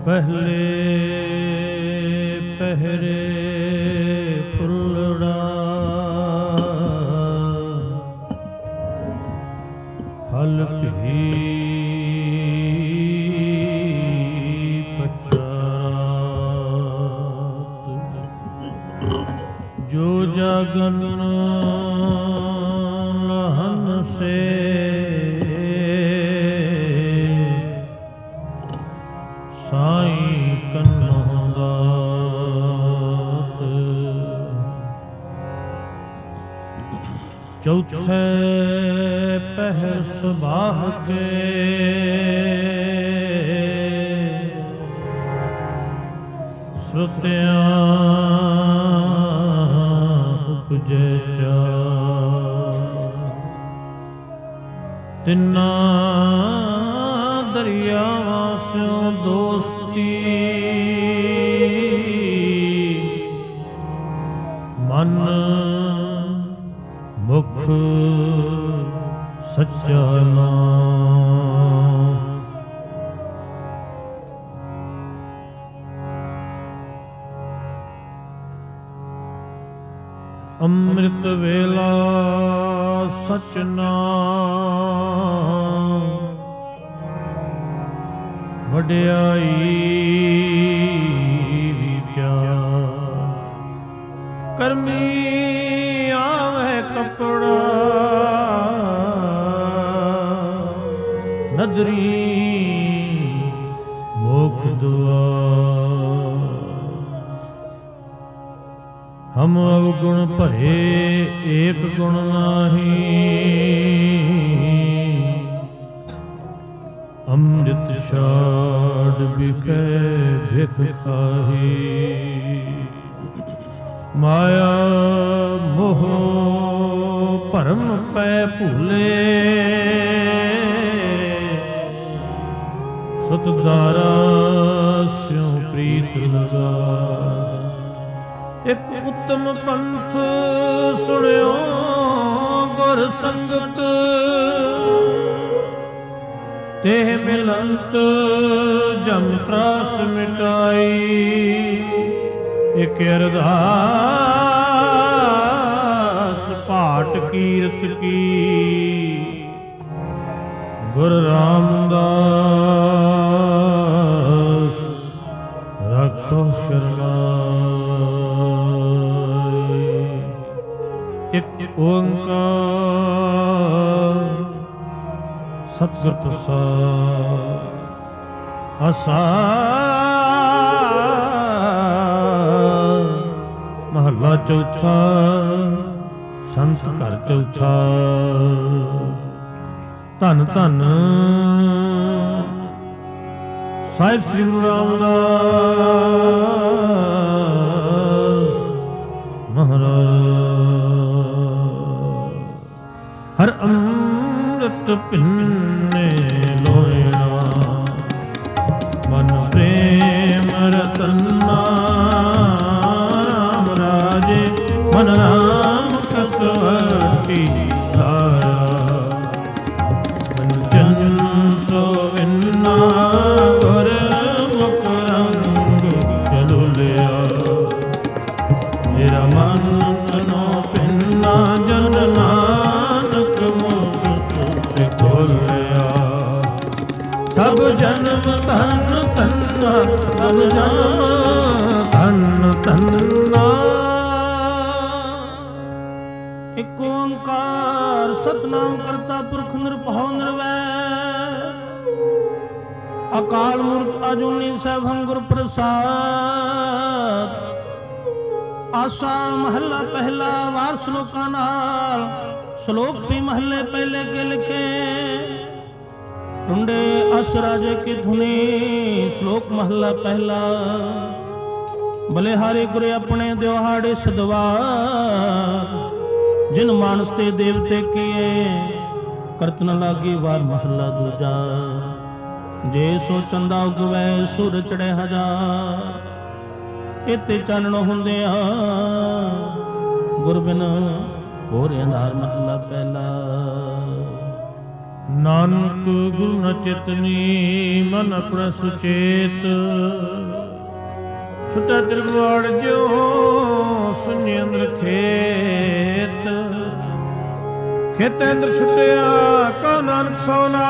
ਪਹਿਲੇ ਪਹਿਰੇ ਫੁੱਲੜਾ ਫਲ ਭੀ ਪਛਾਤ ਜੋ ਜਗਨ ਲਹਨ ਸੇ ਸਾਈਂ ਕੰਨੋਂ ਦਾਤ ਚੌਥੇ ਪਹਿਰ ਸੁਭਾਗੇ ਸ੍ਰੁਤਿਆਂ ਉਪਜੈ ਚਾਰ ਤਿੰਨਾਂ ਦਰਿਆਵਾਂ ਸਿਉ ਦੋਸਤੀ ਮਨ ਮੁਖ ਸੱਚਾ ਨਾਮ ਅੰਮ੍ਰਿਤ ਵੇਲਾ ਸਚ ਨਾਮ ਵਡਿਆਈ ਵਿਚਾਰ ਕਰਮੀ ਆਵੇ ਕਪੜਾ ਨਦਰੀ ਮੋਖ ਦੁਆਰ ਹਮ ਅਵਗੁਣ ਭਰੇ ਏਕ ਗੁਣ ਨਾਹੀ ਅੰਮ੍ਰਿਤ ਛਾੜ ਬਿਖੈ ਭਿਖ ਖਾਹੀ ਮਾਇਆ ਮੋਹ ਭਰਮ ਪੈ ਭੂਲੇ ਸਤਿਦਾਰਾ ਸਿਉ ਪ੍ਰੀਤ ਲਗਾ ਇੱਕ ਉੱਤਮ ਪੰਥ ਸੁਣਿਓ ਗੁਰ ਸੰਗਤ ਤੇ ਮਿਲੰਤ ਜਮ ਤਰਾਸ ਮਿਟਾਈ ਇਕ ਅਰਦਾਸ ਪਾਟ ਕੀਰਤ ਕੀ ਗੁਰ ਰਾਮਦਾਸ ਰੱਖੋ ਸ਼ਰਨਾਈ ਇਕ ਓੰਕਾਰ ਸਤਿਗੁਰ ਪ੍ਰਸਾਦਿ ਆਸਾ ਮਹੱਲਾ ਚੌਥਾ ਸੰਤ ਘਰ ਚੌਥਾ ਧੰਨ ਧੰਨ ਸਾਹਿਬ ਸ੍ਰੀ ਗੁਰੂ ਰਾਮਦਾਸ ਮਹਾਰਾਜ ਹਰ ਅੰਮ੍ਰਿਤ ਪਿੰਨੇ ਲੋਇਣਾ ਮਨ ਪ੍ਰੇਮ ਰਤਨਾ ਰਾਮ ਰਾਜੇ ਮਨ ਰਾਮ ਕਸਵਤੀ ਧਾਰਾ ਮਨ ਜਨ ਸੋਵਿਨਾ ਗੁਰ ਮੁਖ ਰੰਗ ਚਲੋ ਲਿਆ ਮੇਰਾ ਮਨ ਤਨੋ ਪਿੰਨਾ ਜਨ ਨਾਨਕ ਮੁਸ ਸੁਚ ਖੋਲਿਆ ਸਭ ਜਨਮ ਧਨ ਧੰਨਾ ਸਭ ਜਨਮ ਧਨ ਧੰਨਾ ਇਕ ਓੰਕਾਰ ਸਤਿਨਾਮ ਕਰਤਾ ਪੁਰਖ ਨਿਰਭਉ ਨਿਰਵੈਰ ਅਕਾਲ ਮੂਰਤ ਅਜੂਨੀ ਸੈਭੰ ਗੁਰ ਪ੍ਰਸਾਦਿ ਆਸਾ ਮਹੱਲਾ ਪਹਿਲਾ ਵਾਰ ਸ਼ਲੋਕਾਂ ਨਾਲ ਸ਼ਲੋਕ ਵੀ ਮਹੱਲੇ ਪਹਿਲੇ ਕੇ ਲਿਖੇ ਟੁੰਡੇ ਅਸ ਰਾਜੇ ਕੀ ਧੁਨੀ ਸ਼ਲੋਕ ਮਹੱਲਾ ਪਹਿਲਾ ਬਲਿਹਾਰੇ ਗੁਰੇ ਆਪਣੇ ਦਿਵਹਾੜੇ ਸਦਵਾਰ ਜਿਨ ਮਾਨਸ ਤੇ ਦੇਵਤੇ ਕੀਏ ਕਰਤ ਨ ਲਾਗੀ ਵਾਰ ਮਹੱਲਾ ਦੂਜਾ ਜੇ ਸੋ ਚੰਦਾ ਉਗਵੈ ਸੁਰ ਚੜ੍ਹੇ ਹਜ਼ਾਰ ਇਤੇ ਚਾਨਣ ਹੁੰਦਿਆ ਗੁਰ ਬਿਨ ਹੋਰ ਅੰਧਾਰ ਮਹੱਲਾ ਪਹਿਲਾ ਨਾਨਕ ਨਾਨਕ ਗੁਰੂ ਨ ਚਿਤਨੀ ਮਨ ਆਪਣਾ ਸੁਚੇਤ ਸੁਟਾ ਤ੍ਰਿਗਵਾੜ ਜਿਉ ਸੁਣੀ ਅੰਦਰ ਖੇਤ ਖੇਤ ਅੰਦਰ ਛੁੱਟਿਆ ਕਉ ਨਾਨਕ ਸੋਨਾ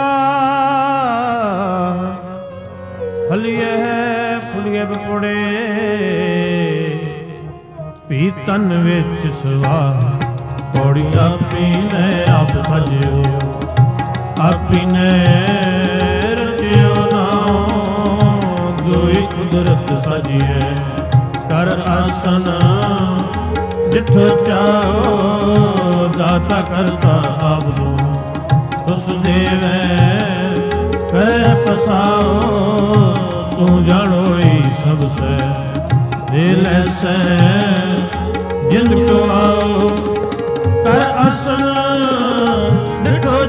ਹਲੀਏ ਫੁਲੀਏ ਬਕੋੜੇ ਪੀ ਤਨ ਵਿੱਚ ਸਵਾ ਪੌੜੀਆਂ ਪੀਨੇ ਆਪ ਸਜਿਓ ਆਪੀਨੇ ਰਚਿਓ ਨਾਮ ਦੋਈ ਕੁਦਰਤ ਸਜੀਏ ਕਰ ਆਸਨ ਜਿੱਥੋਂ ਚਾਹੋ ਦਾਤਾ ਕਰਤਾ ਆਪ ਨੂੰ ਤੁਸ ਦੇਵੇ ਕਰੇ ਪਸਾਓ ਤੂੰ ਜਾਣੋਈ ਸਭ ਸੇ ਦੇ ਲੈਸੈ ਜਿੰਦ ਕੋ ਆਓ ਕਰ ਆਸਨ ਡਿਠੋ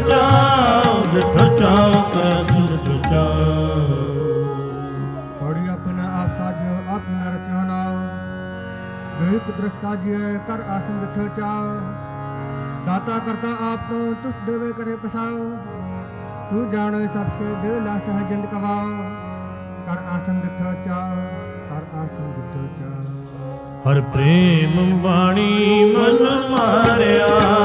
ਚਾਓ ਕਰ ਆਸਨ ਡਿਠੋ ਚਾਓ ਪੌੜੀ ਆਪਣਾ ਆਪ ਸਾਜਿਓ ਆਪਣਾ ਰਚਿਓ ਨਾਮ ਦੋਈ ਕੁਦਰਤ ਸਾਜੀਏ ਕਰ ਆਸਨ ਡਿਠੋ ਚਾਓ ਦਾਤਾ ਕਰਤਾ ਆਪ ਤੁਸ ਦੇਵੇ ਕਰੇ ਪਸਾਓ ਤੂੰ ਜਾਣੋ ਸਭ ਸੇ ਦੇ ਲਾਸ ਹੈ ਜਿੰਦ ਕਵਾਓ ਕਰ ਆਸਨ ਡਿਠੋ ਚਾਓ ਕਰ ਆਸਨ ਡਿਠੋ ਚਾਓ ਹਰ ਪ੍ਰੇਮ ਬਾਣੀ ਮਨ ਮਾਰਿਆ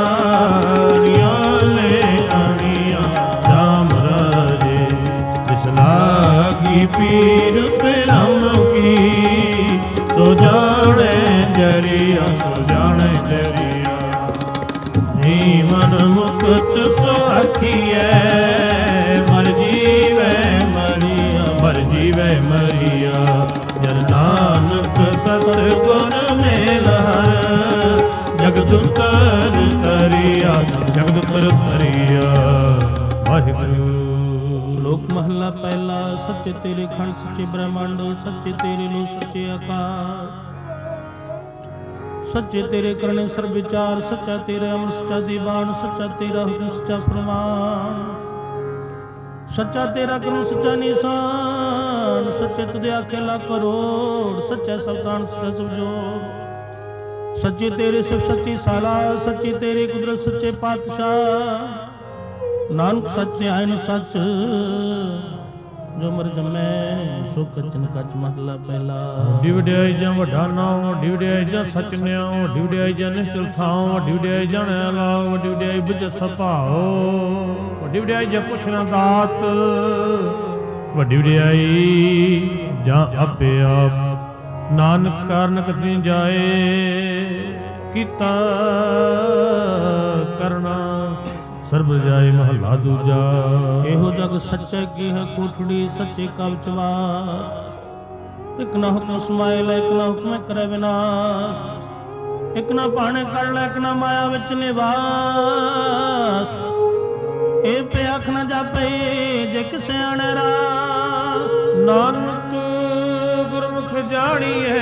ਲੈ ਆਣੀਆਂ ਰਾਮ ਰਾਜੇ ਜਿਸ ਲਾਗੀ ਪੀਰ ਪ੍ਰੇਮ ਕੀ ਸੋ ਜਾਣੇ ਜਰੀਆ ਸੋ ਜਾਣੇ ਜਰੀਆ ਜੀਵਨ ਮੁਕਤ ਸੋ ਆਖੀਐ ਮਰ ਜੀਵੇ ਮਰੀਆ ਮਰ ਜੀਵੇ ਮਰੀਆ ਜਨ ਨਾਨਕ ਸਤ ਗੁਣ ਮੇਲ ਹਰ ਜਗਦੁਤਰ ਤਰੀਆ ਜਗਦੁਤਰ ਤਰੀਆ ਵਾਹਿਗੁਰੂ। ਸ਼ਲੋਕ ਮਹਲਾ ਪਹਿਲਾ। ਸੱਚੇ ਤੇਰੇ ਖੰਡ ਸੱਚੇ ਬ੍ਰਹਮੰਡ ਸੱਚੇ ਤੇਰੇ ਲੋ ਸੱਚੇ ਆਕਾਸ਼ ਸੱਚੇ ਤੇਰੇ ਕਰਨੇ ਸਰਬ ਵਿਚਾਰ ਸੱਚਾ ਤੇਰਾ ਅਮਰ ਸੱਚਾ ਦੀਵਾਨ ਸੱਚਾ ਤੇਰਾ ਹੁਕਮ ਸੱਚਾ ਫਰਮਾਨ ਸੱਚਾ ਤੇਰਾ ਕਰਮ ਸੱਚਾ ਨਿਸ਼ਾਨ ਸੱਚੇ ਤੁਦੇ ਆਖੇ ਲੱਖ ਕਰੋੜ ਸੱਚਾ ਸਬਦਾਨ ਸੱਚਾ ਸਬਜੋਗ ਸੱਚੇ ਤੇਰੇ ਸਿਫ ਸੱਚੀ ਸਾਲਾ ਸੱਚੀ ਤੇਰੀ ਕੁਦਰਤ ਸੱਚੇ ਪਾਤਸ਼ਾਹ ਨਾਨਕ ਸੱਚੇ ਆਇਨ ਸੱਚ ਜੋ ਮਰ ਜਮੈ ਸੋ ਕਚਨ ਕਚ ਮਹਲਾ ਪਹਿਲਾ। ਵੱਡੀ ਵਡਿਆਈ ਜਾਂ ਵੱਡਾ ਨਾਮ ਵੱਡੀ ਵਡਿਆਈ ਜਾਂ ਸੱਚ ਨਿਆਉ ਵੱਡੀ ਵਡਿਆਈ ਜਾਂ ਨਿਸ਼ਚਲ ਥਾਉ ਵੱਡੀ ਵਡਿਆਈ ਜਾਣਿਆ ਲਾਉ ਵੱਡੀ ਵਡਿਆਈ ਬੁਝ ਸੁਭਾਉ ਵੱਡੀ ਵਡਿਆਈ ਜਾਂ ਪੁੱਛਣਾ ਦਾਤ ਵੱਡੀ ਵਡਿਆਈ ਜਾਂ ਆਪੇ ਆਪ ਨਾਨਕ ਕਾਰਨ ਕਤਨੀ ਜਾਏ ਕੀਤਾ ਕਰਨਾ ਸਰਬ ਜਾਏ ਮਹਲਾ ਦੂਜਾ। ਇਹੋ ਜਗ ਸੱਚੇ ਕੀ ਹੈ ਕੋਠੜੀ ਸੱਚੇ ਕਵਚ ਵਾਸ ਇਕ ਨਾ ਹੁਕਮ ਸਮਾਏ ਲੈ ਇਕ ਨਾ ਹੁਕਮ ਕਰੇ ਵਿਨਾਸ਼ ਇਕ ਨਾ ਭਾਣੇ ਕਰ ਲੈ ਇਕ ਨਾ ਮਾਇਆ ਵਿੱਚ ਨਿਵਾਸ ਇਹ ਪੇ ਅੱਖ ਨਾ ਜਾਪੇ ਜੇ ਕਿਸੇ ਆਣੇ ਰਾਸ ਨਾਨਕ ਗੁਰਮੁਖ ਜਾਣੀਐ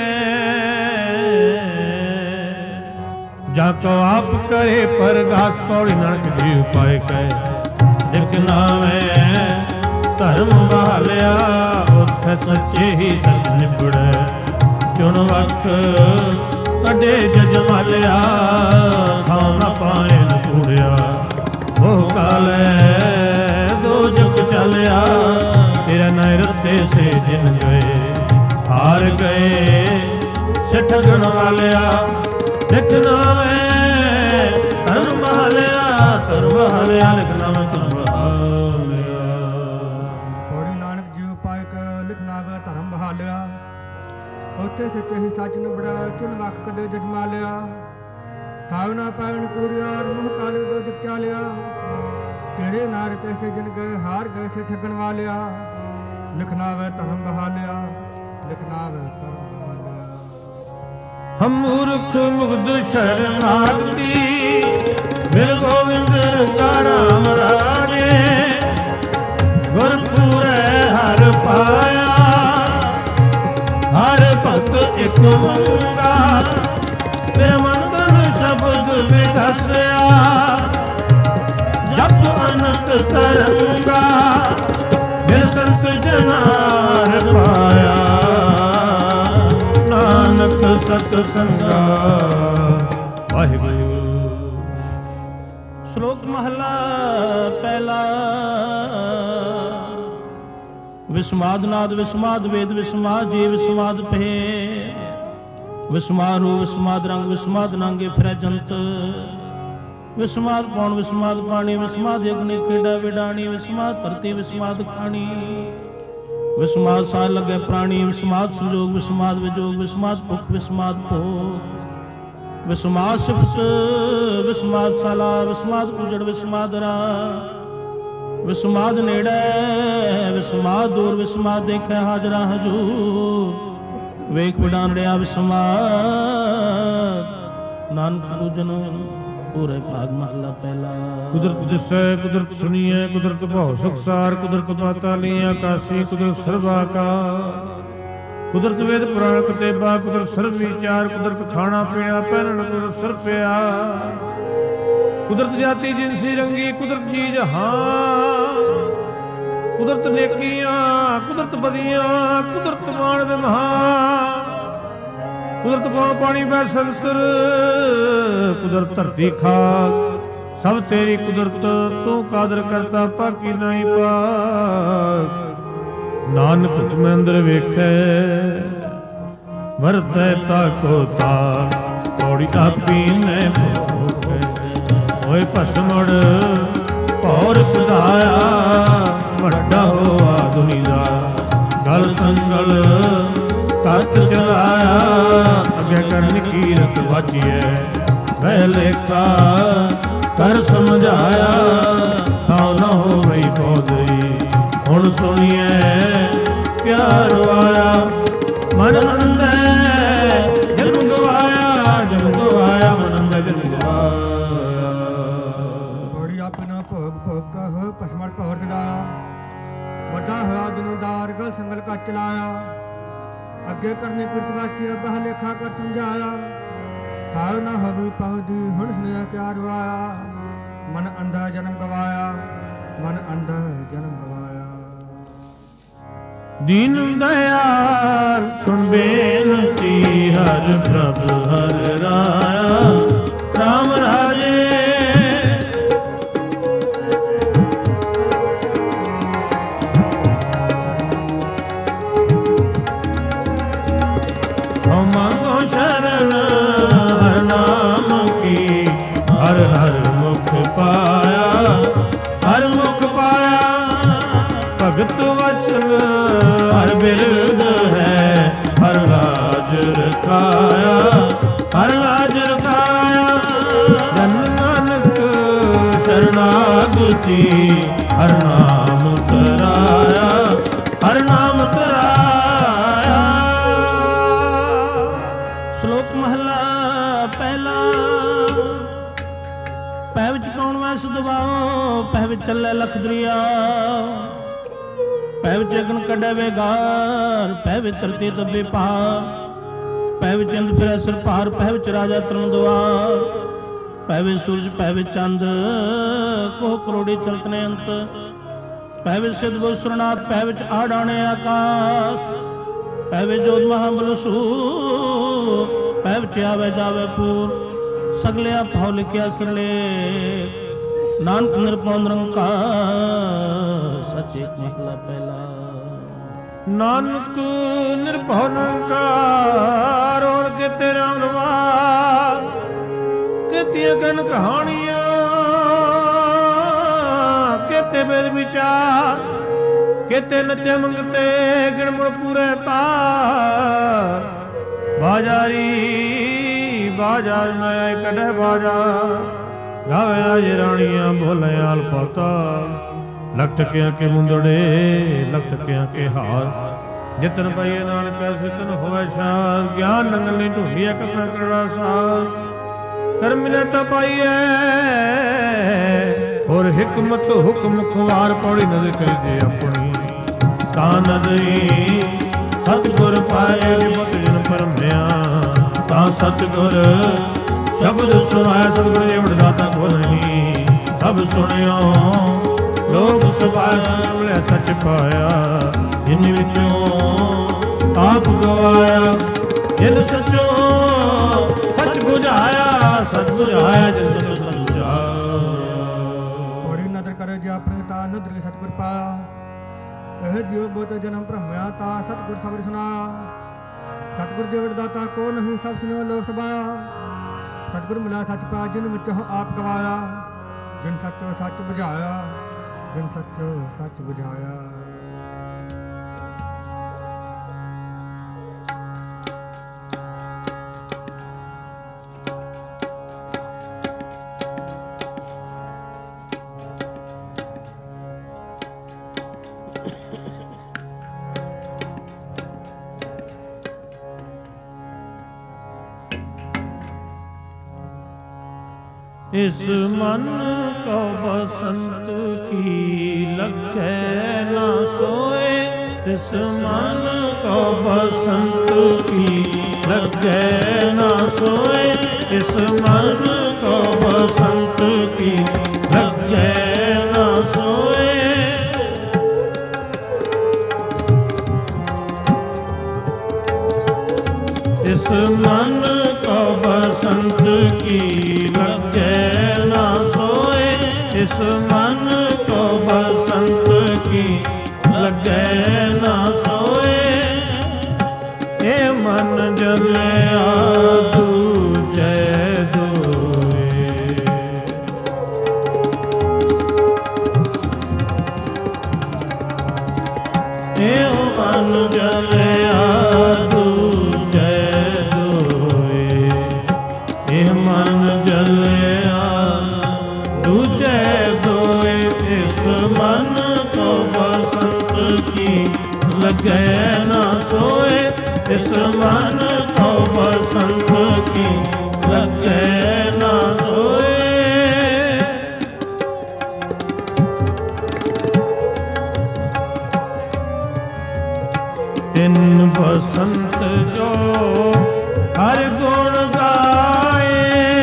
ਜਾ ਕੋ ਆਪ ਕਰੇ ਪਰਗਾਸ ਪੌੜੀ ਨਾਨਕ ਜੀ ਉਪਾਏ ਕਹੇ ਇਕ ਨਾਵੇਂ ਧਰਮ ਬਹਾਲਿਆ ਉਥੇ ਸੱਚੇ ਹੀ ਸੱਚ ਨਿਬੜੈ ਚੁਣ ਵਕਤ ਕੱਢੇ ਜਜ ਮਾਲਿਆ ਥਾਂ ਨਾ ਪਾਏ ਨ ਕੂੜਿਆ ਉਹ ਕਾਲੇ ਦੋ ਜਗ ਚੱਲਿਆ ਤੇਰਾ ਨੈਰਤੇ ਸੇ ਜਿਨ ਗਏ ਹਾਰ ਗਏ ਸਿੱਠਗਣ ਵਾਲਿਆ ਲਿਖਣਾ ਵੇ ਧਰਮ ਬਹਾਲਿਆ ਲਿਖਣਾ ਵੇ ਧਰਮ ਬਹਾਲਿਆ ਪੌੜੀ ਨਾਨਕ ਜੀ ਪਾਇਕ ਲਿਖਣਾ ਵੇ ਧਰਮ ਬਹਾਲਿਆ ਉੱਥੇ ਸੱਚੇ ਹੀ ਸੱਚ ਨਿਬੜਾ ਚੁਣ ਵਕ ਕਦੇ ਜਜਮਾ ਲਿਆ ਥਾਵਨਾ ਪਾਵਨ ਪੂਰਿਆ ਮੋਹ ਕਾਲੇ ਦੋ ਜਗ ਚਾਲਿਆ ਤੇਰੇ ਨਾਰ ਤੇ ਸੇ ਜਿਨ ਗਏ ਹਾਰ ਗਏ ਸੇ ਠੱਗਣ ਵਾਲਿਆ ਲਿਖਣਾ ਵੇ ਧਰਮ ਬਹਾਲਿਆ ਲਿਖਣਾ ਵੇ ਧਰਮ ਹਮ ਮੂਰਖ ਮੁਗਧ ਸ਼ਰਨਾਗਤੀ ਮਿਲ ਗੋਵਿੰਦ ਕਾ ਰਾਮ ਰਾਜੇ ਗੁਰਪੂਰੈ ਹਰ ਪਾਇਆ ਹਰ ਭਗਤ ਇਕ ਮੰਗਾ ਮੇਰੇ ਮਨ ਤਨ ਸ਼ਬਦ ਵਿਗਸਿਆ ਜਪ ਅਨੰਤ ਤਰੰਗਾ ਮਿਲ ਸੰਤ ਜਨਾਰ ਪਾਇਆ ਨਾਨਕ ਸਤ ਸੰਗਾ ਵਾਹਿਗੁਰੂ। ਸ਼ਲੋਕ ਮਹਲਾ ਪਹਿਲਾ। ਵਿਸਮਾਦ ਨਾਦ ਵਿਸਮਾਦ ਵੇਦ ਵਿਸਮਾਦ ਜੀ ਵਿਸਮਾਦ ਭੇ। ਵਿਸਮਾਦ ਰੂ ਵਿਸਮਾਦ ਰੰਗ ਵਿਸਮਾਦ ਨਾਂਗੇ ਫਿਰੈ ਜੰਤ। ਵਿਸਮਾਦ ਪੌਣ ਵਿਸਮਾਦ ਪਾਣੀ ਵਿਸਮਾਦ ਅਗਨੀ ਖੇਡਾ ਵਿਡਾਣੀ। ਵਿਸਮਾਦ ਧਰਤੀ ਵਿਸਮਾਦ ਖਾਣੀ। ਵਿਸਮਾਦ ਸਾਰ ਲੱਗੇ ਪ੍ਰਾਣੀ। ਵਿਸਮਾਦ ਸੰਜੋਗ ਵਿਸਮਾਦ ਵਿਜੋਗ। ਵਿਸਮਾਦ ਭੁਖ ਵਿਸਮਾਦ ਭੋਗ। ਵਿਸਮਾਦ ਸਿਫਤ ਵਿਸਮਾਦ ਸਾਲਾ। ਵਿਸਮਾਦ ਉਜੜ ਵਿਸਮਾਦ ਰਾ। ਵਿਸਮਾਦ ਨੇੜੇ ਵਿਸਮਾਦ ਦੂਰ। ਵਿਸਮਾਦ ਦੇਖੈ ਹਾਜ਼ਰਾ ਹਜੂਰ। ਵੇਖ ਵਿਡਾਨੜਿਆ ਵਿਸਮਾਦ। ਨਾਨਕ ਪੂਜਨ ਪੂਰੇ ਭਾਗ ਮਹਲਾ ਪਹਿਲਾ। ਕੁਦਰਤ ਦਿਸੈ ਕੁਦਰਤ ਸੁਣੀਐ ਕੁਦਰਤ ਭਉ ਸੰਸਾਰ। ਕੁਦਰਤ ਮਾਤਾ ਲਈ ਆਕਾਸੀ ਕੁਦਰਤ ਸਰਬਾ ਕਾ। ਕੁਦਰਤ ਵੇਦ ਪੁਰਾਣ ਕਤੇਬਾ। ਕੁਦਰਤ ਸਰਬ ਵਿਚਾਰ। ਕੁਦਰਤ ਖਾਣਾ ਪੀਣਾ ਪਹਿਨਣ ਕੁਦਰਤ ਸਰ ਪਿਆ। ਕੁਦਰਤ ਜਾਤੀ ਜਿਨਸੀ ਰੰਗੀ। ਕੁਦਰਤ ਜੀ ਜਹਾਨ। ਕੁਦਰਤ ਨੇਕੀਆਂ ਕੁਦਰਤ ਬਦੀਆਂ। ਕੁਦਰਤ ਮਾਣ ਦੇ ਮਹਾਨ। ਕੁਦਰਤ ਪੌਣ ਪਾਣੀ ਬੈ ਸੰਸਰ। ਕੁਦਰਤ ਧਰਤੀ ਖਾਕ ਸਭ ਤੇਰੀ ਕੁਦਰਤ। ਤੂੰ ਕਾਦਰ ਕਰਤਾ ਪਾਕੀ ਨਹੀਂ ਪਾਕ। ਨਾਨਕ ਤੁਮ ਅੰਦਰ ਵੇਖੈ ਵਰਤੈ ਤਾਕੋ ਤਾਕ। ਪੌੜੀ ਆਪੀ ਨੇ ਭੋਗੈ ਹੋਏ ਭਸਮੜ ਭੌਰ ਸੁਧਾਇਆ। ਵੱਡਾ ਹੋਆ ਦੁਨੀ ਦਾ ਗਲ ਸੰਗਲ ਤਤ ਚਲਾਇਆ। ਅੱਗੇ ਕਰਨ ਕੀਰਤ ਵਾਚੀਐ ਵਹਿ ਲੇਖਾ ਕਰ ਸਮਝਾਇਆ। ਤਾਂ ਨਾ ਹੋਵੇ ਬੋਧਈ ਹੁਣ ਸੁਣੀਐ ਪਿਆਰ ਆਇਆ। ਮਨ ਅੰਦੈ ਜਨਮ ਗਵਾਇਆ। ਜਨਮ ਗਵਾਇਆ ਮਨ ਅੰਦੈ ਜਨਮ ਗਵਾਇਆ। ਬੜੀ ਆਪਣਾ ਭੋਗ ਭੋਗ ਕਹ ਭਸਮੜ ਭੌਰ ਸਦਾਇਆ। ਵੱਡਾ ਹੋਇਆ ਦੁਨੀਦਾਰ ਗਲ ਸੰਗਲ ਕਾ ਚਲਾਇਆ। ਅੱਗੇ ਕਰਨੀ ਕਿਰਤ ਵਾਚੀ ਬਹ ਲੇਖਾ ਕਰ ਸਮਝਾਇਆ। ਥਾਉ ਨਾ ਹੋਵੇ ਪਹੁਦੀ ਹੁਣ ਸੁਣਿਆ ਕਿਆ ਰਵਾਇਆ। ਮਨ ਅੰਧਾ ਜਨਮ ਗਵਾਇਆ। ਮਨ ਅੰਧਾ ਜਨਮ ਗਵਾਇਆ। ਦੀਨ ਦਇਆਲ ਸੁਣ ਬੇਨਤੀ ਹਰ ਪ੍ਰਭ ਹਰ ਰਾਇਆ। ਰਾਮ ਰਾਜੇ ਹਉ ਮੰਗੋ ਸ਼ਰਨ ਹਰ ਨਾਮ ਕੀ। ਹਰ ਹਰ ਮੁਖ ਪਾਇਆ। ਹਰ ਮੁਖ ਪਾਇਆ ਭਗਤ ਵਚਨ ਹਰ ਬਿਰਦ ਹੈ। ਹਰ ਰਾਜ ਰਖਾਇਆ। ਹਰ ਰਾਜ ਰਖਾਇਆ। ਜਨ ਨਾਨਕ ਸ਼ਰਨਾਗਤੀ। ਹਰ ਨਾਮ ਤਰਾਇਆ। ਹਰ ਨਾਮ ਤਰਾਇਆ। ਸ਼ਲੋਕ ਮਹਲਾ ਪਹਿਲਾ। ਪੈ ਵਿੱਚ ਕੌਣ ਵੈਸ ਦਬਾਓ। ਪੈ ਵਿੱਚ ਚੱਲੇ ਲਖ ਦਰਿਆ। ਪੈ ਵਿੱਚ ਅਗਨ ਕੱਢੇ ਵੇਗਾਰ। ਪੈ ਵਿੱਚ ਧਰਤੀ ਦੱਬੇ ਪਹਾੜ। ਪੈ ਵਿੱਚ ਇੰਦ ਫਿਰੈ ਸਿਰ ਭਾਰ। ਪੈ ਵਿੱਚ ਰਾਜਾ ਤਰਨ ਦੁਆਰ। ਪੈ ਵਿੱਚ ਸੂਰਜ ਪੈ ਵਿੱਚ ਚੰਦ। ਕੋਹ ਕਰੋੜੀ ਚਲਤ ਨੇ ਅੰਤ। ਪੈ ਵਿੱਚ ਸਿਧ ਬੁਸਰਨਾਥ। ਪੈ ਵਿੱਚ ਆਡਾਣੇ ਆਕਾਸ਼। ਪੈ ਵਿੱਚ ਜੋਤ ਮਹਾਬਲਸੂ। ਪੈ ਵਿੱਚ ਆਵੇ ਜਾਵੇ ਪੂਰ। ਸਗਲਿਆ ਭਾਉ ਲਿਖਿਆ ਸਰਲੇ। ਨਾਨਕ ਨਿਰਭਉ ਨਿਰੰਕਾਰ। ਸੱਚੇ ਮਹਲਾ ਪਹਿਲਾ। ਨਾਨਕ ਨਿਰਭਉ ਨਿਰੰਕਾਰ। ਔਰ ਕਿਤੇ ਰਾਮ ਰਵਾਰ। ਕਿਤੀਆਂ ਗਨ ਕਹਾਣੀਆਂ। ਕਿਤੇ ਵੇਦ ਵਿਚਾਰ। ਕਿਤੇ ਨਚੇ ਮੰਗਤੇ ਗਿਣ ਮੁੜ ਪੂਰੇ ਤਾਰ। ਬਾਜਾਰੀ ਬਾਜਾਰ ਨਾ ਆਏ ਕੱਢੇ ਬਾਜਾਰ। ਗਾਵੇ ਰਾਜੇ ਰਾਣੀਆਂ ਬੋਲੇ ਆਲ ਪਤਾ। ਲਖ ਟਕਿਆਂ ਕੇ ਮੁੰਦੜੇ ਲਖ ਟਕਿਆਂ ਕੇ ਹਾਰ। ਜਿਤਨ ਪਈਏ ਨਾਨਕ ਸਿਤਨ ਹੋਵੇ ਸ਼ਾਰ। ਗਿਆਨ ਨੰਗਲ ਨਹੀਂ ਢੂੰਢੀਐ ਕਥਾ ਕਰੜਾ ਸਾਰ। ਕਰਮ ਨੇ ਤਾਂ ਪਾਈਐ ਹੋਰ ਹਿਕਮਤ ਹੁਕਮ ਖਵਾਰ। ਪੌੜੀ ਨਜ਼ਰ ਕਰੀ ਦੇ ਆਪਣੀ ਤਾਂ ਨਦਈ। ਸਤਿਗੁਰ ਪਾਏ ਜਿਬਤ ਜਨ ਪਰਮਿਆ। ਤਾਂ ਸਤਿਗੁਰ ਸ਼ਬਦ ਸੁਣਾਇਆ। ਸਤਿਗੁਰ ਜੇ ਵਡਦਾਤਾ ਕੋ ਨਹੀਂ। ਸਭ ਸੁਣਿਓ ਲੋਕ ਸੁਭਾਇਆ। ਮਿਲਿਆ ਸੱਚ ਪਾਇਆ। ਜਿਨ ਵਿੱਚੋਂ ਆਪ ਗਵਾਇਆ। ਜਿਨ ਸੱਚੋ ਸੱਚ ਬੁਝਾਇਆ। ਸੱਚ ਬੁਝਾਇਆ ਜਿਨ ਸੱਚ ਸੱਚ ਬੁਝਾਇਆ। ਕਰ ਜੀ ਆਪਣੇ ਤਾ ਨਦਰ ਸਤਿਗੁਰ ਪਾਇਆ। ਇਹ ਜਿਉ ਬਹੁਤ ਜਨਮ ਭ੍ਰਮਿਆ ਤਾ ਸਤਿਗੁਰ ਸਬਰ ਸੁਨਾ। ਸਤਿਗੁਰ ਜੀ ਵਰਦਾਤਾ ਕੋ ਨਹੀਂ ਸਭ ਸੁਨਿਓ ਲੋਕ ਸਭਾਇਆ। ਸਤਿਗੁਰ ਮਿਲਾ ਸੱਚ ਪਾ ਜਿਨ ਵਿੱਚੋਂ ਆਪ ਗਵਾਇਆ। ਜਿਨ ਸੱਚੋ ਸੱਚ ਬੁਝਾਇਆ, ਜਿਨ ਸੱਚੋ ਸੱਚ ਬੁਝਾਇਆ। इस मन को बसंत की लगे ना सोए। इस मन को बसंत की लगे ना सोए। इस मन को बसंत की लगे ना सोए। इस मन को बसंत की लगे ना सोए। इस मन को बसंत की लगे ना सोए। ये मन जलिया दूजे दोए। ये मन जलिया मन जलिया दूजे दोए। इस मन को बसंत की लगे ना सोए। इस मन को बसंत की लगे ना सोए। इन बसंत जो हर गुण गाए।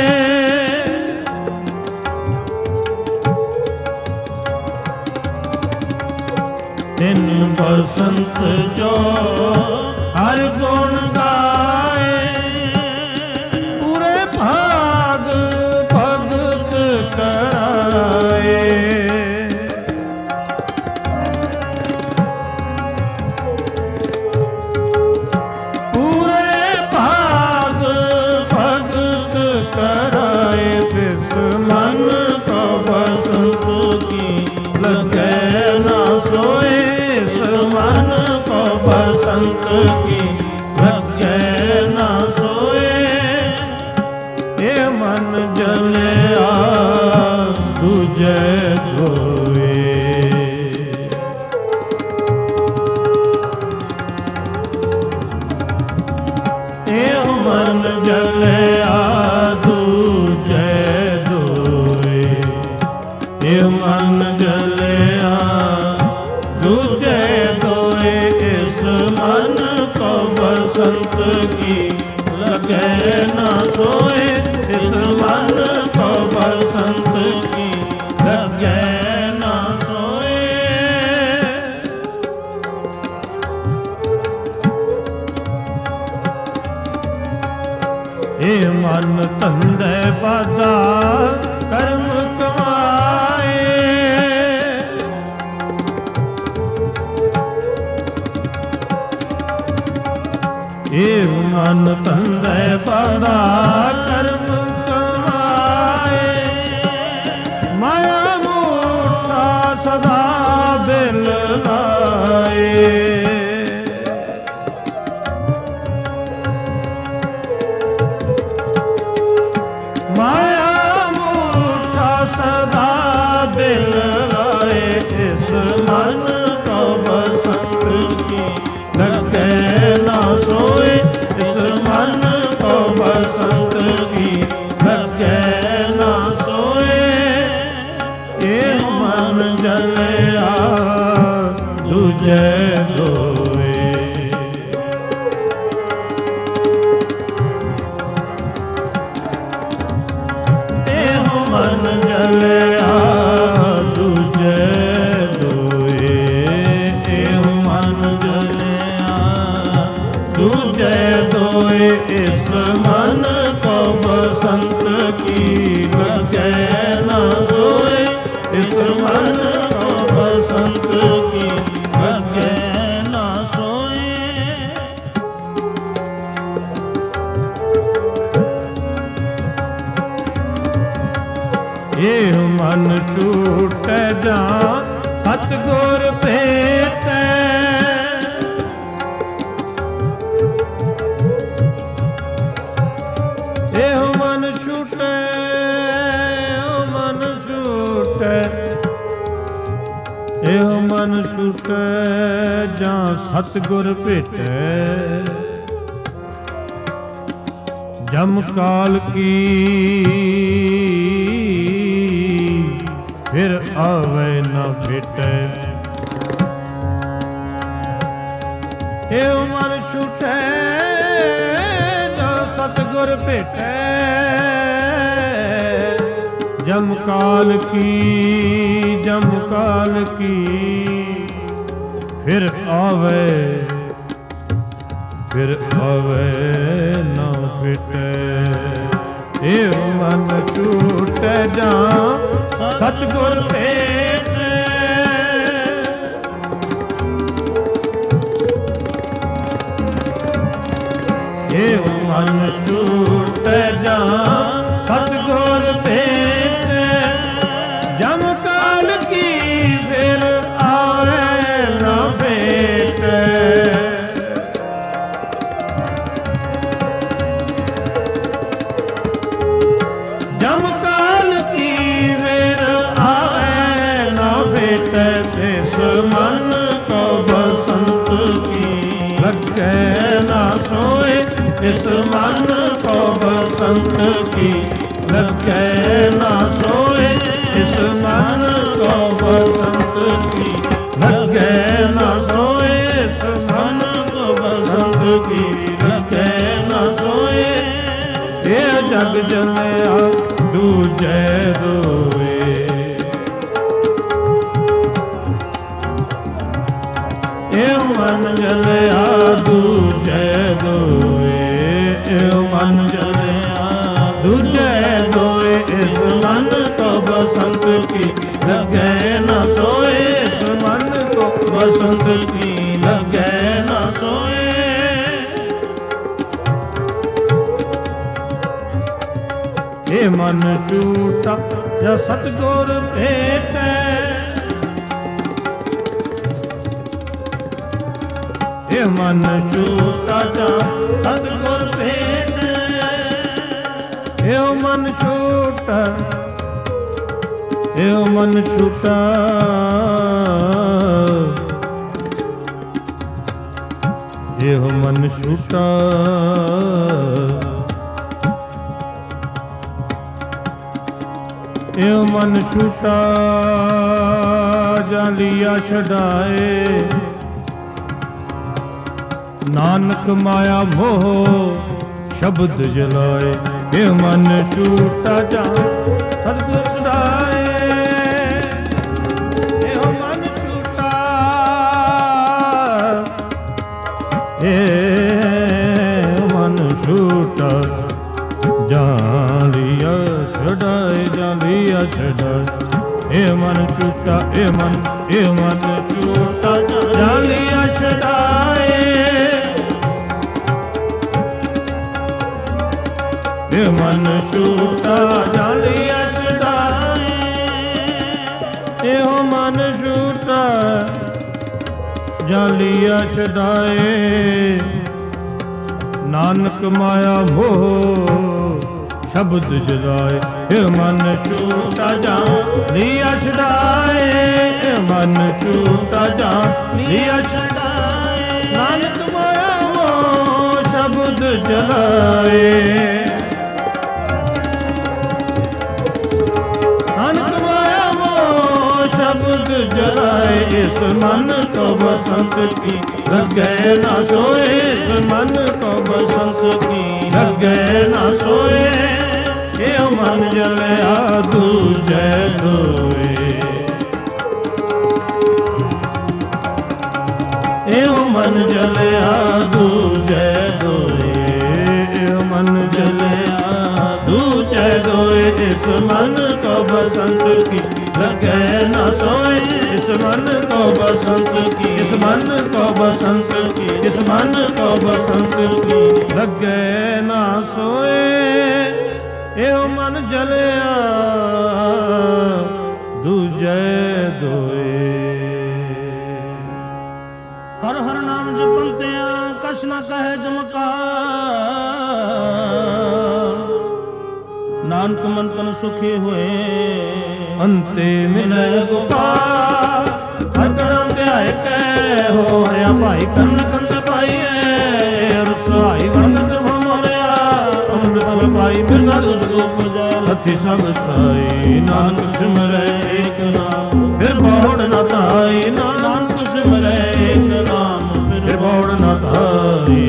इन बसंत जो हर गुण गाए। पूरे भाग भगत कराए। कराए इस मन को बसंत की लगे ना सोए। इस मन को बसंत की लगे ना सोए। ये मन जलिया दूजे दोए। ये मन जलिया दूजे दोए। ये मन जलिया दूजे दोए। इस मन को बसंत की लगे ना सोए। इस मन को बसंत की लगे ना सोए। ये मन धंधे बाधा कर्म कमाए। ये मन धंधे बाधा कर्म कमाए। माया मूठा सदा बिल लाए। माया मूठा सदा बिल लाए। इस मन को बसंत की लगे ना सोए। इस मन को बसंत की लगे ना सोए। ये मन जलिया दूजे दोए। मन जलिया दूजे दोए। मन जलिया दूजे दोए। इस मन को बसंत की लगे ना सोए। ਇਸ ਮਨ ਕੋ ਬਸੰਤ ਕੀ ਲੱਗੇ ਨਾ ਸੋਏ। ਇਹ ਮਨ ਛੂਟੈ ਜਾਂ ਸਤਿਗੁਰ ਭੇਟੈ। ਇਹੋ ਮਨ ਛੂਟੈ, ਇਹੋ ਮਨ ਛੂਟੈ, ਇਹੋ ਮਨ ਛੂਟੈ ਜਾਂ ਸਤਿਗੁਰ ਭੇਟੈ। ਜਮ ਕਾਲ ਕੀ ਫਿਰ ਆਵੇ ਨਾ ਭੇਟੈ। ਇਹੋ ਮਨ ਛੂਟੈ ਜਾਂ ਸਤਿਗੁਰ ਭੇਟੈ। ਜਮ ਕਾਲ ਕੀ, ਜਮ ਕਾਲ ਕੀ ਫਿਰ ਆਵੇ, ਫਿਰ ਆਵੇ ਨਾ ਫਿਟੈ। ਇਹ ਮਨ ਛੂਟੈ ਜਾਂ ਸਤਿਗੁਰ ਭੇਟੈ। ਇਹ ਮਨ ਛੂਟੈ ਜਾਂ ਸਤਿਗੁਰ ਭੇਟੈ। ਜਮ ਕਾਲ ਕੀ ਫਿਰ ਆਵੇ ਨਾ ਭੇਟੈ। ਜਮ ਕਾਲ ਕੀ ਫਿਰ ਆਵੇ ਨਾ ਭੇਟੈ। ਤਿਸ ਮਨ ਕੋ ਬਸੰਤ ਕੀ ਲੱਗੇ ਨਾ ਸੋਏ। ਇਸ ਮਨ ਕੋ ਬਸੰਤ ਕੀ ਲੱਗੇ ਨਾ ਸੋਏ। ਇਸ ਮਨ ਕੋ ਬਸੰਤ ਕੀ ਲੱਗੇ ਨਾ ਸੋਏ। ਇਸ ਮਨ ਕੋ ਬਸੰਤ ਕੀ ਲੱਗੇ ਨਾ ਸੋਏ। ਇਹ ਜਗ ਜਲਿਆ ਦੂਜੈ ਦੋਏ। ਇਹ ਮਨ ਜਲਿਆ ਦੂਜੈ ਦੋਏ। ਇਹ ਮਨ ਜਲਿਆ ਦੂਜੈ ਦੋਏ। ਇਸ ਮਨ ਕੋ ਬਸੰਤ ਕੀ ਲੱਗੇ ਨਾ ਸੋਏ। ਇਸ ਮਨ ਕੋ ਬਸੰਤ ਕੀ ਲੱਗੇ ਨਾ ਸੋਏ। ਇਹ ਮਨ ਝੂਟਾ ਜਾਂ ਸਤਿਗੁਰ ਭੇਟੈ। ਇਹ ਮਨ ਝੂਟਾ ਜਾਂ ਸਤਿਗੁਰ ਭੇਟੈ। ਇਹ ਮਨ ਝੂਟਾ, ਇਹ ਮਨ ਝੂਟਾ, ਇਹ ਮਨ ਝੂਟਾ। ਇਹ ਮਨ ਛੂਟਾ ਜਾਂ ਲਿਆ ਛਡਾਏ। ਨਾਨਕ ਮਾਇਆ ਮੋਹ ਸ਼ਬਦ ਜਲਾਏ। ਇਹ ਮਨ ਛੂਟਾ ਜਾਂ ਸਤਿਗੁਰ ਛਡਾਏ। ਇਹ ਮਨ ਛੂਟਾ, ਇਹ ਮਨ ਛੂਟਾ ਜਾਂ ਲਿਆ ਛਡਾਏ, ਜਾਂ ਲਿਆ ਛਡਾਏ। ਇਹ ਮਨ ਛੂਟਾ, ਇਹ ਮਨ ਛੂਟਾ ਜਾਂ ਲਿਆ ਛਡਾਏ। ਇਹ ਮਨ ਛੂਟਾ ਜਾਂ ਲਿਆ ਛਡਾਏ। ਇਹੋ ਮਨ ਛੂਟਾ ਜਾਂ ਲਿਆ ਛਡਾਏ। ਨਾਨਕ ਮਾਇਆ ਮੋਹ ਸ਼ਬਦ ਜਲਾਏ। ਇਹ ਮਨ ਛੂਟਾ ਜਾਂ ਲਿਆ ਛਡਾਏ। ਇਹ ਮਨ ਛੂਟਾ ਜਾਂ ਲਿਆ ਛਡਾਏ। ਨਾਨਕ ਮਾਇਆ ਮੋਹ ਸ਼ਬਦ ਜਲਾਏ। ਨਾਨਕ ਮਾਇਆ ਮੋਹ ਸ਼ਬਦ ਜਲਾਏ। ਇਸ ਮਨ ਕੋ ਬਸੰਤ ਕੀ ਲੱਗੇ ਨਾ ਸੋਏ। ਇਸ ਮਨ ਕੋ ਬਸੰਤ ਕੀ ਲੱਗੇ ਨਾ ਸੋਏ। ਇਹ ਮਨ ਜਲਿਆ ਦੂਜੈ ਦੋਏ। ਇਹ ਮਨ ਜਲਿਆ ਦੂਜੈ ਦੋਏ। ਇਹ ਮਨ ਜਲਿਆ ਦੂਜੈ ਦੋਏ। ਇਸ ਮਨ ਕੋ ਬਸੰਤ ਕੀ ਲੱਗੇ न सोए, इस मन को बसंत की, इस मन को बसंत की, इस मन को बसंत की। लगे न सोए एहो मन जलिया दूजे दोए। हर हर नाम जपंतिया कछ न कहे जमकार, नानक मन तन सुखी हुए अंते मिले गोपाल। हर करम ध्याय कै हो हरिया भाई करन कंद पाइए, रसोई वंदत मोरिया अमृत तब पाई। फिर साधु सुख जाय लथी सब साई, नानक सिमरै एक नाम फिर बहुड़ न ताई। नानक सिमरै एक नाम फिर बहुड़ न ताई।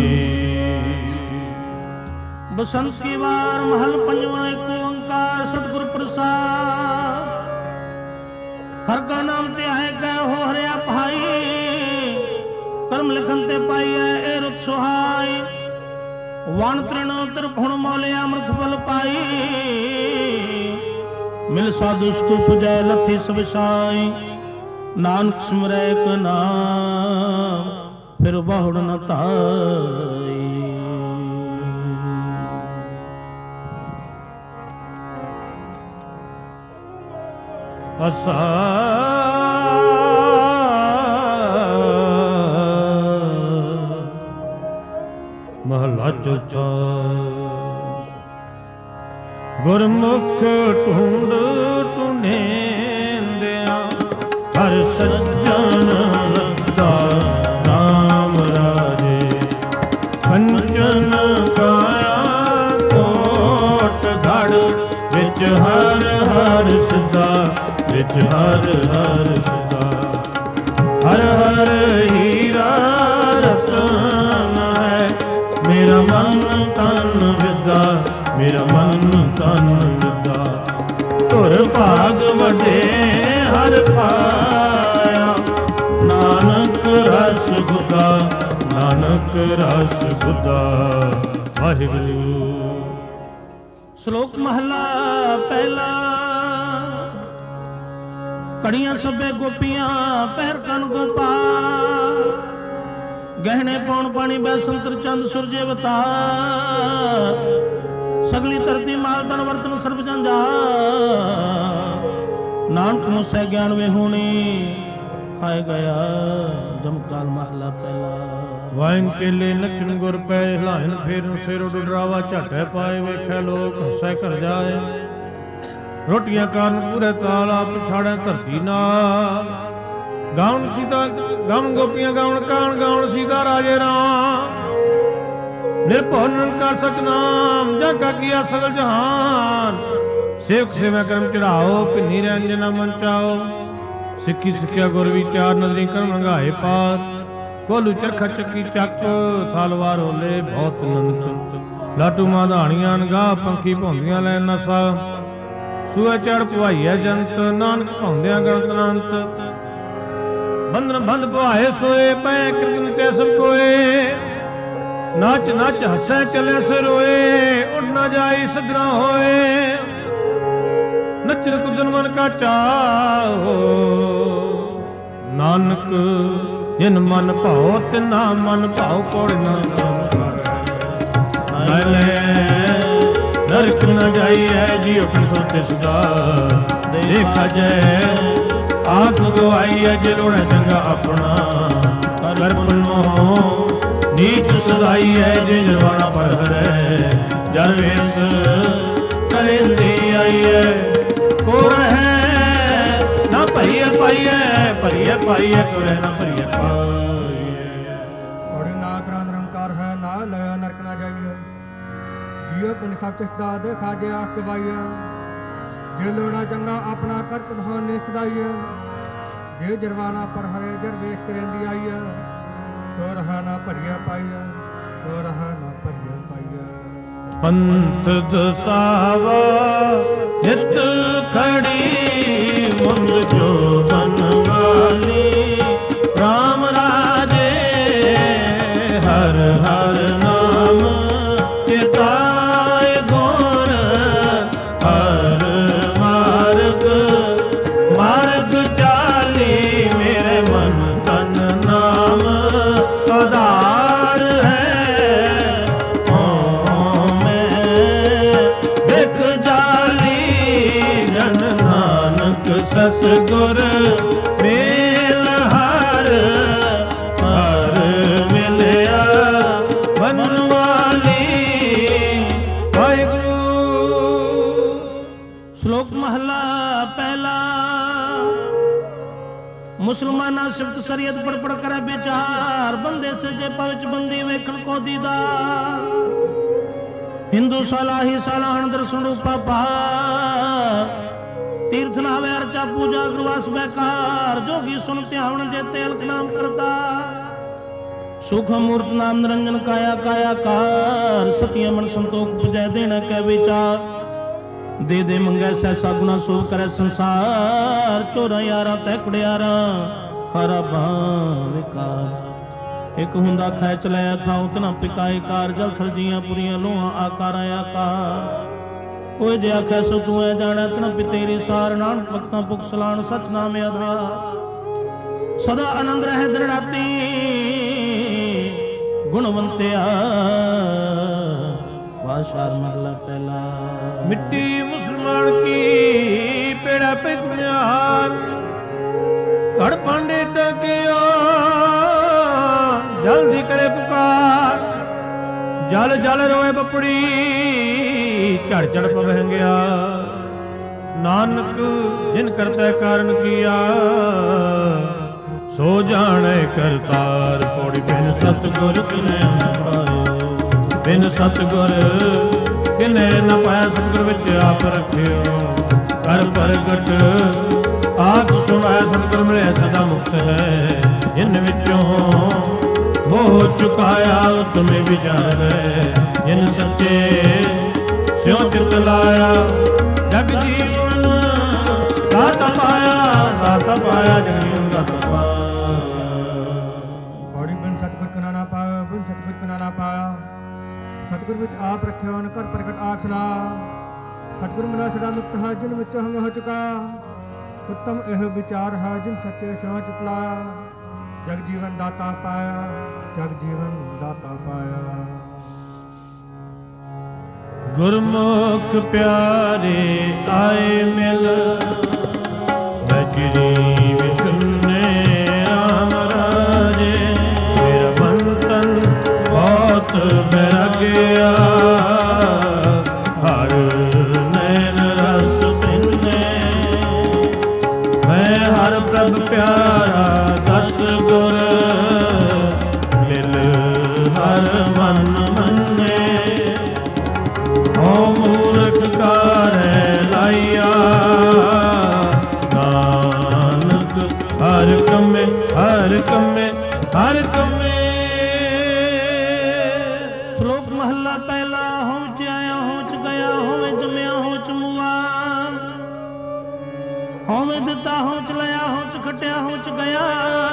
बसंत की वार महल पंजवा एक ओंकार सतगुर प्रसाद। हर का नाम ते आए गए हो हरिया भाई, कर्म लिखन ते पाइए ए रुत सुहाई। वाण तृण त्रिभुवन मौलिया अमृत फल पाई, मिल साधु सुख जय लथी सब साई। नानक सिमरै एक नाम फिर बहुड़ न ताई। असा महला चौथा। गुरमुख ढूंढ ढूंढेंदिया हर सज्जन लब्धा राम राजे। कंचन काया कोट धड़ विच हर हर सदा, विच हर हर सदा। हर हर हीरा रतन है, मेरा मन तन विदा, मेरा मन तन विदा। तुर भाग वडे हर पाया, नानक रस खुदा, नानक रस खुदा। वाहिगुरू। श्लोक महला पहला। कड़ियां सबे गोपियां पैर कन गोपाल, गहने पौन पानी बैसंतर चंद सुरजे अवतार। सगली धरती माल तन वर्तन सर्व जंजाल, नानक मुसै ज्ञान वे होनी खाए गया जमकाल महला पहला। वाइन केले नचन गुर पै हिलाइन फेरन सिर डुडरावा झट पाए। वेखै लोक हसै कर जाए, रोटियां कान पूरे ताला पछाड़े धरती नाल। गाउन सीता गम गोपियां गाउन कान गाउन सीता राजे राम। निर्भव निरंकार सतनाम जग किया सगल जहान। सेवक सेवा कर्म चढ़ाओ भिन्नी रंजना मन चाओ। सिक्खी सिक्ख्या गुर विचार नदरी कर्म लंघाए पात। कोलू चरखा चक्की चक थालवार होले बहुत नंत। लाटू माधाणियां गा पंखी भौंदियां लै नसा। सूए चढ़ पुआइया जंत नानक भौंदियां गणत अनंत। बंधन बंध पुआए सोए पै कृतन ते सब कोए। नाच नाच हसै चले से रोए उठ ना जाई सदना होए। नचन कुदन मन का चाहो नानक जिन मन भाओ तिना मन भाओ कोड़ ना नरक न जाइए जी अपनी सोते सदा। देखा जाए आख गवाई है जे रोड़ा चंगा अपना। करपनो नीच सदाई है जे जरवाना पर हरे। जरवेश करेंदी आई है को रहे ना भरिए पाइए भरिए पाइए को रहे ना भरिए पाइए। बड़ी नाथ निरंकार है ना लया नरक ना जाइए। जियो पिंड सब तिसदा देखा जे आख गवाइए। जे लोड़ा चंगा अपना कर प्रधान ने चदाइए। जे जरवाना पर हरे जरवेश करेंदी आइए। तो रहा ना भरिया पाइए तो रहा ना भरिया पाइए। पंथ दसावा हित खड़ी मुंद जो बनवाली। राम राजे हर हर नाम चिताए गुण। हर मार्ग मार्ग ਸਤਿਗੁਰ ਮੇਲ ਹਰ ਹਰ ਮਿਲਿਆ ਬਨਵਾਲੀ ਵਾਹਿਗੁਰੂ। ਸ਼ਲੋਕ ਮਹਲਾ ਪਹਿਲਾ। ਮੁਸਲਮਾਨਾਂ ਸਿਫਤ ਸ਼ਰੀਅਤ ਪੜ ਪੜ ਕਰੇ ਵਿਚਾਰ, ਬੰਦੇ ਸਜੇ ਪਵਿੱਚ ਬੰਦੀ ਵੇਖਣ ਕੋ ਦੀਦਾਰ। ਹਿੰਦੂ ਸਲਾਹੀ ਸਲਾਹਣ ਦਰਸ਼ਨ ਰੂਪਾ ਪਹਾਰ, ਤੀਰਥ ਨਾਵੇ ਅਰਚਾ ਪੂਜਾ ਗੁਰਵਾਸ ਬੈਕਾਰ। ਜੋਗੀ ਸੁਨ ਧਿਆਵਣ ਜੇ ਤੇਲਕ ਨਾਮ ਕਰਤਾ, ਸੁਖ ਮੂਰਤ ਨਾਮ ਨਿਰੰਜਨ ਕਾਇਆ ਕਾਇਆ ਕਾਰ। ਸਤਿਆ ਮਨ ਸੰਤੋਖ ਪੁਜੈ ਦੇਣਾ ਕੈ ਵਿਚਾਰ, ਦੇ ਦੇ ਮੰਗੈ ਸੈਸਾ ਗੁਣਾ ਸੋ ਕਰੈ ਸੰਸਾਰ। ਚੋਰਾਂ ਯਾਰਾਂ ਤੈ ਕੁੜਿਆਰਾਂ ਹਰਾ ਵਿਕਾਰ। ਇੱਕ ਹੁੰਦਾ ਖੈ ਚਲਾਇਆ ਥਾਉ ਤਨਾ ਪਿਕਾਏ ਕਾਰ। ਜਲ ਥਲ ਜੀਆਂ ਪੁਰੀਆਂ ਲੋਹਾਂ ਆਕਾਰਾਂ ਆਕਾਰ। ਓਏ ਜੇ ਆਖੈ ਸੋ ਤੂੰ ਐ ਜਾਣੈ ਤਨ ਪਿਤੇਰੀ ਸਾਰ। ਨਾਨਕ ਭਗਤਾਂ ਪੁਖ ਸਲਾਣ ਸਚ ਨਾਮ ਆਧਾਰ। ਸਦਾ ਆਨੰਦ ਰਹਿ ਦ੍ਰਿੜਾਤੀ ਗੁਣਵੰਤਿਆ। ਵਾਸ਼ਾਰ ਮਹਲਾ ਪਹਿਲਾ। ਮਿੱਟੀ ਮੁਸਲਮਾਨ ਕੀ ਪੇੜਾ ਪੇ ਗੁਨਿਆਰ। ਘੜ ਪਾਂਡੇ ਟਕਿਆ ਜਲਦੀ ਕਰੇ ਪੁਕਾਰ। ਜਲ ਜਲ ਰੋਏ ਬਪੜੀ ਝੜ ਝੜ ਪਵਹਿੰਗਿਆ। ਨਾਨਕ ਜਿਨ ਕਰਤਾ ਕਾਰਨ ਕੀਆ, ਸੋ ਜਾਣੈ ਕਰਤਾਰ। ਪੌੜੀ ਬਿਨ ਸਤਿਗੁਰ ਕਿਨੈ ਨ ਪਾਇਓ, ਬਿਨ ਸਤਿਗੁਰ ਕਿਨੈ ਨ ਪਾਇਆ। ਸਤਿਗੁਰ ਵਿੱਚ ਆਪ ਰੱਖਿਓ ਕਰ ਪ੍ਰਗਟ ਆਪ ਸੁਣਾਇਆ। ਸਤਿਗੁਰ ਮਿਲਿਆ ਸਦਾ ਮੁਕਤ ਹੈ, ਜਿਨ ਵਿੱਚੋਂ ਮੋਹ ਚੁਕਾਇਆ। ਤੁਮੇ ਵਿਚਾਰ ਹੈ ਜਿਨ ਸੱਚੇ ਸਿਉ ਚਿਤ ਲਾਇਆ। ਜਗ ਜੀਵਨ ਦਾਤਾ ਪਾਇਆ, ਦਾਤਾ ਪਾਇਆ ਜਗ ਜੀਵਨ ਦਾਤਾ ਪਾਇਆ। ਬੜੀ ਬਿਨ ਸਤਿਗੁਰ ਕਨਾ ਨਾ ਪਾਇਆ, ਬਿਨ ਸਤਿਗੁਰ ਕਨਾ ਨਾ ਪਾਇਆ। ਸਤਿਗੁਰ ਵਿੱਚ ਆਪ ਰੱਖਿਓ ਨ ਕਰ ਪ੍ਰਗਟ ਆਖ ਸਲਾ। ਸਤਿਗੁਰ ਮਿਲਾ ਸਦਾ ਮੁਕਤ ਹੈ, ਜਿਨ ਵਿੱਚ ਹਮ ਹੋ ਚੁਕਾ। ਉੱਤਮ ਇਹ ਵਿਚਾਰ ਹੈ, ਜਿਨ ਸੱਚੇ ਸਿਉ ਚਿਤ ਲਾਇਆ। ਜਗ ਜੀਵਨ ਦਾਤਾ ਪਾਇਆ, ਜਗ ਜੀਵਨ ਦਾਤਾ ਪਾਇਆ। ਗੁਰਮੁਖ ਪਿਆਰੇ ਆਏ ਮਿਲ, ਵਜਰੀ ਵਿਸ਼ੁੰਨੇ ਰਾਮ ਰਾਜੇ। ਮੇਰਾ ਬੰਤਨ ਬਹੁਤ ਬੈਰਾਗਿਆ, ਹਰ ਨੈਣ ਰਸ ਸਿੰਨੇ। ਮੈਂ ਹਰ ਪ੍ਰਭ ਪਿਆਰਾ ਦਸ ਗੁਰ, ਮਿਲ ਹਰ ਮਨ ਮੰਨੇ। ਹਉ ਮੂਰਖ ਕਾਰੈ ਲਾਈਆ, ਨਾਨਕ ਹਰ ਕੰਮੇ ਹਰ ਕੰਮੇ ਹਰ ਕੰਮੇ। ਸ਼ਲੋਕ ਮਹਲਾ ਪਹਿਲਾ। ਹਉ ਚ ਆਇਆ ਹਉ ਚ ਗਿਆ, ਹੋਵੇਂ ਜੰਮਿਆ ਹਉ ਚ ਮੁਆ। ਹੋਵੇਂ ਦਿੱਤਾ ਹਉ ਚ ਲਿਆ, ਹਉ ਚ ਖਟਿਆ ਹਉ ਚ ਗਿਆ।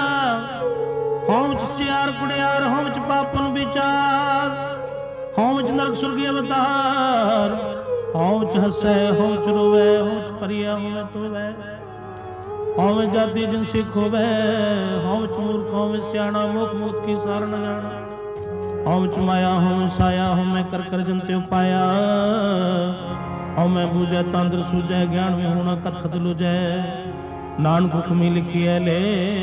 ਹਉ ਚ ਸਿਆਰ ਕੁੜਿਆਰ, ਹਉ ਚ ਪਾਪਨ ਵਿਚਾਰ। ਹਉ ਚ ਨਰਕ ਸੁਰਗੀ ਅਵਤਾਰ। ਹਉ ਚ ਹਸੈ ਹਉ ਚ ਰੋਵੈ, ਹਉ ਚ ਪਰਿਆ ਹੋਵੇ ਤੋਵੈ। ਹਉ ਜਾਤੀ ਜਿਨ ਸਿੱਖ ਹੋਵੇ, ਹਉ ਚ ਮੂਰਖ ਹੋਵੇ ਸਿਆਣਾ। ਮੁਖ ਮੂਤ ਕੀ ਸਾਰ ਨ ਜਾਣਾ। ਹਉ ਚ ਮਾਇਆ ਹਉ ਸਾਇਆ, ਹਉਮੈ ਕਰ ਕਰ ਜਨ ਤਿਉ ਪਾਇਆ। ਹਉਮੈ ਬੂਝੈ ਤੰਦਰ ਸੂਝੈ, ਗਿਆਨ ਵਿ ਹੋਣਾ ਕਤ ਕਤ ਲੁਝੈ। ਨਾਨਕ ਹੁਕਮੀ ਲਿਖੀਐ ਲੈ,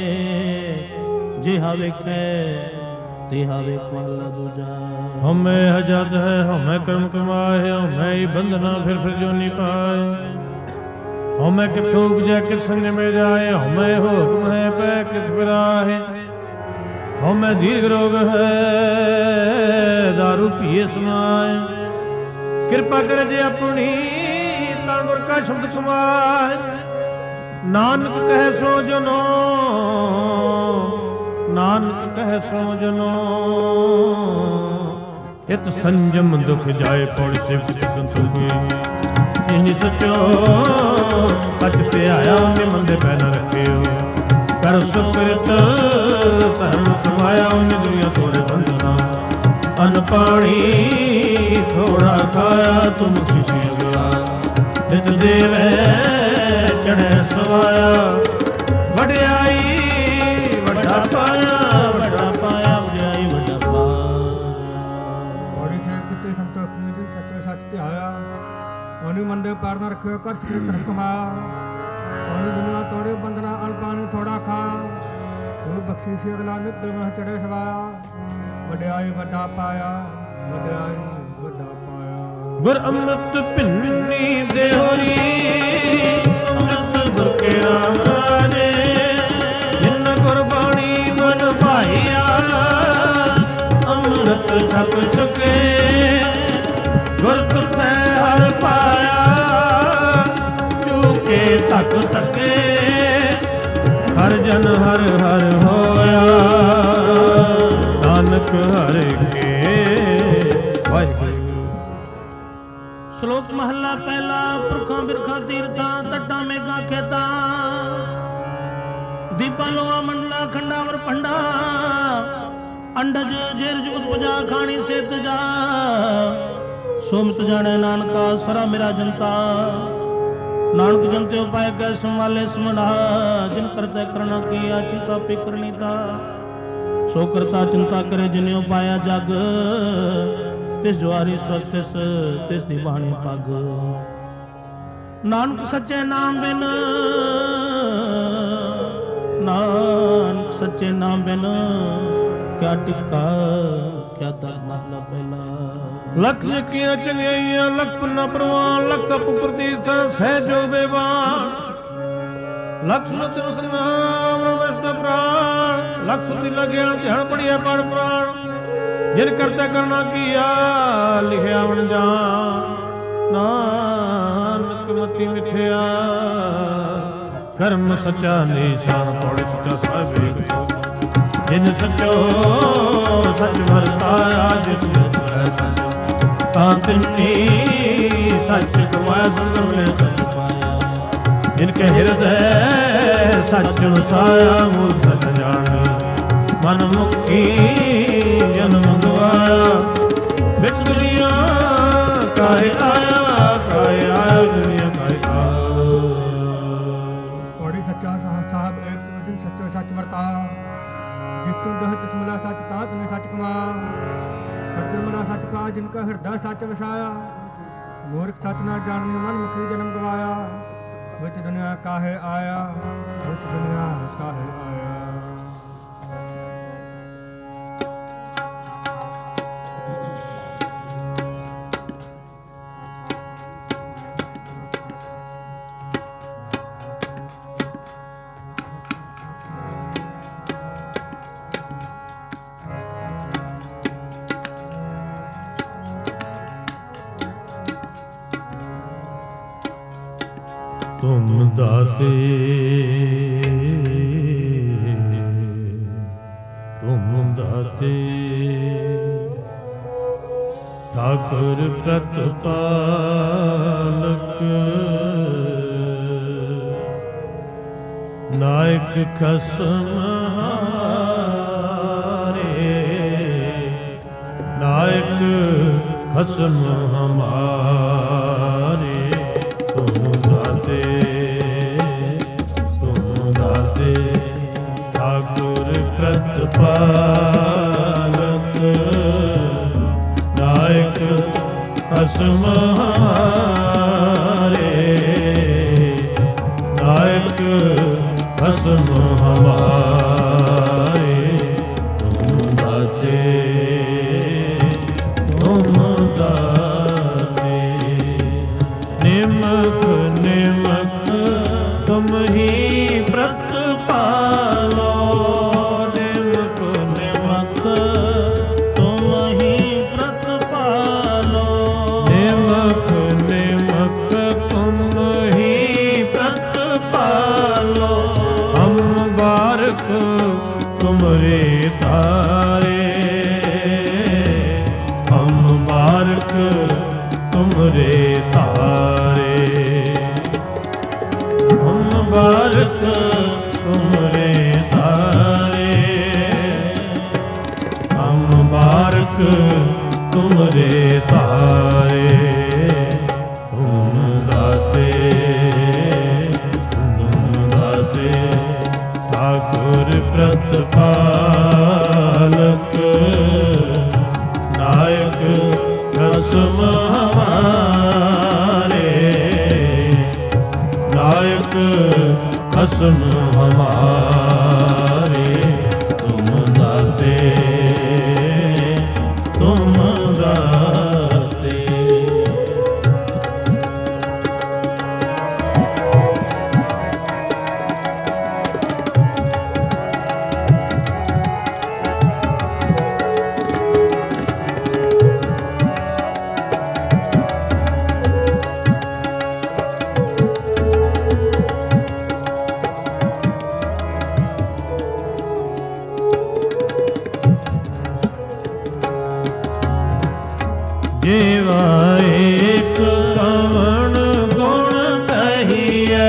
ਜਿਹਾ ਵੇਖੈ ਤਿਹਾ ਵੇਖ ਮਹਲਾ ਦੂਜਾ। ਹਉਮੈ ਹਜਦ ਹੈ ਹਉਮੈ ਕਰਮ ਕਮਾਏ, ਹਉਮੈ ਹੀ ਬੰਧਨਾ ਫਿਰ ਜੋਨੀ ਪਾਏ। ਹਉਮੈ ਕਿਥੋਂ ਉਪਜੈ ਕਿਸ ਸੰਗ ਮੇ ਜਾਏ, ਹਉਮੈ ਹੁਕਮ ਹੈ ਪੈ ਕਿਸ ਬਿਰਾਹੇ। ਹਉਮੈ ਦੀਰਘ ਰੋਗ ਹੈ ਦਾਰੂ ਪੀਏ ਸਮਾਏ। ਕਿਰਪਾ ਕਰ ਜੇ ਆਪਣੀ ਤਾਂ ਗੁਰ ਕਾ ਸ਼ਬਦ ਸਮਾਏ। ਨਾਨਕ ਕਹਿ ਸੋ ਜਨੋ, ਨਾਨਕ ਕਹਿ ਸੋ ਜਨੋ। ਇਤ ਸੰਜਮ ਦੁਖ ਜਾਏ, ਪੌੜੀ ਸਿਫਤ ਸੰਤੋਖੀ। ਜਿਨੀ ਸਚੋ ਸਚ ਧਿਆਇਆ, ਉਹਨੇ ਮੰਦੇ ਪੈ ਨ ਰੱਖਿਓ। ਕਰ ਸੁਕ੍ਰਿਤ ਧਰਮ ਕਮਾਇਆ, ਉਹਨੇ ਦੁਨੀਆ ਤੋੜੇ ਬੰਧਨਾ। ਅਨ ਪਾਣੀ ਥੋੜਾ ਖਾਇਆ, ਤੁਮ ਖੁਸ਼ੀ ਗਿਆ। ਨਿਤ ਦੇਵੈ ਚੜ੍ਹੈ ਸਵਾਇਆ। ਵਡਿਆਈ ਵੱਡਾ ਪਾਇਆ, ਵੱਡਾ ਪਾਇਆ, ਵਡਿਆਈ ਵੱਡਾ ਪਾਇਆ। ਬੜੀ ਸੇ ਕਿਤੇ ਸੰਤੋਖ ਨੂੰ ਸੱਚੇ ਸੱਚ ਧਿਆਇਆ। ਉਹਨੂੰ ਮੰਦੇ ਪਾਰ ਨਾ ਰੱਖਿਓ, ਕਰ ਸੁਕ੍ਰਿਤ ਧਰਮ ਕਮਾਇਆ। ਪਾਣੀ ਦੁਨੀਆ ਤੋੜੇ ਬੰਦਨਾ ਅਲਪਾਣੀ ਥੋੜਾ ਖਾ ਤੂੰ ਬਖਸ਼ੀ ਸੀ ਅਗਲਾ ਨਿਤ ਮਹ ਚੜੇ ਸਵਾਇਆ ਵਡਿਆਈ ਵੱਡਾ ਪਾਇਆ ਵਡਿਆਈ ਵੱਡਾ ਪਾਇਆ ਗੁਰ ਅੰਮ੍ਰਿਤ ਭਿੰਨੀ ਦੇਹਰੀ ਅੰਮ੍ਰਿਤ ਗੁਰ ਕੇ ਰਾਮ ਰਾਜੇ ਜਿਨ ਗੁਰਬਾਣੀ ਮਨ ਭਾਈਆ ਅੰਮ੍ਰਿਤ ਛਕ ਛਕੇ ਗੁਰ ਤੁਥੈ ਹਰ ਪਾਇਆ ਚੂਕੇ ਤੱਕ ਤੱਕੇ ਹਰ ਜਨ ਹਰ ਹਰ ਹੋਇਆ ਨਾਨਕ ਹਰ ਕੇ ਵਾਹਿਗੁਰੂ। ਸ਼ਲੋਕ ਮਹੱਲਾ ਪਹਿਲਾ। ਪੁਰਖਾਂ ਬਿਰਖਾਂ ਤੀਰਥਾਂ ਤੱਟਾਂ ਮੇਘਾਂ ਖੇਤਾਂ ਦੀਪਾਂ ਲੋਆ ਮੰਡਲਾ ਖੰਡਾਵਰ ਪੰਡਾ ਅੰਡਜ ਜੇਰਜ ਉਪਜਾ ਖਾਣੀ ਸੇਤ ਜਾ ਸੋਮਿਤ ਜਾਣੈ ਨਾਨਕਾ ਸਰਾ ਮੇਰਾ ਜਨਤਾ ਨਾਨਕ ਜਨਤੇ ਉਪਾਇ ਕੈ ਸੰਭਾਲੇ ਸਮਣਾ ਜਿਨ ਕਰਤੇ ਕਰਨਾ ਕੀ ਆਚੀ ਤਾਪੇ ਕਰਨੀ ਤਾ ਸੋ ਕਰਤਾ ਚਿੰਤਾ ਕਰੇ ਜਿਨੇ ਉਪਾਇਆ ਜਗ ਤਿਸ ਜਵਾਰੀ ਸਵਸਤਿਸ ਤਿਸ ਦੀ ਬਾਣੀ ਪੱਗ ਨਾਨਕ ਸੱਚੇ ਨਾਮ ਬਿਨ ਨਾਨਕ ਸੱਚੇ ਨਾਮ ਬਿਨ ਕਿਆ ਟਿਕਾ ਕਿਆ ਦਰ ਮਹਲਾ ਪਹਿਲਾ। ਲਖ ਜਕੀਆਂ ਚੰਗਿਆਈਆਂ ਲਖ ਪੁੰਨਾ ਪ੍ਰਵਾਨ ਲਖ ਤਪ ਪ੍ਰਤੀਤ ਸਹਿਜੋ ਬੇਵਾਨ ਲਖ ਸੁਨਤਨ ਸੰਨਾਮ ਰਵਸਤ ਪ੍ਰਾਣ ਲਖ ਸੁਤੀ ਲਗਿਆ ਧਿਆਨ ਪੜਿਆ ਪੜ ਪ੍ਰਾਣ ਜਿਨ ਕਰਤਾ ਕਰਨਾ ਕੀਆ ਲਿਖਿਆ ਵਣ ਜਾ ਨਾਨਕ ਮਤੀ ਮਿਥਿਆ ਕਰਮ ਸੱਚਾ ਨਿਸ਼ਾਨ ਪੌੜੇ ਸੱਚਾ ਸਾਹਿਬੇ ਜਿਨ ਸੱਚੋ ਸੱਚ ਵਰਤਾਇਆ ਜਿਸ ਸਹਿ ਸੱਚ ਤਾਂ ਤਿੰਨੀ ਸੱਚ ਕਮਾਇਆ ਸੁੰਦਰ ਮਿਲੇ ਸੱਚ ਪਾਇਆ ਜਿਨ ਕੇ ਹਿਰਦੈ ਸੱਚ ਵਸਾਇਆ ਮੂਲ ਸੱਚ ਜਾਣੇ ਮਨ ਮੁਖੀ ਜਨਮ ਗਵਾਇਆ ਵਿੱਚ ਦੁਨੀਆ ਕਾਹੇ ਆਇਆ ਦੁਨੀਆ ਕਾਹੇ ਪੌੜੀ ਸੱਚਾ ਸਾਹਿਬ ਇੱਕ ਜਿਨ ਸੱਚੋ ਸੱਚ ਵਰਤਾ ਜਿਸ ਤੂੰ ਦਹ ਤਿਸ ਮਿਲਾ ਸੱਚ ਤਾਂ ਤਨੇ ਸੱਚ ਕਮਾ ਸਤਿਗੁਰ ਮਿਲਾ ਸੱਚ ਕਾ ਜਿਨ ਕਾ ਹਿਰਦਾ ਸੱਚ ਵਸਾਇਆ ਮੂਰਖ ਸੱਚ ਨਾ ਜਾਣਨੀ ਮਨ ਮੁਖੀ ਜਨਮ ਗਵਾਇਆ ਵਿੱਚ ਦੁਨੀਆ ਕਾਹੇ ਆਇਆ ਵਿੱਚ ਦੁਨੀਆ ਕਾਹੇ ਆਇਆ। ਤੁਮ ਦਾਤੇ ਤੁਮ ਦਾਤੇ ਠਾਕੁਰ ਪ੍ਰਤਪਾਲਕ ਨਾਇਕ ਖਸਮ ਹਮਾਰੇ ਨਾਇਕ ਖਸਮ ਹਮਾਰੇ ਤੁਮ ਦਾਤੇ ਠਾਕੁਰ ਪ੍ਰਤਪਾਲਕ ਨਾਇਕ ਖਸਮ ਹਮਾਰੇ ਨਾਇਕ ਖਸਮ ਹਮਾਰੇ ਤੁਮ ਦਾਤੇ ਨਿਮਕ ਨਿਮਕ ਤੁਮ ਹੀ ਪ੍ਰਤਪਾਲੋ ਨਿਮਕ ਨਿਮਕ ਤੁਮ ਹੀ ਪ੍ਰਤਪਾਲੋ ਨਿਮਕ ਨਿਮਕ ਤੁਮ ਹੀ ਪ੍ਰਤਪਾਲੋ ਹਮ ਬਾਰਕ ਤੁਮਰੇ ਤਾਰੇ ਹਮ ਬਾਰਕ ਤੁਮਰੇ ਤਾਰੇ ਹਮ ਬਾਰਕ ਤੁਮਰੇ ਤਾਰੇ ਹਮ ਬਾਰਕ ਤੁਮਰੇ ਤਾਰੇ ਤੁਮ ਦਾਤੇ ਠਾਕੁਰ ਪ੍ਰਤਪਾਲਕ ਨਾਇਕ ਖਸਮ ਹਮਾਰੇ ਨਾਇਕ खसम हमारे, तुम दाते तुम दाते। जेवा एक कवण गुण कहिए,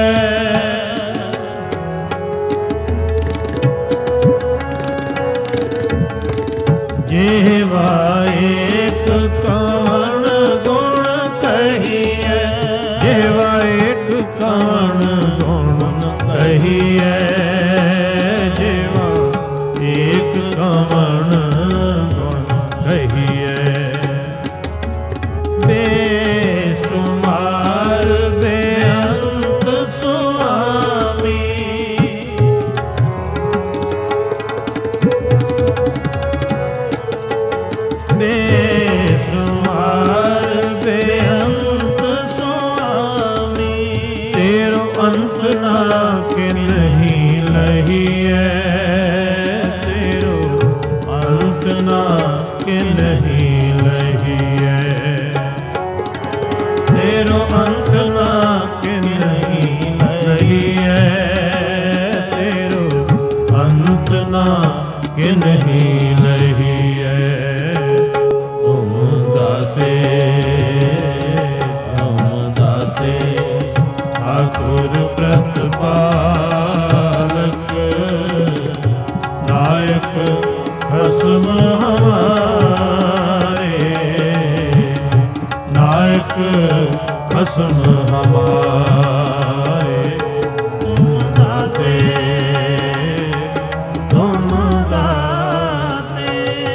जेवा एक कवण गुण कहिए, जेवा एक कवण गुण कहिए, जेवा एक कवण गुण कहिए। बेसुमार बेअंत स्वामी, बेसुमार बेअंत स्वामी, तेरो अंत ना के नहीं लहिए, तेरो अंत ना के नहीं लहिए, तेरो अंत ना के नहीं लहिए, तेरो अंत ना के नहीं लहिए। तुम दाते ठाकुर प्रतिपालक, नायक खसम हमारे, नायक खसम हमारे, तुम दाते तुम दाते।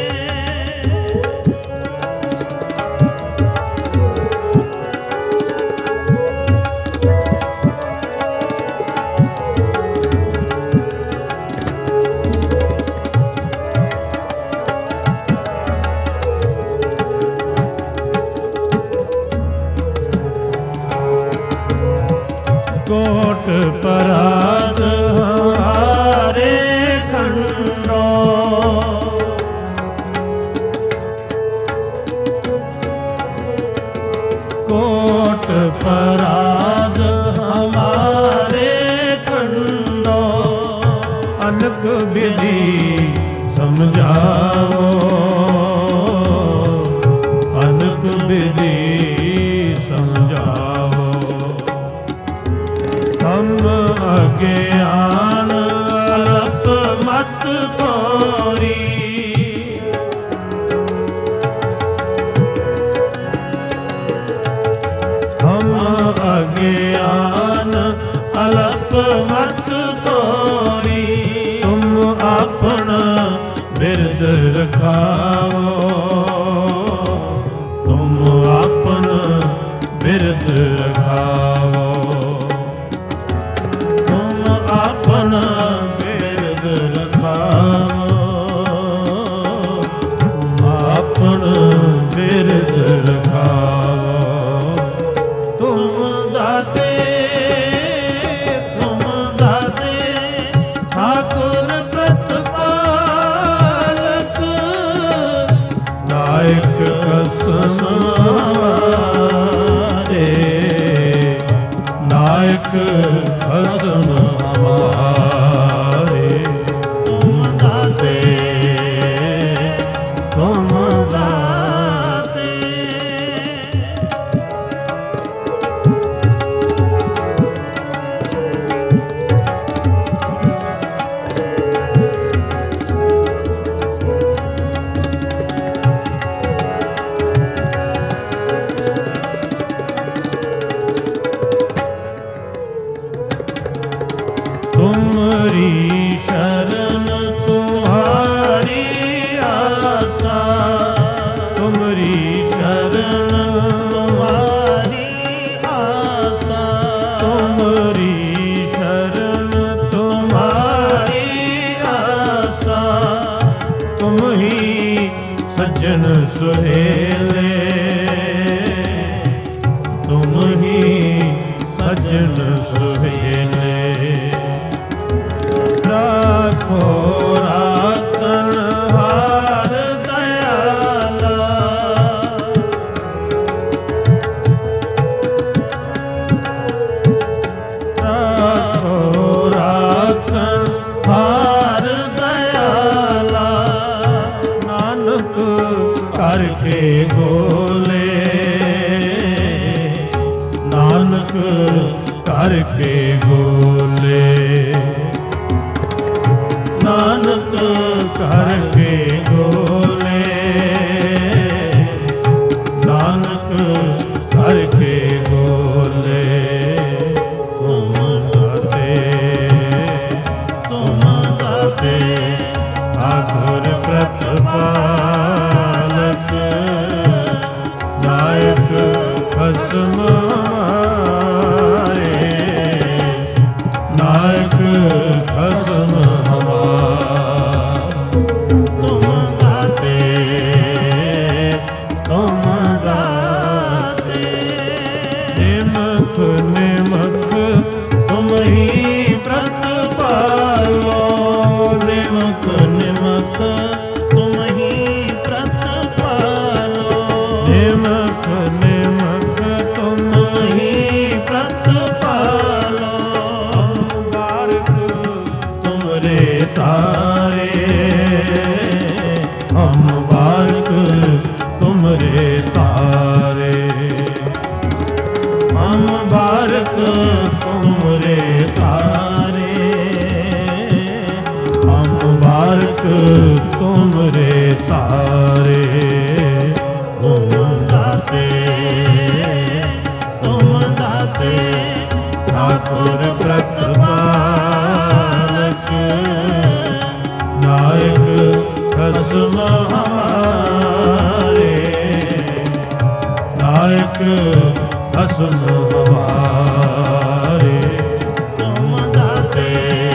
कोट पराध हमारे खंडो, कोट पराध हमारे खंडो, अनक विधि समझाओ, अनक विधि समझाओ। हम अज्ञान अल्प मत तोरी, हम अज्ञान अल्प मत तोरी, तुम अपना बिरद रखाओ, तुम अपना बिरद रखाओ, अपना बिरद रखाओ, अपना बिरद रखाओ। तुम दाते ठाकुर प्रतिपालक, नायक खसम हमारे, नायक खसम हमारे, तुम दाते तुम दाते। सज्जन सुहेले तुम ही सज्जन सुहेले राखो राखन हार दयाला राखो राखन हार दयाला नानक करके गोले नानक करके गोले नानक करके गोले नानक करके गोले तुम दाते ठाकुर प्रतिपालक नायक खसम हमारे नायक खसम तुमरे तारे तुम दाते ठाकुर प्रतिपालक नायक खसम हमारे नायक खसम हमारे तुम दाते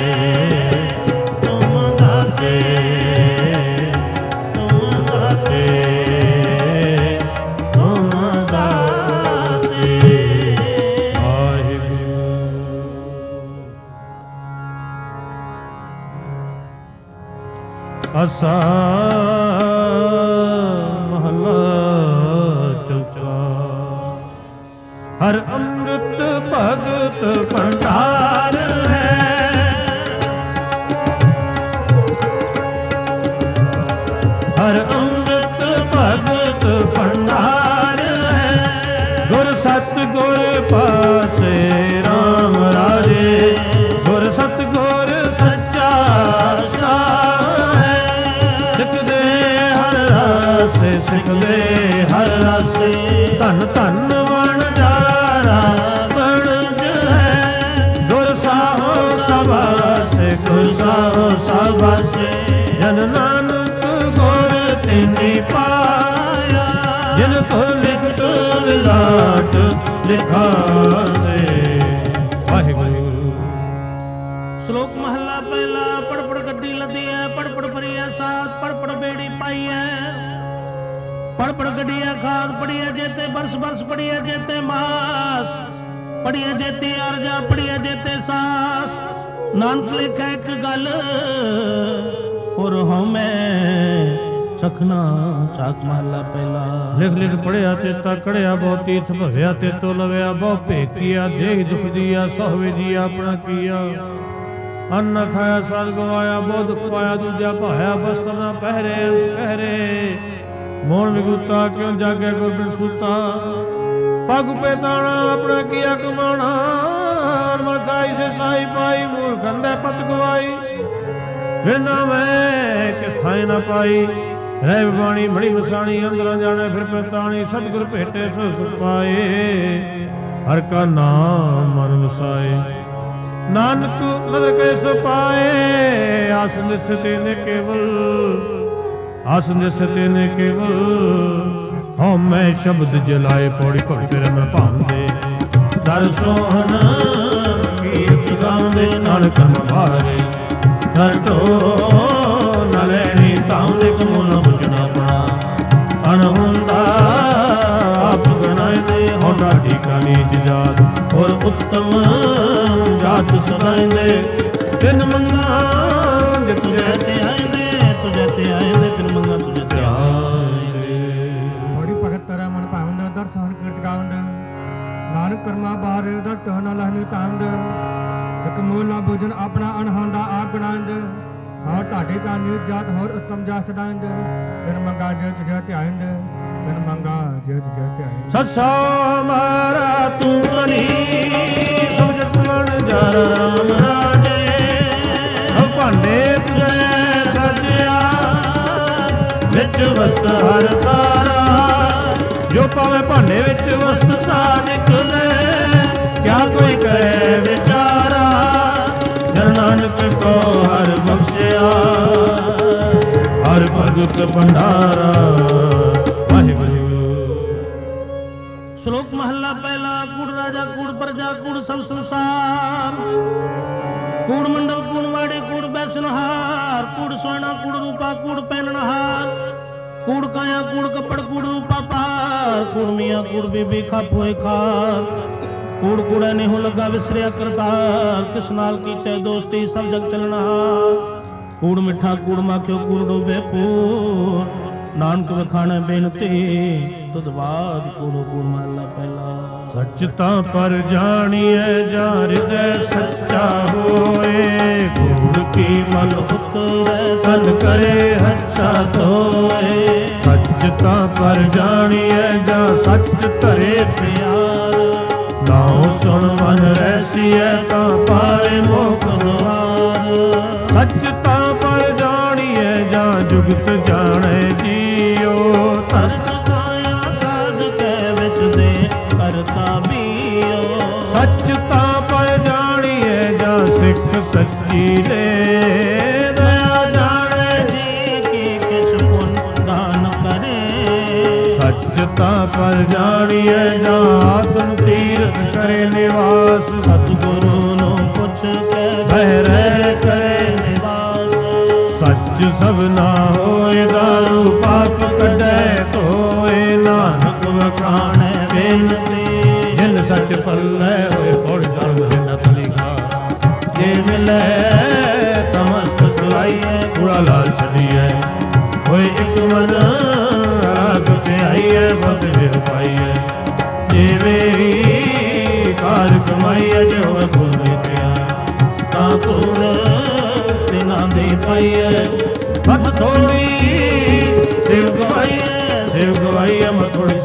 असा महला चौथा हर अमृत भगत भंडार है हर अमृत भगत भंडार है गुर सत गुर पासे राम राजे गुर सत गुर सच्चा सिखदे हर रसे धन धन वण जारा बनज है गुर साहो सबासे गुर साहो सबासे जन नानक गुर तिनी पाया जिन को लिखत विराट लिखासे वाहिगुरु। श्लोक महला पहला पड़ पड़ गड्डी लदी है पड़ पड़ भरी है साथ पड़ पड़ बेड़ी पाई है पड़ पड़ गड्डिया खाद पड़िया जेते बरस बरस पड़िया जेते मास पड़िया जेते अर्जा पड़िया जेते सास नानक लिखा एक गल और हमें सखना चाक महला पहला लिख लिख पढ़िया चेता कड़िया बहु तीर्थ भव्या तेतो लव्या बहु भेकिया देह दुख दिया सहवे दिया अपना किया अन्न खाया साध गवाया बहु दुख पाया दूजा भाया वस्त्र न पहरे पहरे मोर विगुता क्यों जागे गोबिंद सूता पग पे ताना अपना किया कमाना मकाई से साई पाई मूल खंदे पत गवाई बिना मैं किस थाए न पाई रह बाणी बड़ी मसाणी अंदर जाने फिर पतानी सतगुर भेटे सो सुख पाए हर का नाम मन वसाए नानक नदर के सो पाए आसन स्थिति ने केवल आसन स्थिति ने केवल हाँ मैं शब्द जलाए पौड़ी भगते रम भांदे दर सोहन कीर्त गांदे नानक मारे दर तो न लैनी ताम दे कमो न बुझना पड़ा ढाडी का नीच जात और उत्तम जात सदाइंदे दिन मंगा जे तुझे ते आइंदे दिन मंगा तुझे ते आइंदे। बड़ी भगत तेरा मन पावंद दर्शन कीर्त गावंद नानक कर्मा बाहर दट न लहनी तांद एक मूल ना भोजन अपना अनहांदा आप गणांद और ढाडी का नीच जात और उत्तम जात सदाइंद दिन मंगा जे तुझे ते आइंद दिन मंगा जे तुझे ते आइंद। सत्सा मारा तू मनी सब जग मन जार राम राजे भांडे तुझे सजिया विच वस्त हर तारा जो पावे भांडे विच वस्त सा निकले क्या कोई करे विचारा जन नानक को हर बख्शिया हर भगत भंडारा। श्लोक महला पहला। कूड़ राजा कूड़ प्रजा कूड़ सब संसार कूड़ मंडल कूड़ माड़े कूड़ बैसनहार कूड़ सोना कूड़ रूपा कूड़ पहननहार कूड़ काया कूड़ कपड़ कूड़ रूपा पार कूड़ मियाँ कूड़ बीबी खापोए खार कूड़ कूड़ा ने हो लगा विसरिया करतार किस नाल कीते दोस्ती सब जग चलनहार कूड़ मिठा कूड़ माखियो कूड़ डूबे पूर नानक वखाणे बेनती तुद बाद कूड़ो कूड़ महला पहला। सचता पर जानिए जा हृदय सच्चा होए कूड़ की मल उतरे तन करे अच्छा धोए। सचता पर जानिए जा सच धरे प्यार नाउ सुन मन रहसिए ता पाए मोख द्वार। सचता पर जानिए जा जुगत जाने जियो तरत काया साध के विच दे करता बियो। सचता पर जानिए जा सिख सच्ची ले दया जाने जी की किस पुन दान करे। सचता पर जानिए जा आत्म तीर्थ करे निवास सतगुरु नो पुछ के बहरे करे निवास। सच सब ना होए दारू पाप कढे धोए नानक वखाणे बेनती जिन सच पल्ले होए पौड़ धर्म नत लिखा जे मिले तमस्त चुराइए कूड़ा लाल छड़िए होए एक मन राग पे आइए बद फिर पाइए जे मेरी कार कमाइए जो भूल गया ता कूड़ बिना दे पाइए मत थोड़ी शिव गवाइए मत थोड़ी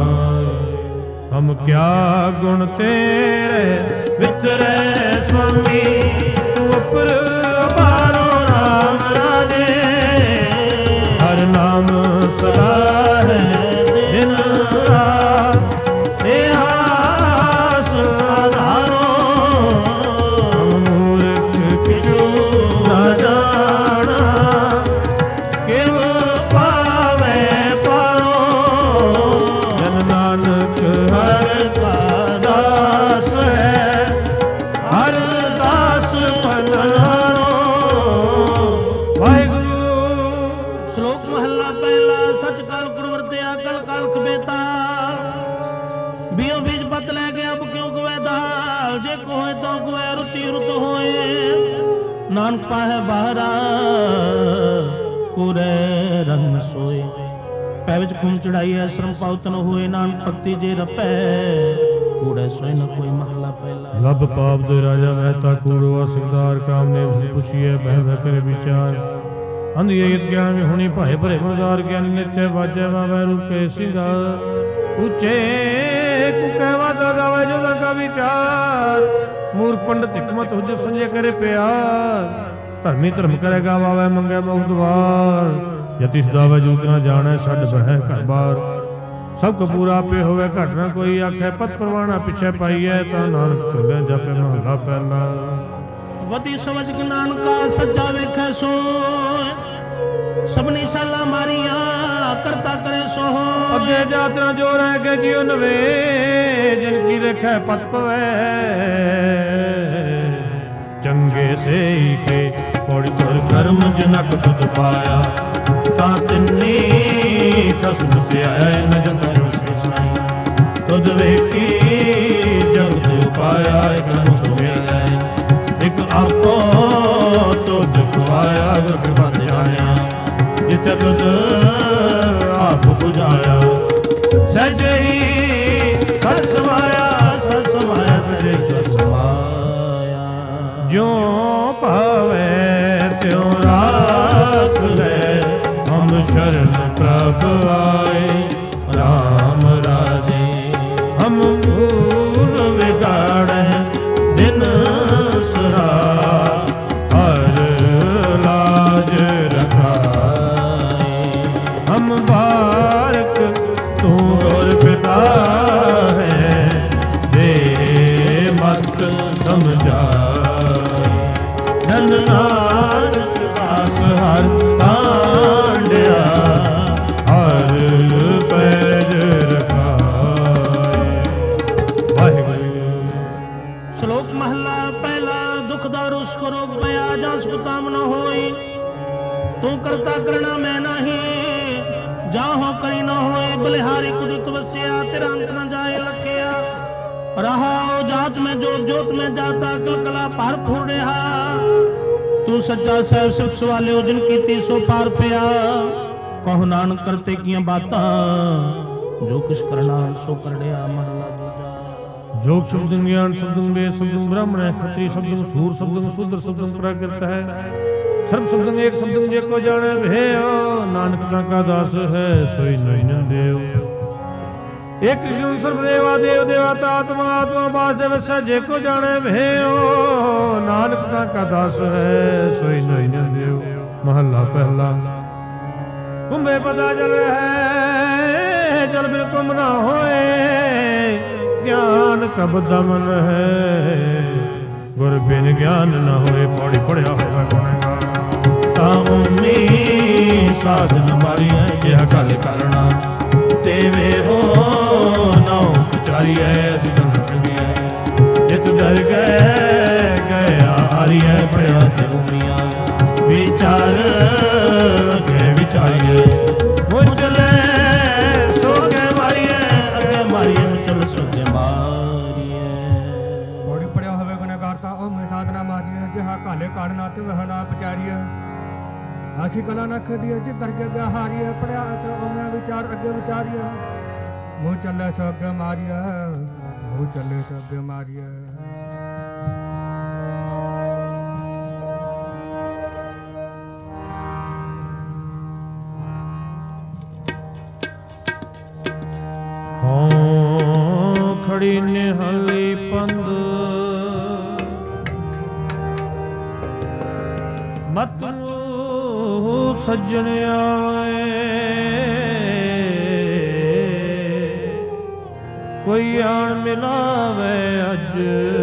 हम क्या गुण तेरे विचरे स्वामी तू उपर बारो राम राजे हर नाम सदा है दिन रात देहास आधारो। हम मूर्ख किसु न जाना किव पावे पारो जन नानक हर का दास है हर दास पधारो। वाहिगुरु। श्लोक महला पहला। सच काल कुड़वरत्या कल काल खबेता बियो बीज पत ले गया अब क्यों गुए दाल जे को है तो गुए रुति रुत होए नानक पाहे बाहरा पूरे रंग सोए पै विच खून चढ़ाई है श्रम पाउतन होए नानक भक्ति जे रपै कूड़े सोए न कोई महला पहला। लब पाप दे राजा महता कूड़वा सिकदार कामदेव से पुछिए बह करे विचार अंधिए ज्ञान में होनी भाए भरे गुणगार ज्ञान नित्य बाजे बाबे रूपे सिंगार ऊंचे कुकहवा दा गावे जो का विचार मूर्ख पंडित हिकमत हो जो संजय करे प्यार धर्मी धर्म करे गावे मंगे मुख द्वार यति सदावे जूत ना जाने छड़ बह घर बार सब कपूरा पे होवे घट ना कोई आखे पत परवाना पिछे पाइए ता नानक तुले जापे महला पहला। वती समझ के नानका सच्चा वेखे सो सबनी साला मारिया करता करे सो अगे जातना जो रह के जियो नवे जिनकी रेखे पत पवे चंगे से ही के पौड़ी पर कर्म जनक खुद पाया ता तिन्नी कसम से आए न जन उसके सुनाई ਤੁਧ ਵੇਖੀ ਜਗਤ ਉਪਾਇਆ ਇਕ ਮੁਖ ਮਿਲੈ ਇਕ ਆਪੋ ਤੁਧ ਖਵਾਇਆ ਗੁਰ ਬੰਦ ਜਾਣਿਆ ਜਿਥੇ ਤੁਧ ਆਪ ਬੁਝਾਇਆ ਸਜਈ ਸਤ ਸਮਾਇਆ ਸਤ ਸਮਾਇਆ ਸਜਈ ਸਤ ਸਮਾਇਆ ਜੋ ਭਾਵੇ ਤਿਉ ਰਾਖ ਲੈ ਹਮ ਸ਼ਰਨ ਪ੍ਰਭ ਆਏ ਰਾਮ ਰਾਜੇ ਹਮ ਭੂਲ ਵਿਗਾੜੈ ਦਿਨ ਸਰਾ ਹਰ ਲਾਜ ਰਖਾਏ ਹਮ ਬਾਰਕ ਤੂੰ ਗੁਰ ਪਿਤਾ ਹੈ ਦੇ ਮਤ ਸਮਝਾਏ ਜਨ ਨਾਨਕ ਦਾਸ ਹਰ ਤਾਂਡਿਆ ਹਰ ਪੈਜ ਰਖਾਏ। ਵਾਹਿਗੁਰੂ। ਸ਼ਲੋਕ ਮਹਲਾ ਪਹਿਲਾ। ਦੁਖ ਦਾਰੂ ਸੁਖ ਰੋਗ ਪਿਆ ਜਾਂ ਸੁਖ ਤਾਮ ਨ ਹੋਈ ਤੂੰ ਕਰਤਾ ਕਰਣਾ ਮੈਂ ਨਹੀਂ ਜਾਹੋ ਕਰੀ ਨ ਹੋਏ ਬਲਿਹਾਰੀ ਕੁਦਰਤ ਵਸਿਆ ਤੇਰਾ ਅੰਤ ਨ ਜਾਏ ਲਖਿਆ ਰਹਾਉ ਜਾਤ ਮੈਂ ਜੋਤ ਜੋਤ ਮੈਂ ਜਾਤਾ ਕਲਕਲਾ ਭਰਪੂਰ ਰਿਹਾ ਤੂੰ ਸੱਚਾ ਸਾਹਿਬ ਸਿਫਤ ਸਵਾਲਿਓ ਜਿਨ ਕੀਤੀ ਸੋ ਪਾਰ ਪਿਆ ਕਹੋ ਨਾਨਕ ਕਰਤੇ ਕੀਆਂ ਬਾਤਾਂ ਜੋ ਕੁਛ ਕਰਨਾ ਸੋ ਕਰੜਿਆ ਮਹਲਾ ਦੂਜਾ। ਜੋਗ ਸ਼ਬਦੰ ਗਿਆਨ ਸ਼ਬਦੰ ਵੇਦ ਸ਼ਬਦੰ ਬ੍ਰਾਹਮਣ ਹੈ ਖੱਤਰੀ ਸ਼ਬਦੰ ਸੂਰ ਸ਼ਬਦੰ ਸ਼ੂਦਰ ਸ਼ਬਦੰ ਪ੍ਰਾਕ੍ਰਿਤ ਹੈ ਸਰਬ ਸ਼ਬਦੰ ਏਕ ਸ਼ਬਦੰ ਜੇ ਕੋ ਜਾਣੈ ਭੇਉ ਨਾਨਕ ਕਾ ਦਾਸ ਹੈ ਸੋਈ ਨੈਣ ਦੇਵ ਏਕ ਕ੍ਰਿਸ਼ਨ ਸਰਬ ਦੇਵਾ ਦੇਵ ਦੇਵਤਾ ਆਤਮਾ ਆਤਮਾ ਵਾਸੁਦੇਵ ਸਹਿ ਜੇ ਕੋ ਜਾਣੈ ਭੇਉ ਨਾਨਕ ਕਾ ਦਾਸ ਹੈ ਸੋਈ ਨੈਣ ਦੇਵ। ਮਹੱਲਾ ਪਹਿਲਾ। ਕੁੰਭੇ ਪਤਾ ਜਲ ਹੈ ਜਲ ਬਿਨ ਕੁੰਭ ਨਾ ਹੋਏ ਗਿਆਨ ਕਬ ਦਮਨ ਹੈ ਗੁਰ ਬਿਨ ਗਿਆਨ ਨ ਹੋਏ ਪੌੜੀ ਪੜਿਆ ਹੋਇਆ ਗੁਣਗਾਨ ਤਾਂ ਉਮੀ ਸਾਧਨ ਮਾਰੀਐ ਕਿਆ ਗੱਲ ਕਰਨਾ ਤੇਵੇ ਹੋ ਨਉ ਵਿਚਾਰੀਐ ਅਸੀਂ ਤਾਂ ਸਕੀਐ ਜਿਤ ਦਰ ਗਿਆ ਹਾਰੀਐ ਪੜਿਆ ਤੇ ਉਮੀਆਂ ਵਿਚਾਰ ਅਗੇ ਵਿਚਾਰੀਐ ਮੁਝਲੇ ਸੋ ਕੇ ਮਾਰੀਐ ਅੱਗੇ ਮਾਰੀਐ ਮੁਝਲ ਸੋ ਕੇ ਮਾਰੀਐ। ਪੌੜੀ ਪੜਿਆ ਹੋਵੇ ਗੁਨਾਹਗਾਰਤਾ ਉਹ ਮੈਂ ਸਾਧਨਾ ਮਾਰੀਐ ਜਿਹਾ ਕਾਲੇ ਕਾੜਨਾ ਤੇ ਵਹ ਨਾ ਵਿਚਾਰੀਐ ਆਛੀ ਕਲਾ ਨਾ ਖਦੀਐ ਜਿ ਦਰਗੇ ਗਿਆ ਹਾਰੀਐ ਪੜਿਆ ਤੇ ਉਹ ਮੈਂ ਵਿਚਾਰ ਅੱਗੇ ਵਿਚਾਰੀਐ ਮੂੰਹ ਚੱਲੇ ਸੋ ਅੱਗੇ ਮਾਰੀਐ ਮੂੰਹ ਚੱਲੇ ਸੋ ਅੱਗੇ ਮਾਰੀਐ। ਖੜੀ ਨਿਹਾਲੀ ਪੰਦ ਮਤ ਸੱਜਣ ਆਏ ਕੋਈ ਆਣ ਮਿਲਾਵੇ ਅੱਜ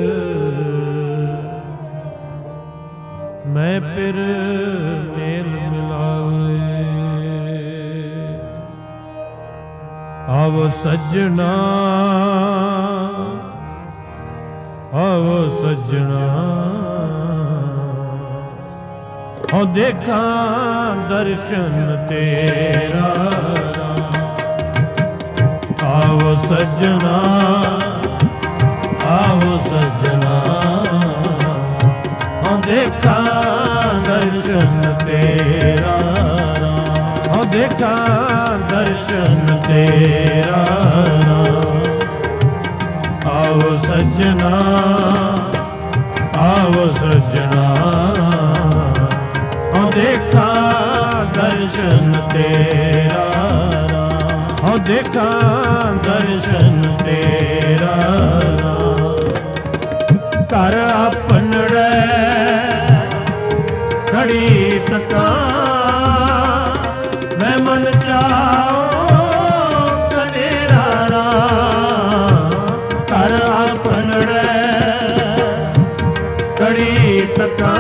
ਮੈਂ ਫਿਰ ਮੇਲ ਮਿਲਾਵੇ ਆਵੋ ਸੱਜਣਾ ਆਵੋ ਸੱਜਣਾ ਹੋ ਦੇਖਾਂ ਦਰਸ਼ਨ ਤੇਰਾ ਆਵੋ ਸੱਜਣਾ ਆਵੋ ਸੱਜਣਾ ਹੋ ਦੇਖਾਂ ਦਰਸ਼ਨ ਤੇਰਾ ਹੋ ਦੇਖਾਂ ਦਰਸ਼ਨ ਤੇਰਾ ਆਵੋ ਸੱਜਣਾ ਆਵੋ ਸੱਜਣਾ ਹੋ ਦੇਖਾਂ ਦਰਸ਼ਨ ਤੇਰਾ ਹੋ ਦੇਖਾਂ ਦਰਸ਼ਨ ਤੇਰਾ ਘਰ ਆਪਣੜੈ ਘੜੀ ਤਕਾਂ ਮੈਂ ਮਨ ਚਾਉ ਕਨੇਰਾ ਘਰ ਆਪਣੜੈ ਘੜੀ ਤਕਾਂ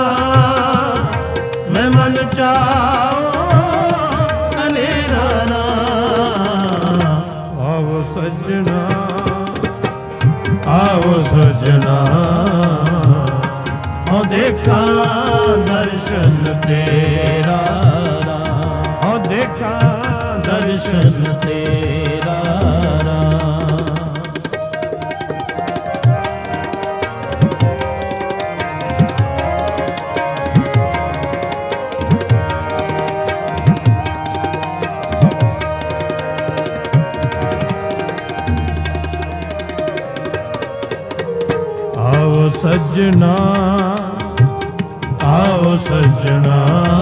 ਮੈਂ ਮਨ ਚਾਉ ਕਨੇਰਾ ਆਵੋ ਸੱਜਣਾ ਆਵੋ ਸੱਜਣਾ ਹੋ ਦੇਖਾਂ ਦਰਸ਼ਨ ਤੇਰਾ ਹੋ ਦੇਖਾਂ ਦਰਸ਼ਨ ਤੇਰਾ ਸੱਜਣਾ ਆਓ ਸੱਜਣਾ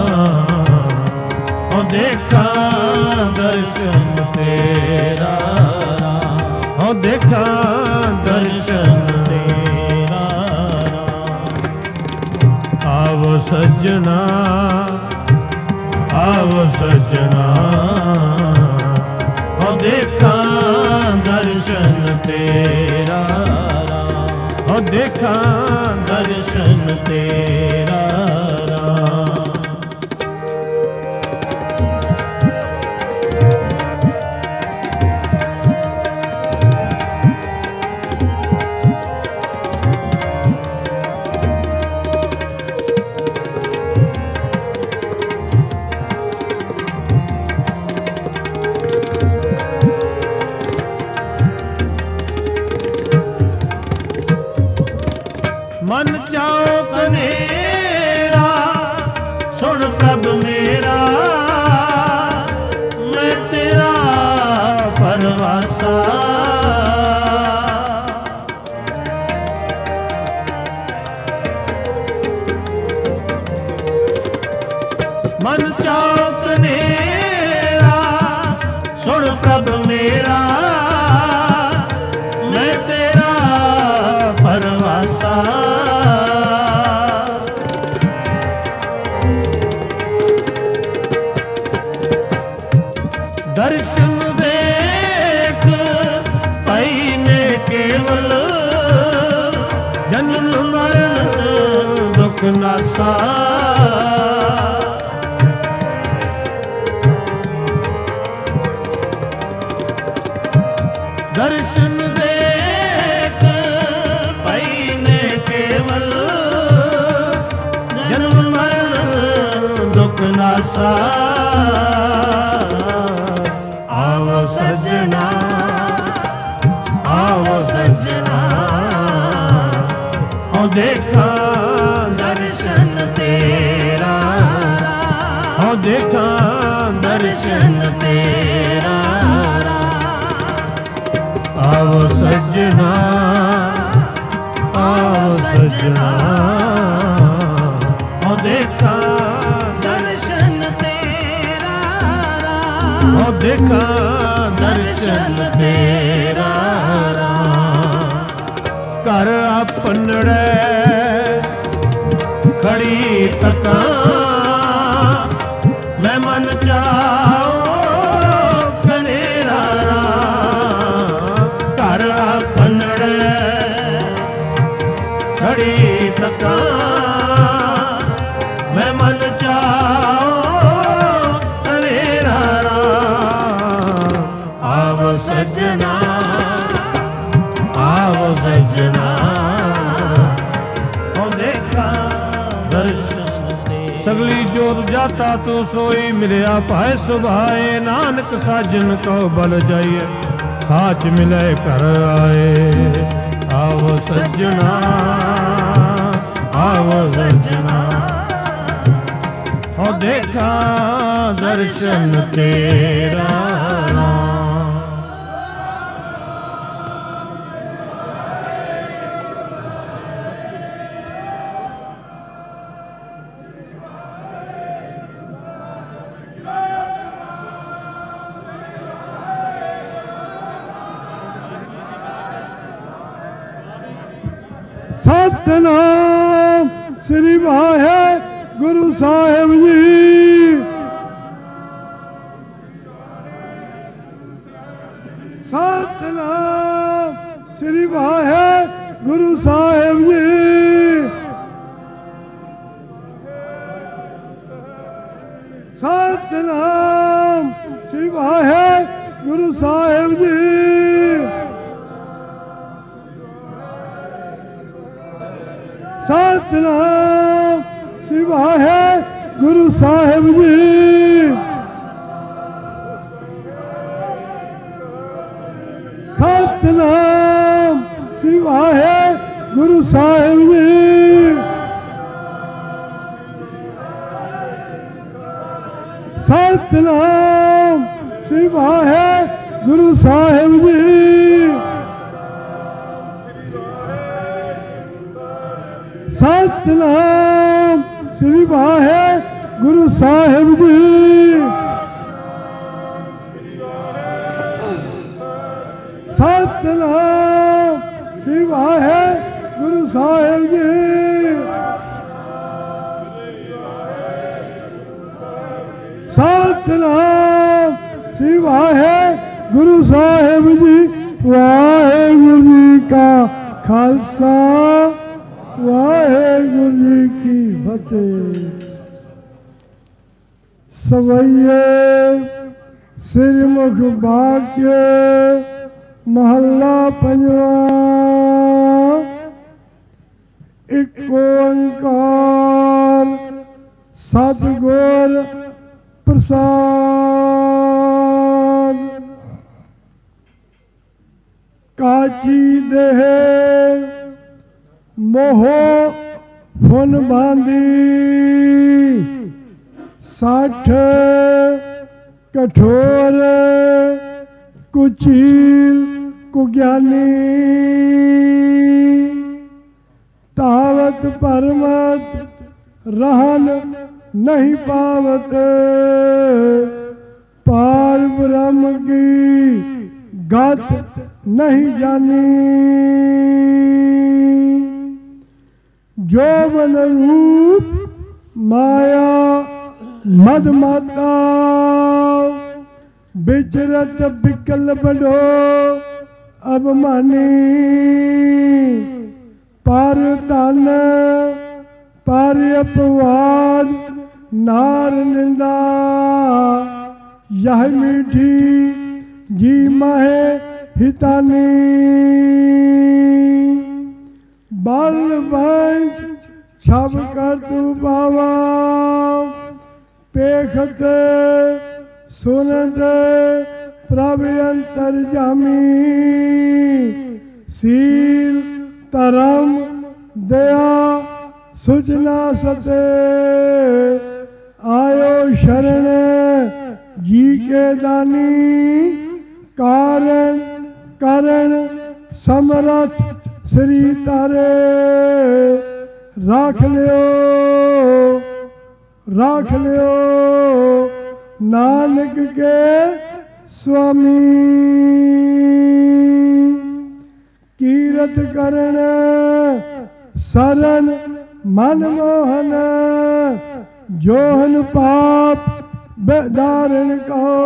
ਓ ਦੇਖਾਂ ਦਰਸ਼ਨ ਤੇਰਾ ਓ ਦੇਖਾਂ ਦਰਸ਼ਨ ਤੇਰਾ ਆਓ ਸੱਜਣਾ ਆਓ ਸੱਜਣਾ ਓ ਦੇਖਾਂ ਦਰਸ਼ਨ ਤੇਰਾ ਓ ਦੇਖਾਂ ਦਰਸ਼ਨ ਤੇਰਾ ਮਨ ਚਾਓ ਕਨੇਰਾ ਸੁਣ ਪ੍ਰਭ ਮੇਰਾ ਮੈਂ ਤੇਰਾ ਪਰਵਾਸਾ ਮਨ ਚਾਓ ਕਨੇਰਾ ਸੁਣ ਪ੍ਰਭ ਮੇਰਾ ਮੈਂ ਤੇਰਾ ਪਰਵਾਸਾ ਦਰਸ਼ਨ ਦੇਖ ਪਈ ਨੇ ਕੇਵਲ ਜਨਮ ਮਰਨ ਦੁਖ ਨਾਸਾ ਦਰਸ਼ਨ ਦੇਖ ਪਈ ਨੇ ਕੇਵਲ ਜਨਮ ਮਰਨ ਦੁਖ ਨਾਸਾ ਆਵੋ ਸੱਜਣਾ ਆਵੋ ਸੱਜਣਾ ਓ ਦੇਖਾਂ ਦਰਸ਼ਨ ਤੇਰਾ ਓ ਦੇਖਾਂ ਦਰਸ਼ਨ ਤੇਰਾ ਆਵੋ ਸੱਜਣਾ ਆਵੋ ਸੱਜਣਾ ਓ ਦੇਖਾਂ ਦਰਸ਼ਨ ਤੇਰਾ ਓ ਦੇਖਾਂ ਦਰਸ਼ਨ ਤੇਰਾ ਘਰ ਆਪਣੜੇ ਖੜੀ ਤਕਾਂ ਮੈਂ ਮਨ ਚਾਓ ਕਨੇਰਾ ਘਰ ਆਪਣੜੇ ਖੜੀ ਤਕਾਂ ਮੈਂ ਮਨ ਚਾਓ ਕਨੇਰਾ ਆਵ ਸੱਜਣਾ ਆਵ ਸੱਜਣਾ ਓ ਦੇਖਾਂ ਦਰਸ਼ਨ ਤੇ ਸਗਲੀ ਜੋਤ ਜਾਤਾ ਤੂੰ ਸੋਈ ਮਿਲਿਆ ਭਾਏ ਸੁਭਾਏ ਨਾਨਕ ਸਾਜਨ ਕੋ ਬਲ ਜਾਈਏ ਸਾਚ ਮਿਲੇ ਘਰ ਆਏ ਆਵ ਸੱਜਣਾ ਆਵ ਸੱਜਣਾ ਓ ਦੇਖਾਂ ਦਰਸ਼ਨ ਤੇਰਾ ਸਤਿਨਾਮ ਸ੍ਰੀ ਵਾਹਿਗੁਰੂ ਸਾਹਿਬ ਜੀ। ਸਤਿਨਾਮ ਸ੍ਰੀ ਵਾਹਿਗੁਰੂ ਸਾਹਿਬ ਜੀ। ਸਤਿਨਾਮ ਸ੍ਰੀ ਵਾਹਿਗੁਰੂ ਸਾਹਿਬ ਜੀ। ਸਤਿਨਾਮ ਸ੍ਰੀ ਵਾਹਿਗੁਰੂ ਸਾਹਿਬ ਜੀ। ਸਤਿਨਾਮ ਸ੍ਰੀ ਵਾਹਿਗੁਰੂ ਸਾਹਿਬ ਜੀ। ਸਤਿਨਾਮ ਸ੍ਰੀ ਵਾਹਿਗੁਰੂ ਸਾਹਿਬ ਜੀ। ਸਤਿਨਾਮ ਸ੍ਰੀ ਵਾਹਿਗੁਰੂ ਸਾਹਿਬ ਜੀ। ਸਤਿਨਾਮ ਸ੍ਰੀ ਵਾਹਿਗੁਰੂ ਸਾਹਿਬ ਜੀ। ਸਤਿਨਾਮ ਸ੍ਰੀ ਵਾਹਿਗੁਰੂ ਸਾਹਿਬ ਜੀ। ਵਾਹਿਗੁਰੂ ਜੀ ਕਾ ਖਾਲਸਾ ਵਾਹਿਗੁਰੂ ਜੀ ਕੀ ਫਤਿਹ। ਸਵਈਏ ਸਿਰਮੁਖ ਬਾਕਿਆ ਮਹੱਲਾ ਪੰਜਵਾਂ। ਇੱਕ ਓੰਕਾਰ ਸਤਿਗੁਰ ਪ੍ਰਸਾਦ। ਕਾਚੀ ਦੇਹ ਮੋਹ ਫੁਨ ਬਾਂਦੀ। ਸਾਠ ਕਠੋਰ ਕੁਚੀਲ ਕੁਗਿਆਨੀ। ਤਾਵਤ ਪਰਮਤ रहन नहीं पावत। पार ब्रह्म की गत नहीं जानी। जोवन रूप माया मद माता। विचरत बिकल बड़ो अभिमानी। पर धन पर अपवाद नार निंदा। यह मीठी जी माहे हितानी। बल वंश छब कर तू बावा। पेखत सुनत प्रभ अंतर जामी। सील धर्म दया सुजना सते। आयो शरण जी के दानी। कारण करण समरथ श्री तारे। राख लियो नानक के स्वामी। कीरत करण शरण मन मोहन। जोहन पाप बेदारण कहो।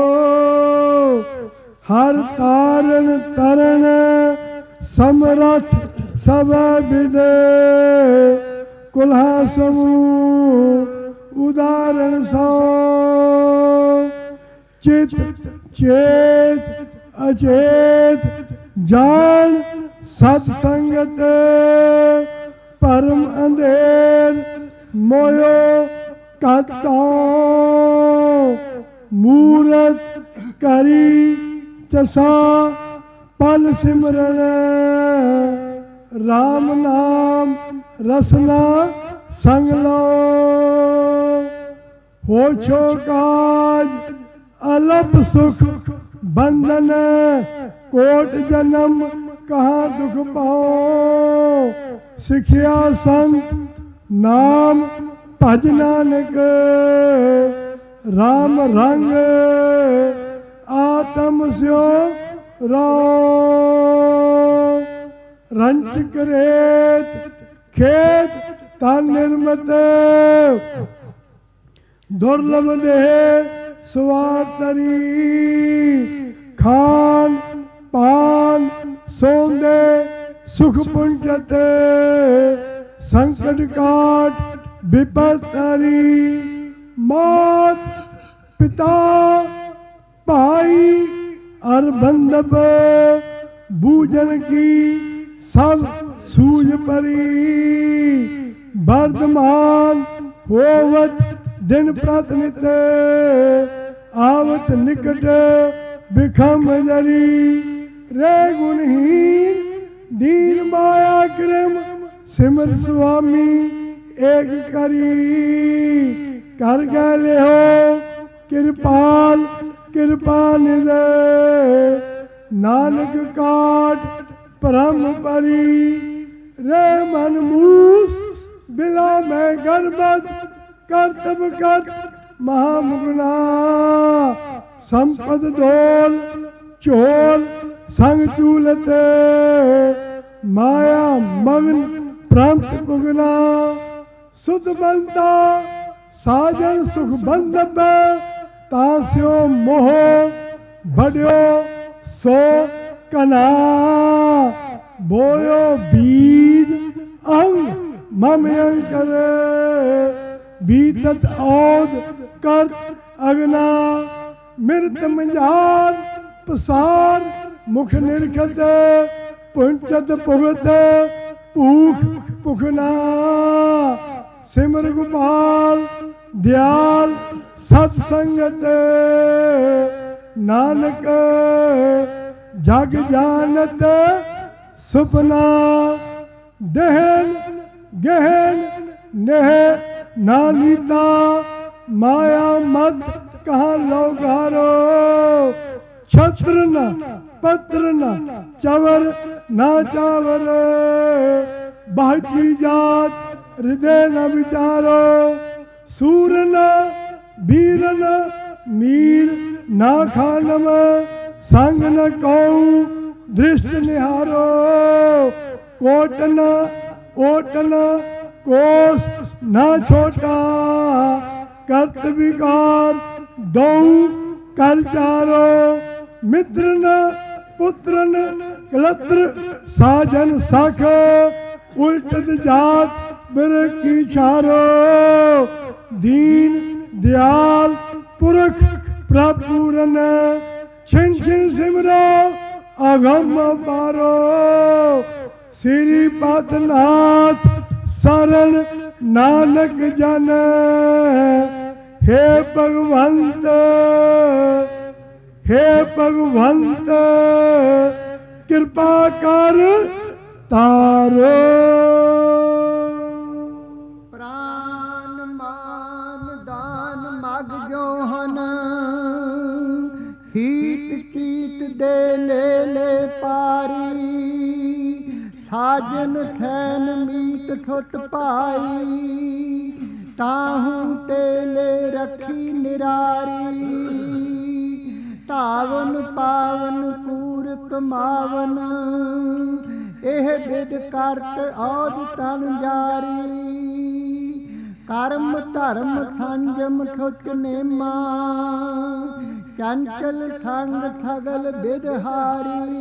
हर तारण तरण समरथ सब विदे। कुल्हा समूह उदाहरण सो। चित चेत अचेत जान सत्संगत। परम अंधेर मोयो कतो। मूरत करी चसा पल सिमरन। राम नाम रसना संग लो। होछो काज अलप सुख बंधन। कोट जन्म कहाँ दुख पाओ। सिखिया संत नाम भज नानक। राम रंग आत्म स्यो राम। रंच करेत खेत तन निर्मत। दुर्लभ देह स्वार तरी। खान पान सौंदे सुख पुंजत। संकट काट विपत हरी। मात पिता भाई और बंधव। बूझन की सब सूझ परी। वर्धमान होवत दिन प्रतिनित। आवत निकट बिखम जरी। रे गुणहीन दीन माया क्रम। सिमर स्वामी एक करी। कर गए हो कृपाल कृपा निदे। नानक काट परम परी। रे मन मूस बिला मैं गर्भत करतब कर महामुगना संपद धोल चोल संग चूलते माया मगन प्रांत पुगना सुध बनता साजन सुख बंधब तास्यो मोह बढ़ियो सो कना बोयो बीज अंग ममयं करे बीतत औद कर अगना मृत मंजार पसार मुख निरखत पुंचत पुगत पूख पुखना सिमर गोपाल दयाल सत्संगत नानक जग जानत सुपना दहन गहन नेह नानीता माया मत कहाँ लोगारो छत्र न पत्र न चवर न चावर बहती जात हृदय न विचारो सूर न वीर न मीर न खानम संग न कौ दृष्ट निहारो कोट न ओट न कोस न छोटा कर्त विकार दौ कर चारो मित्र न पुत्र न कलत्र साजन सख उल्टत जात बिर की छारो दीन दयाल पुरख प्रपूरन छिन छिन सिमरो अगम पारो श्री पातनाथ शरण नानक जन हे भगवंत कृपा कर तारो प्राण मान दान मग जोहन हीत चीत दे ले पारी साजन थैन मीत सुत पाई ताहू तेले रखी निरारी तावन पावन पूर कमावन एह बिद करत औद तन जारी कर्म धर्म संजम सुच नेमा चंचल संग सगल बिदहारी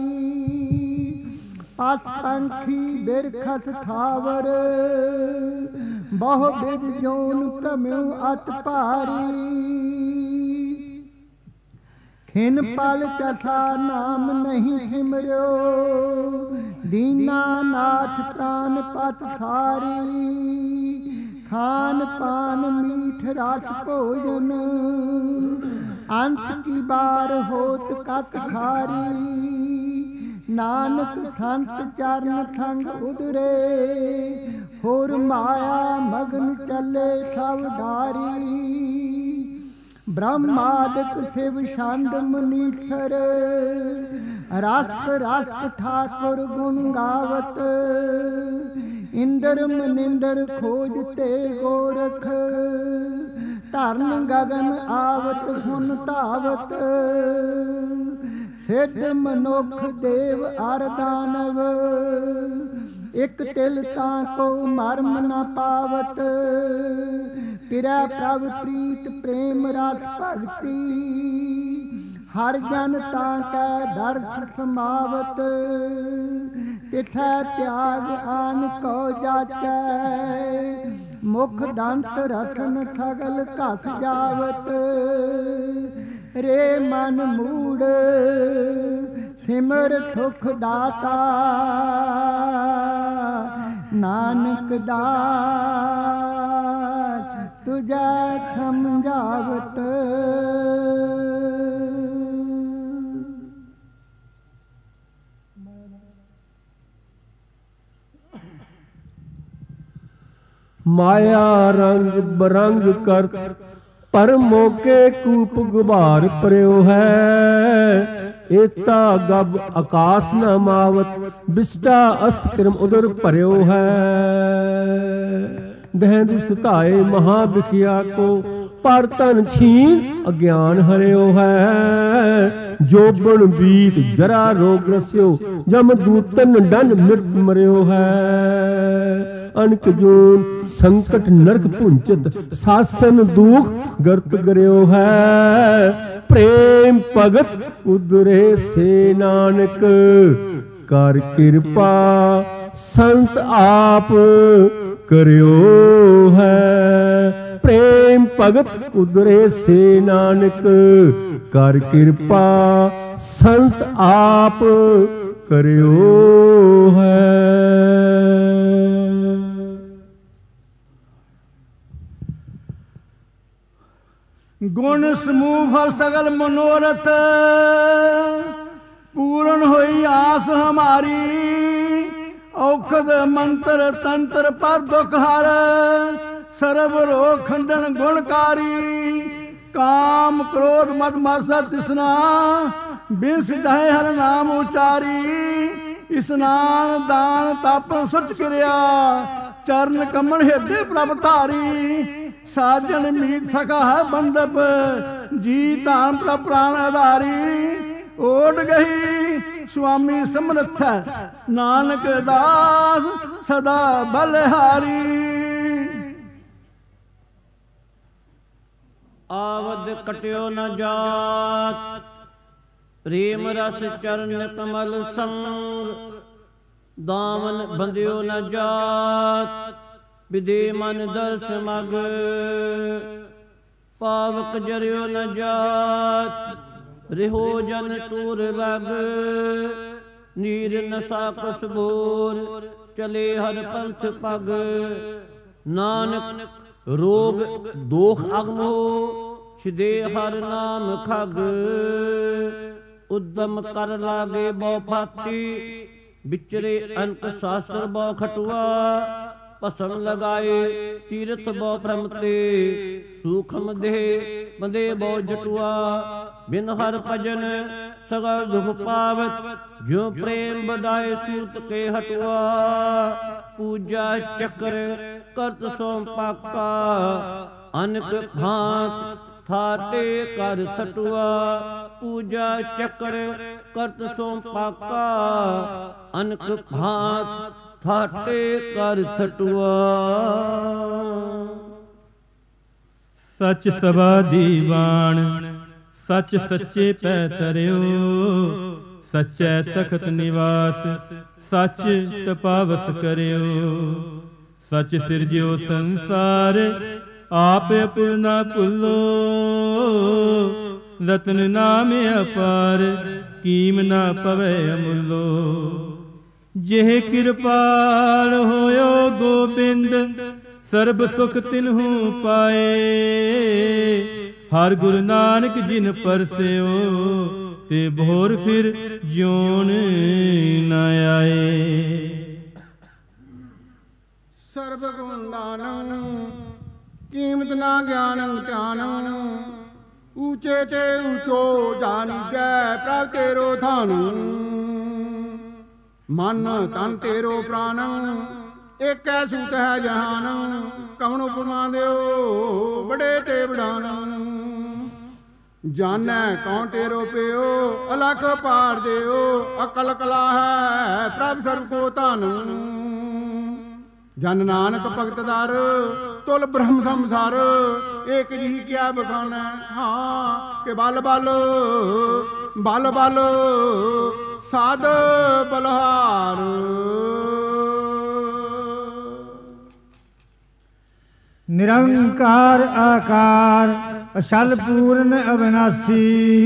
पस पंखी बिरखत थावर बहु बिद जोन भ्रम्यो अत भारी खिन पल चथा नाम नहीं सिमर्यो दीना नाथ प्राण पत सारी खान पान मीठ रस भोजन अंत की बार होत कत खारी नानक संत चरण संग उदरे होर माया मगन चले सब डारी ब्रह्मादिक शिव छंद मुनीश्वर रस रस ठाकुर गुण गावत इंद्र मनिंदर खोजते गोरख धरन गगन आवत हुन धावत सिद्ध मनुख देव अर दानव एक तिल ताको मर्म न पावत पिरै प्रभ प्रीत प्रेम रस भगति हर जन ताकै दर्श समावत तिथै त्याग आन को जाचै मुख दंत रसन सगल घस जावत रे मन मूड सिमर सुख दाता नानक दास तुझा समझावत माया रंग बरंग कर पर मौके कूप गुबार पर्यो है एता गब आकाश न मावत बिस्टा अस्त क्रम उदर पर्यो है ਦਹਿੰਦ ਸਤਾਏ ਮਹਾ ਬਿਖਿਆ ਕੋ, ਪਰ ਤਨ ਛੀਨ ਅਗਿਆਨ ਹਰਿਓ ਹੈ। ਜੋਬਨ ਬੀਤ ਜਰਾ ਰੋਗ ਰਸਿਓ, ਜਮ ਦੂਤਨ ਡਨ ਮਿਰਤ ਮਰਿਓ ਹੈ। ਅਨਕ ਜੂਨ ਸੰਕਟ ਨਰਕ ਭੁੰਚਤ, ਸਾਸਨ ਦੁਖ ਗਰਤ ਗਰਿਓ ਹੈ। ਪ੍ਰੇਮ ਭਗਤ ਉਦਰੇ ਸੇ ਨਾਨਕ, ਕਰ ਕਿਰਪਾ ਸੰਤ ਆਪ ਕਰਿਓ ਹੈ। ਪ੍ਰੇਮ ਭਗਤ ਉਦਰੇ ਸੇ ਨਾਨਕ, ਕਰ ਕਿਰਪਾ ਸੰਤ ਆਪ ਕਰਿਓ ਹੈ। ਗੁਣ ਸਮੂਹ ਫਲ ਸਗਲ ਮਨੋਰਥ, ਪੂਰਨ ਹੋਈ ਆਸ ਹਮਾਰੀ। ਔਖਦ ਮੰਤਰ ਤੰਤਰ ਪਰ ਦੁਖ ਹਰ, ਸਰਬ ਰੋਗ ਖੰਡਨ ਗੁਣਕਾਰੀ। ਕਾਮ ਕ੍ਰੋਧ ਮਦ ਮਾਸਾ ਤਿਸਨਾ, ਬਿਸ ਜਾਏ ਹਰ ਨਾਮ ਉਚਾਰੀ। ਇਸਨਾਨ ਦਾਨ ਤਾਪਨ ਸੁਚ ਕਿਰਿਆ, ਚਰਨ ਕਮਲ ਹਿਰਦੇ ਪ੍ਰਭ ਧਾਰੀ। ਸਾਜਨ ਮੀਤ ਸਕਾ ਹੈ ਬੰਦਪ, ਜੀ ਧਾਮ ਪ੍ਰਭ ਪ੍ਰਾਣ ਆਧਾਰੀ। ਓਟ ਗਈ ਸੁਆਮੀ ਸਮਰੱਥ, ਨਾਨਕ ਦਾਸ ਸਦਾ ਬਲਿਹਾਰੀ। ਆਵਦ ਕਟਿਓ ਨ ਜਾਤ, ਪ੍ਰੇਮ ਰਸ ਚਰਨ ਕਮਲ ਸੰਗ। ਦਾਮਨ ਬੰਧਿਓ ਨ ਜਾਤ, ਵਿਦੇ ਮਨ ਦਰਸ ਮਗ। ਪਾਵਕ ਜਰਿਓ ਨ ਜਾਤ, ਰਿਹੋ ਜਨ ਤੂਰ ਲਗ। ਨੀਰ ਨਸਾ ਕੁਸ ਬੋਰ, ਚਲੇ ਹਰ ਪੰਥ ਪਗ। ਨਾਨਕ ਰੋਗ ਦੋਖ ਅਗਮੋ, ਛਿਦੇ ਹਰ ਨਾਮ ਖਗ। ਉਦਮ ਕਰ ਲਾਗੇ ਬਹੁ ਭਾਤੀ, ਵਿਚਰੇ ਅਨਕ ਸ਼ਾਸਤਰ ਬਹੁ ਖਟੁਆ। ਭਸਮ ਲਗਾਏ ਤੀਰਥ ਬਹੁ ਭ੍ਰਮ ਤੇ, ਸੂਖਮ ਦੇਹ ਬੰਦੇ ਬਹੁ ਜਟੁਆ। ਬਿਨ ਹਰ ਭਜਨ ਸਗਲ ਦੁਖ ਪਾਵਤ, ਜੋ ਪ੍ਰੇਮ ਬਡਾਏ ਸੂਤ ਕੇ ਹਟੁਆ। ਪੂਜਾ ਚੱਕਰ ਕਰਤ ਸੋਮ ਪਾਕਾ, ਅਨਕ ਭਾਂਤ ਥਾਟੇ ਕਰ ਥਟੁਆ। ਪੂਜਾ ਚੱਕਰ ਕਰਤ ਸੋਮ ਪਾਕਾ, ਅਨਕ ਭਾਂਤ ਥਾਟੇ ਕਰ ਥਟੁਆ। ਸਚ ਸਭਾ ਦੀਵਾਨ, ਸਚ ਸੱਚੇ ਪੈ ਤਰਿਓ। ਸਚੈ ਤਖਤ ਨਿਵਾਸ, ਸਚ ਤਪਾਵਸ ਕਰਿਓ। ਸਚ ਸਿਰਜਿਓ ਸੰਸਾਰ, ਆਪ ਅਪੁਰ ਨਾ ਭੁੱਲੋ। ਰਤਨ ਨਾਮ ਅਪਾਰ, ਕੀਮ ਨਾ ਪਵੈ ਅਮੁੱਲੋ। ਜਿਹ ਕਿਰਪਾਲ ਹੋਇਓ ਗੋਬਿੰਦ, ਸਰਬ ਸੁਖ ਤਿਨਹੂ ਪਾਏ। ਹਰ ਗੁਰੂ ਨਾਨਕ ਜਿਨ ਪਰਸਿਓ, ਤੇ ਭੋਰ ਫਿਰ ਜਿਉਣ ਨ ਆਏ। ਸਰਬ ਗੁਣ ਦਾਨੰ, ਕੀਮਤ ਨਾ ਗਿਆਨੰ ਧਿਆਨੰ। ਊਚੇ ਤੇ ਊਚੋ ਜਾਣੀਜੈ, ਪ੍ਰਭ ਤੇਰੋ ਥਾਨੰ। ਮਨ ਤਨ ਤੇਰੋ ਪ੍ਰਾਣੰ, ਏਕੈ ਸੂਤ ਹੈ ਜਹਾਨੰ। ਕਵਣੁ ਗੁਣਾ ਦਿਓ, ਬੜੇ ਤੇ ਬੜਾਨੰ। ਜਾਨੈ ਕੌਣ ਤੇਰੋ ਪਿਓ, ਅਲਖ ਪਾਰ ਦਿਓ। ਅਕਲ ਕਲਾ ਹੈ ਪ੍ਰਭ ਸਰਬ ਕੋ ਧਾਨੰ। ਜਨ ਨਾਨਕ ਭਗਤ ਦਰ, ਤੁਲ ਬ੍ਰਹਮ ਸੰਸਾਰ। ਏਕ ਜੀ ਕਿਆ ਬਖਾਨੈ, ਹਾਂ ਕਿ ਬਲ ਬਲ ਬਲ ਬਲ ਸਾਧ ਬਲਹਾਰ। ਨਿਰੰਕਾਰ ਆਕਾਰ, ਅਛਲ ਪੂਰਨ ਅਵਿਨਾਸੀ।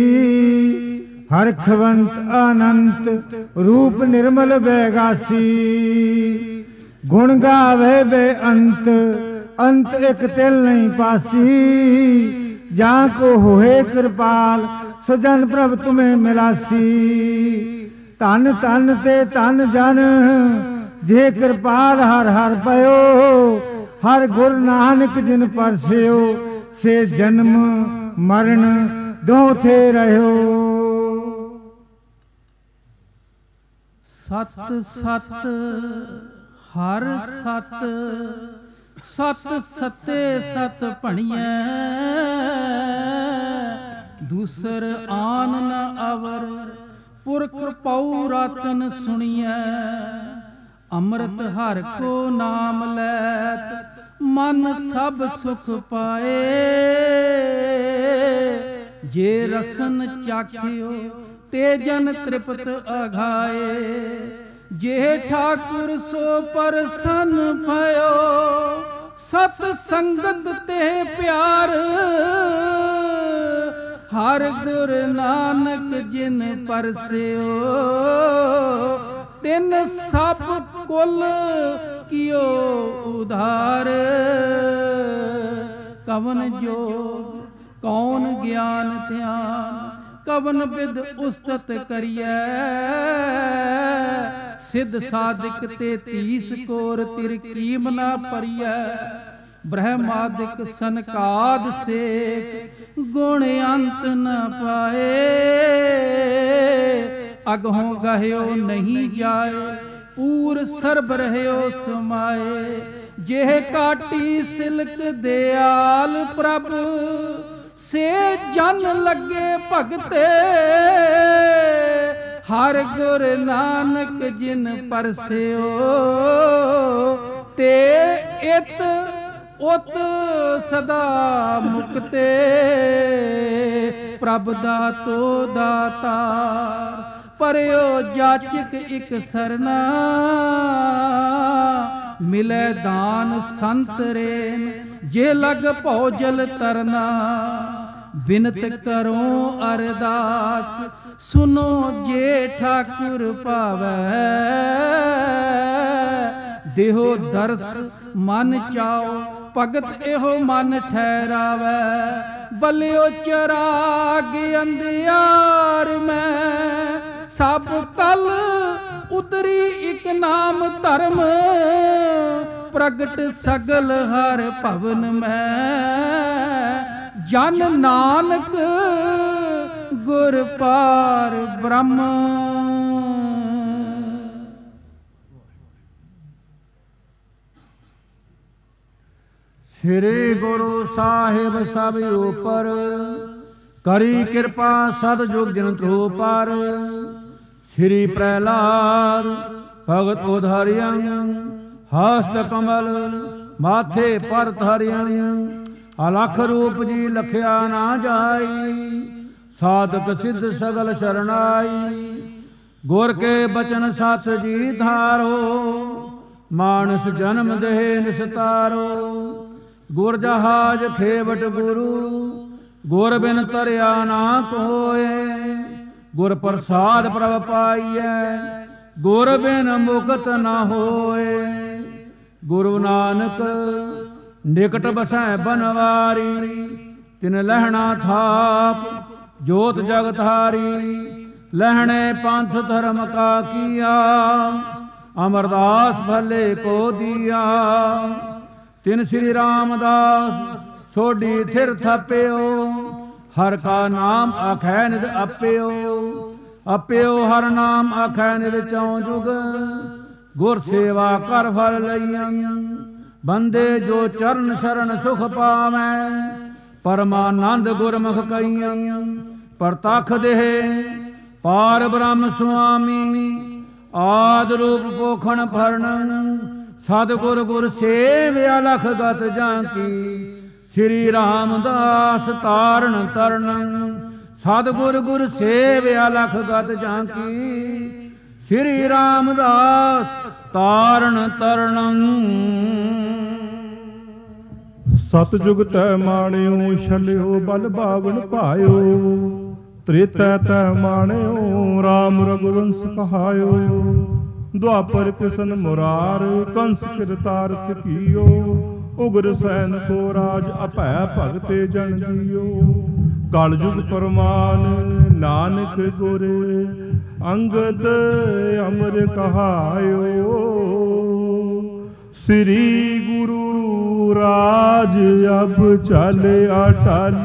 ਹਰਖਵੰਤ ਅਨੰਤ, ਰੂਪ ਨਿਰਮਲ ਬੈਗਾਸੀ। ਗੁਣ ਗਾਵੇ ਬੇਅੰਤ, ਅੰਤ ਇਕ ਤਿਲ ਨਹੀਂ ਪਾਸੀ। ਜਾਂ ਕੋ ਹੋਏ ਕਿਰਪਾਲ, ਸੋ ਜਨ ਪ੍ਰਭ ਤੁਮੇ ਮਿਲਾਸੀ। ਧਨ ਧਨ ਤੇ ਧਨ ਜਨ, ਜੇ ਕਿਰਪਾਲ ਹਰ ਹਰ ਪਇਓ। ਹਰ ਗੁਰ ਨਾਨਕ ਜਿਨ ਪਰਸਿਓ, ਸੇ ਜਨਮ ਮਰਨ ਦੋਹ ਥੇ ਰਹਿਓ। ਸਤ ਸਤ ਹਰ ਸਤ, ਸਤ ਸਤੇ ਸਤ ਭਣੀਐ ਦੂਸਰ ਆਨ ਨ ਅਵਰ ਪੁਰਖ ਪਉ ਰਤਨ ਸੁਣੀਐ ਅੰਮ੍ਰਿਤ ਹਰਿ ਕੋ ਨਾਮ ਲੈਤ ਮਨ ਸਭ ਸੁਖ ਪਾਏ ਜੇ ਰਸਨ ਚਾਖਿਓ ਤੇ ਜਨ ਤ੍ਰਿਪਤ ਅਘਾਏ ਜੇ ਠਾਕੁਰ ਸੋ ਪਰਸਨ ਭਇਓ ਸਤ ਸੰਗਤ ਤੇ ਪਿਆਰ ਹਰ ਗੁਰ ਨਾਨਕ ਜਿਨ ਪਰਸਿਓ ਤਿਨ ਸਭ ਕੁਲ ਕੀਓ ਉਧਾਰ ਕਵਨ ਜੋਗ ਕੌਣ ਗਿਆਨ ਧਿਆਨ ਕਵਨ ਬਿਦ ਉਸਤਤ ਕਰੀਐ ਸਿੱਧ ਸਾਧਿਕ ਤੇ 30 ਕੋਰ ਤਿਰ ਕੀਮ ਨਾ ਪਰੀਐ ਬ੍ਰਹਮਾਦਿਕ ਸਨਕਾਦ ਸੇਕ ਗੁਣ ਅੰਤ ਨ ਪਾਏ ਅਗਹੋਂ ਗਹਿਓ ਨਹੀਂ ਜਾਏ ਪੂਰ ਸਰਬ ਰਹਿਓ ਸਮਾਏ ਜਿਹ ਕਾਟੀ ਸਿਲਕ ਦਿਆਲ ਪ੍ਰਭ ਸੇ ਜਨ ਲੱਗੇ ਭਗਤੇ ਹਰ ਗੁਰ ਨਾਨਕ ਜਿਨ ਪਰਸਿਓ ਤੇ ਇਤ ਉਤ ਸਦਾ ਮੁਕਤੇ ਪ੍ਰਭ ਦਾਤੋ ਦਾਤਾਰ ਪਰਿਓ ਜਾਚਕ ਇਕ ਸਰਨਾ ਮਿਲੇ ਦਾਨ ਸੰਤ ਰੇਨ ਜੇ ਲਗ ਭੌਜਲ ਤਰਨਾ ਬਿਨਤ ਕਰੋ ਅਰਦਾਸ ਸੁਨੋ ਜੇ ਠਾਕੁਰ ਪਾਵੈ ਦੇਹੋ ਦਰਸ ਮਨ ਚਾਓ ਭਗਤ ਇਹੋ ਮਨ ਠਹਿਰਾਵੈ ਬਲਿਓ ਚਰਾਗ ਅੰਧਿਆਰ ਮੈਂ ਸਭ ਕਲ ਉਤਰੀ ਇਕ ਨਾਮ ਧਰਮ ਪ੍ਰਗਟ ਸਗਲ ਹਰ ਭਵਨ ਮੈਂ ਜਨ ਨਾਨਕ ਗੁਰ ਪਾਰ ਬ੍ਰਹਮ ਸ੍ਰੀ ਗੁਰੂ ਸਾਹਿਬ ਸਭ ਉਪਰ ਕਰੀ ਕਿਰਪਾ ਸਦ ਜੁਗ ਜਨ ਧਰੋ ਪਰ ਸ੍ਰੀ ਪ੍ਰਹਿਲਾਦ ਭਗਤ ਉਧਾਰਿਯੰ ਹਸਤ ਕਮਲ ਮਾਥੇ ਪਰ ਧਰਿਯੰ ਅਲਖ ਰੂਪ ਜੀ ਲਖਿਆ ਨਾ ਜਾਈ ਸਾਧਕ ਸਿੱਧ ਸਗਲ ਸ਼ਰਨਾਈ ਗੁਰ ਕੇ ਬਚਨ ਸੱਚ ਜੀ ਧਾਰੋ ਮਾਨਸ ਜਨਮ ਦੇਹ ਨਿਸਤਾਰੋ ਗੁਰ ਜਹਾਜ ਖੇਵਟ ਗੁਰੂ ਗੁਰ ਬਿਨ ਤਰਿਆ ਨਾ ਕੋਏ ਗੁਰ ਪ੍ਰਸਾਦ ਪ੍ਰਭ ਪਾਈਐ ਗੁਰ ਬਿਨ ਮੁਕਤ ਨਾ ਹੋਏ ਗੁਰੂ ਨਾਨਕ ਨਿਕਟ ਬਸੈ ਬਨਵਾਰੀ ਤਿਨ ਲਹਿਣਾ ਥਾਪ ਜੋਤ ਜਗਤ ਹਾਰੀ ਲਹਿਣੇ ਪੰਥ ਧਰਮ ਕਾ ਕੀਆ ਅਮਰਦਾਸ ਭਲੇ ਕੋ ਦੀਆ ਤਿਨ ਸ੍ਰੀ ਰਾਮਦਾਸ ਸੋਢੀ ਥਿਰ ਥਾਪਿਓ ਹਰ ਕਾ ਨਾਮ ਆਖੈ ਨਿਦ ਆਪਿਓ ਆਪਿਓ ਹਰ ਨਾਮ ਆਖੈ ਨਿਦ ਚਉ ਜੁਗ ਗੁਰ ਸੇਵਾ ਕਰ ਫਲ ਲਈਆਂ ਬੰਦੇ ਜੋ ਚਰਨ ਸ਼ਰਨ ਸੁਖ ਪਾਵੈ ਪਰਮਾਨੰਦ ਗੁਰਮੁਖ ਕਈਆਂ ਪ੍ਰਤਖ ਦੇਹ ਪਾਰ ਬ੍ਰਹਮ ਸੁਆਮੀ ਆਦ ਰੂਪ ਪੋਖਣ ਫਰਣ ਸਤਿਗੁਰ ਗੁਰ ਸੇਵ ਅਲਖ ਗਤ ਜਾਂਕੀ ਸ੍ਰੀ ਰਾਮਦਾਸ ਤਾਰਨ ਤਰਨ ਸਤਿਗੁਰ ਗੁਰ ਸੇਵ ਅਲਖ ਗਤ ਜਾਂਕੀ ਸ੍ਰੀ ਰਾਮਦਾਸ ਤਾਰਨ ਤਰਨ ਸਤਿਜੁਗ ਤੈ ਮਾਣਿਓ ਛਲਿਓ ਬਲ ਬਾਵਨ ਭਾਇਓ ਤ੍ਰੇਤੈ ਤੈ ਮਾਣਿਓ ਰਾਮ ਰਘੁਵੰਸ ਕਹਾਇਓ ਦੁਆਪਰ ਕਿਸ਼ਨ ਮੁਰਾਰ ਕੰਸ ਕਿਰਤਾਰਥ ਕੀਓ ਉਗਰ ਸੈਨ ਕੋ ਰਾਜ ਅਭੈ ਭਗਤੇ ਜਨ ਜੀਓ ਕਲਯੁਗ ਪਰਮਾਨ ਨਾਨਕ ਗੁਰ ਅੰਗਦ ਅਮਰ ਕਹਾਇਓ ਸ੍ਰੀ ਗੁਰੂ ਰਾਜ ਅਬ ਚਲ ਅਟਲ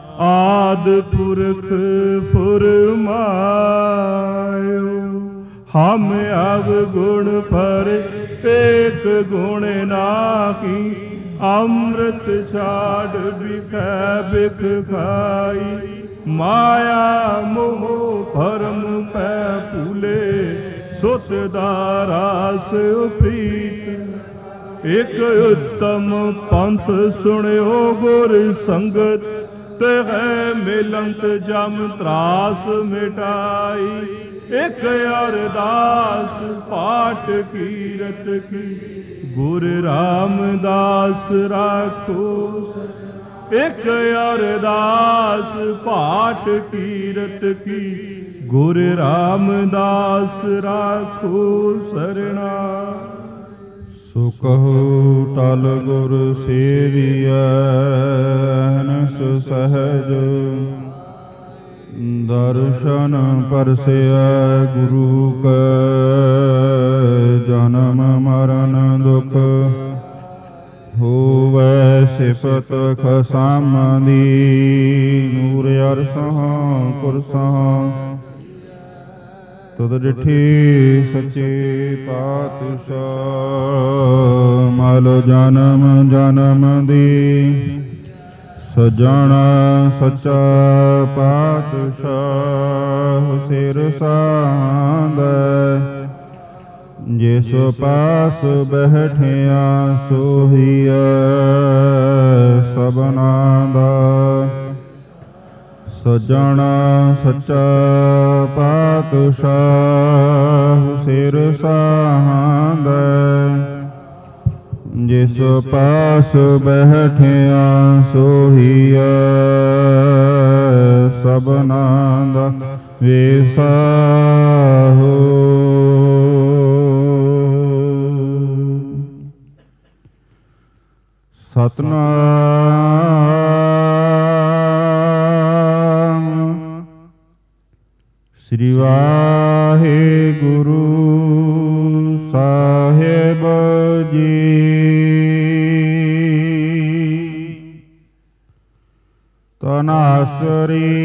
ਆਦ ਪੁਰਖ ਫੁਰਮਾਇਓ ਹਮ ਅਵਗੁਣ ਪਰ ਏਕ ਗੁਣ ਨਾਹੀ, ਅੰਮ੍ਰਿਤ ਛਾੜ ਬਿਖੈ ਬਿਖ ਖਾਈ। ਮਾਇਆ ਮੋਹ ਭਰਮ ਪੈ ਭੂਲੇ, ਸੁਤ ਦਾ ਰਾਸ ਪ੍ਰੀਤ। ਇਕ ਉੱਤਮ ਪੰਥ ਸੁਣਿਓ ਗੁਰ ਸੰਗਤ, ਤਹਿ ਮਿਲੰਤ ਜਮ ਤਰਾਸ ਮਿਟਾਈ। ਇਕ ਅਰਦਾਸ ਪਾਠ ਕੀਰਤ ਕੀ, ਗੁਰ ਰਾਮਦਾਸ ਰਾਖੋ। ਇਕ ਅਰਦਾਸ ਪਾਠ ਕੀਰਤ ਕੀ, ਗੁਰ ਰਾਮਦਾਸ ਰਾਖੋ ਸਰਣਾ। ਸੋ ਕਹੋ ਟਲ ਗੁਰ ਸੇਵੀਐ, ਅਹਨਿਸ ਸਹਿਜ ਦਰਸ਼ਨ ਪਰਸੈ ਗੁਰੂ ਕੈ। ਜਨਮ ਮਰਨ ਦੁਖ ਹੋਵੈ ਸਿਫਤ ਖਸਾਮਦੀ, ਨੂਰ ਅਰਸਹ ਕੁਰਸਹ ਤੁਧ ਡਿਠੀ ਸੱਚੇ ਪਾਤਸ਼ਾਹ। ਮਲ ਜਨਮ ਜਨਮ ਦੀ, ਸਜਣ ਸੱਚਾ ਪਾਤਸ਼ਾਹ। ਸਿਰ ਸਾਂਦੈ ਜਿਸ ਪਾਸ ਬੈਠਿਆ, ਸੋਹੀਐ ਸਭਨਾ ਦਾ। ਸਜਣ ਸੱਚਾ ਪਾਤਸ਼ਾਹ, ਸਿਰ ਸਾਂਦੈ ਜਿਸ ਪਾਸ ਬੈਠਿਆ, ਸੋਹੀਐ ਸਭਨਾ ਦਾ ਵੇਸਾਹੋ। ਸਤਨਾਮ ਸ੍ਰੀ ਵਾਹਿਗੁਰੂ ਸਾਹਿਬ ਜੀ। ਤਨਾਸਰੀ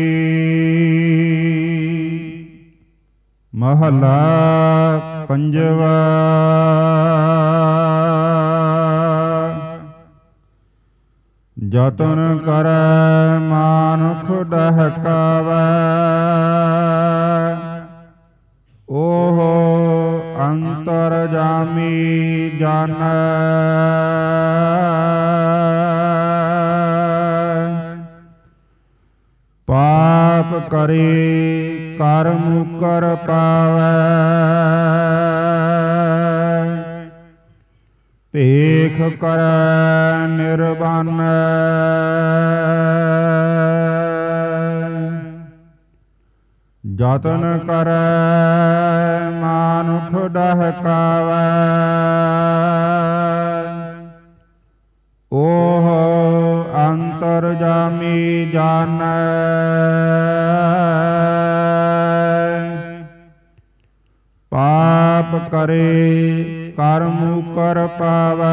ਮਹਲਾ ਪੰਜਵਾ। ਜਤਨ ਕਰੈ ਮਾਨੁਖ ਡਹਕਾਵੈ, ਓਹੋ ਅੰਤਰਜਾਮੀ ਜਾਣੈ। ਪਾਪ ਕਰੇ ਕਰ ਮੁਕਰ ਪਾਵੈ, ਭੇਖ ਕਰੈ ਨਿਰਵਾਨੈ। ਜਤਨ ਕਰੈ ਮਾਨੁਖ ਡਹਕਾਵੈ, ਓਹ ਅੰਤਰਜਾਮੀ ਜਾਣੈ। ਪਾਪ ਕਰੇ ਕਰ ਮੁਕਰ ਪਾਵੈ,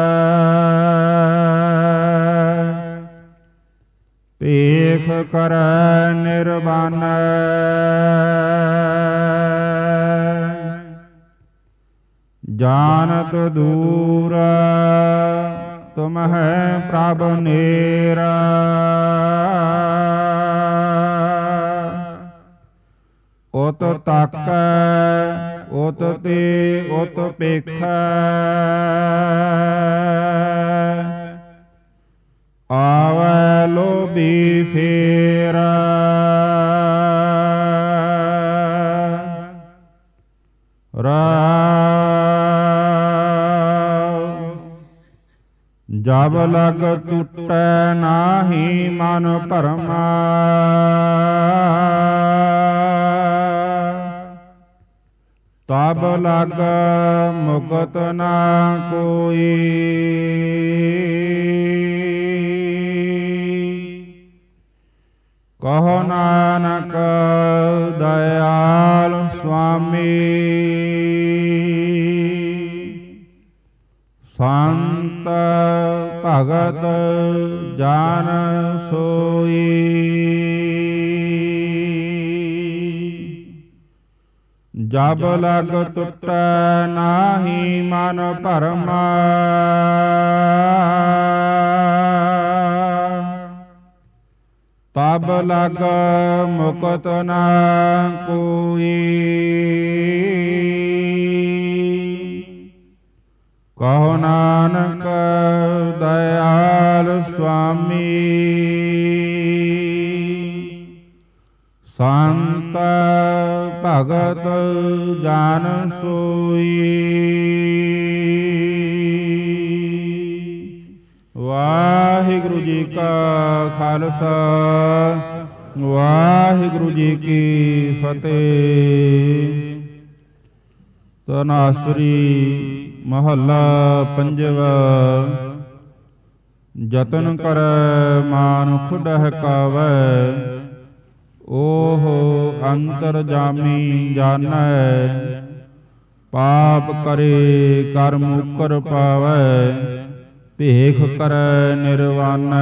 ਭੇਖ ਕਰੈ ਨਿਰਵਾਨੈ। ਜਾਨਤ ਦੂਰ ਤੁਮਹਿ ਪ੍ਰਭ ਨੇਰਾ, ਉਤ ਤਾਕੈ ਉਤ ਤੇ ਉਤ ਪੇਖੈ। ਆਵੈ ਲੋਭੀ ਫੇਰਾ, ਜਬ ਲਗ ਟੁਟੈ ਨਾਹੀ ਮਨ ਭਰਮਾ। ਤਬ ਲਗ ਮੁਕਤ ਨਾ ਕੋਈ। ਕਹੋ ਨਾਨਕ ਦਇਆਲ ਸੁਆਮੀ। ਸੰਤ ਭਗਤ ਜਾਨ ਸੋਈ। ਜਬ ਲਗ ਟੁੱਟੈ ਨਾਹੀ ਮਨ ਭਰਮਾ ਤਬ ਲਗ ਮੁਕਤ ਨਾ ਕੋਈ ਕਹੋ ਨਾਨਕ ਦਇਆਲ ਸੁਆਮੀ ਸੰਤ ਭਗਤ ਜਨ ਸੋਈ। ਵਾਹਿਗੁਰੂ ਜੀ ਕਾ ਖਾਲਸਾ ਵਾਹਿਗੁਰੂ ਜੀ ਕੀ ਫਤਿਹ। ਤਨਾਸਰੀ ਮਹੱਲਾ ਪੰਜਵਾ। ਜਤਨ ਕਰੈ ਮਾਨੁਖ ਡਹਿਕਾਵੈ ਓਹ ਅੰਤਰਜਾਮੀ ਜਾਣੈ ਪਾਪ ਕਰੇ ਕਰ ਮੁਕਰ ਪਾਵੈ ਭੇਖ ਕਰੈ ਨਿਰਵਾਣੈ।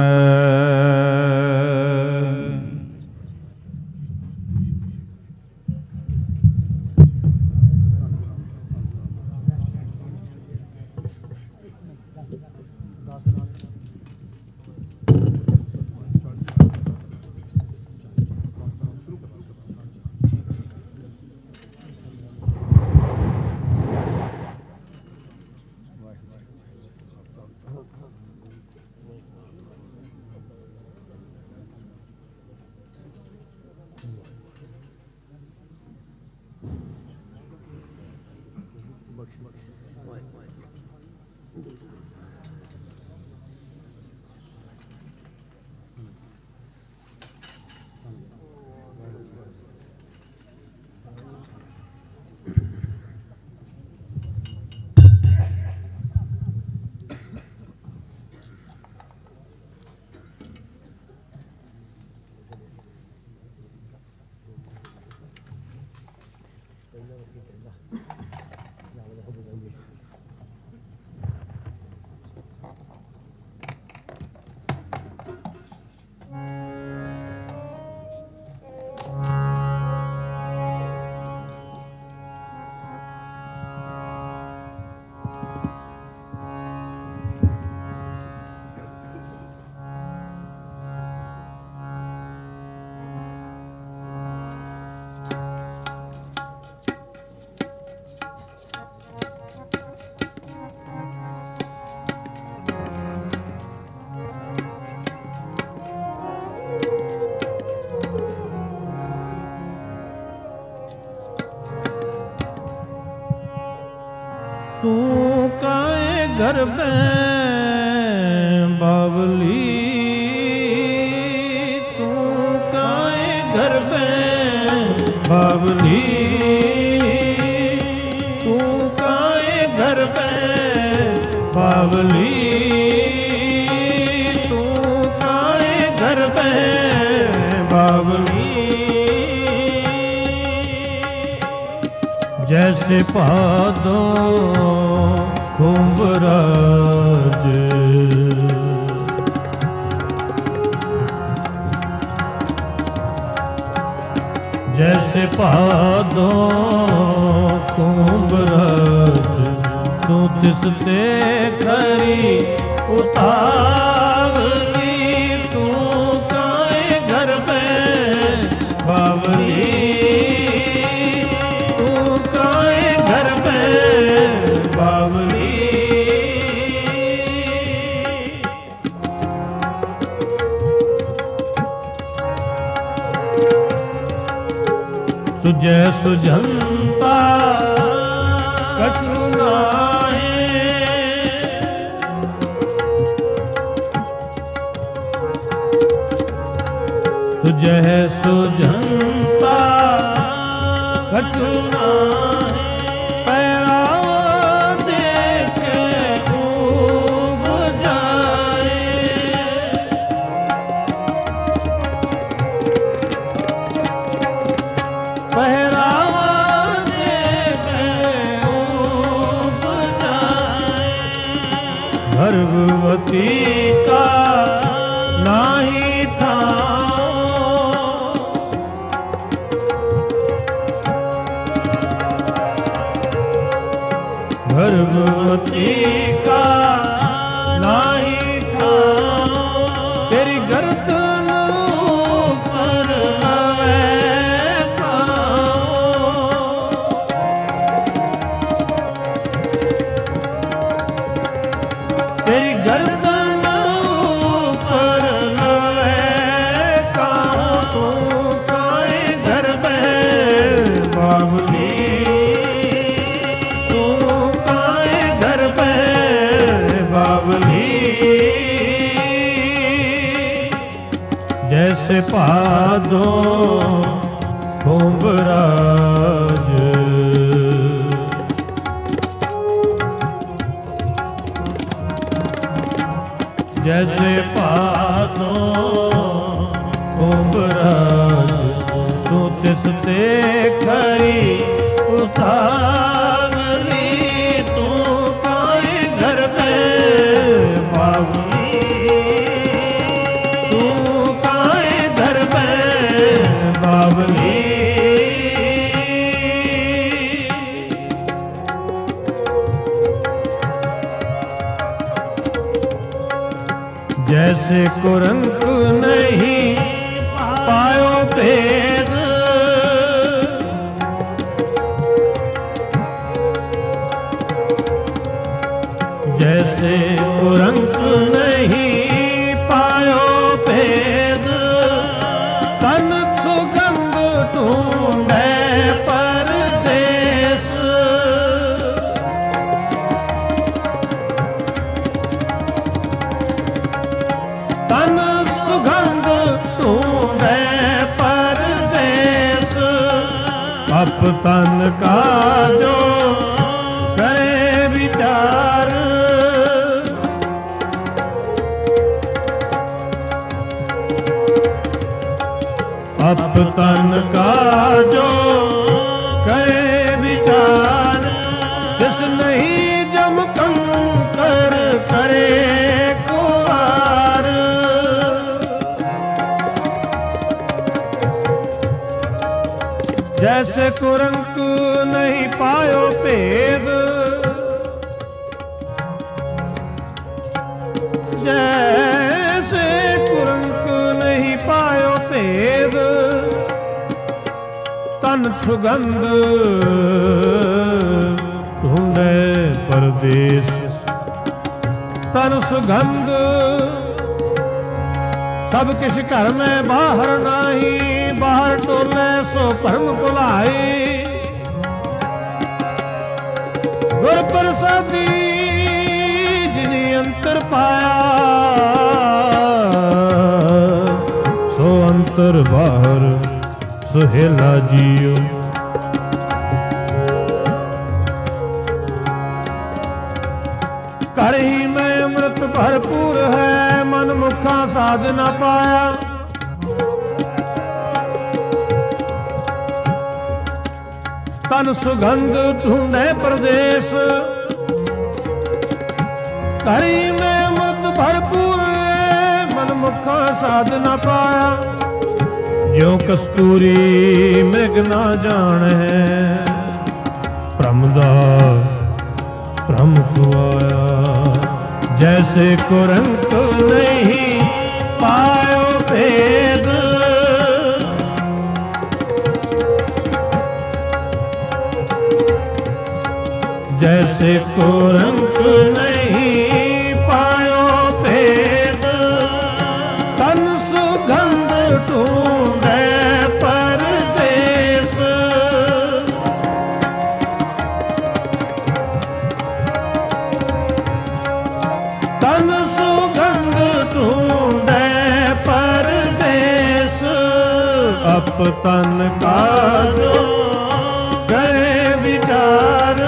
ਤੂੰ ਕਾਏ ਘਰ ਮੈਂ ਬਾਵਲੀ, ਤੂੰ ਕਾਏ ਘਰ ਮੈਂ ਬਾਵਲੀ, ਤੂੰ ਕਾਏ ਘਰ ਮੈਂ ਬਾਵਲੀ, ਤੂੰ ਕਾਏ ਘਰ ਮੈਂ ਬਾਵਲੀ। जैसे पादो कुंभराज, जैसे पादो कुंभराज, तू तिसते खरी उतावली, तू काए घर में बावली, तुझे सुझंता कछु नाहि, तुझे सुझंता कछु नाहि, पैरा देख ऊब जाए, पहरावा देख ऊब जाए, गर्भवती का नाही ठाओ, ਜੈਸੇ ਭਾਦੋ ਖੁੰਬਰਾਜ ਜੈਸੇ ਭਾਦੋ ਖੁੰਬਰਾਜ ਤੂੰ ਤਿਸ ਤੇ ਖਰੀ ਉਤਾਵਲੀ ਤੂੰ ਕਾਏ ਘਰ ਪੈ ਬਾਵਲੀ ਤੂੰ ਕਾਏ ਘਰ ਪੈ ਬਾਵਲੀ जैसे कुरंक नहीं पायो भेद जैसे कुरंक नहीं पायो भेद तन सुगंध ढूंढे परदेस तन सुगंध ढूंढे परदेस अप तन का जो करे विचार अप तन का जो करे विचार जिस नहीं जम कंकर करे कुवार जैसे कुरंक नहीं पायो भेद जैसे कुरंक नहीं पायो भेद तन सुगंध ढूंढे परदेस तन सुगंध सब किस घर में बाहर नाही बाहर टोले सो भरम भुलाई गुर प्रसादी जिनी अंतर पाया सो अंतर बाहर सुहेला जियो घर ही में अमृत भरपूर है मन मुखा साध न पाया तन सुगंध ढूंढे प्रदेश घर ही में अमृत भरपूर है मन मुखा साध न पाया ज्यों कस्तूरी मृग ना जाने भ्रमदा भ्रम खुआया जैसे कुरंक नहीं पायो भेद जैसे कुरंक नहीं पायो भेद तन सुगंध ढूंढे परदेस तन सुगंध ढूंढे परदेस अप तन का जो गए विचार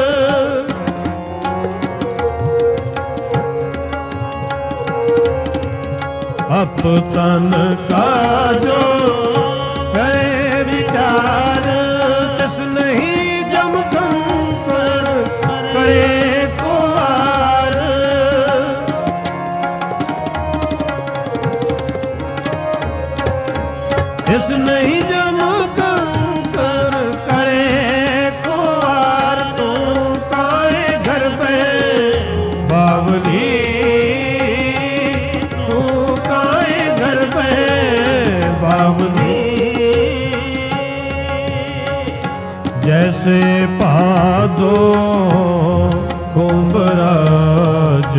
अप तन का जो गए विचार तिस नहीं जम कंकर करे कुवार तिस नहीं जम कंकर करे कुवार तू काए घर पे बावली बावली जैसे भादो खुंबराज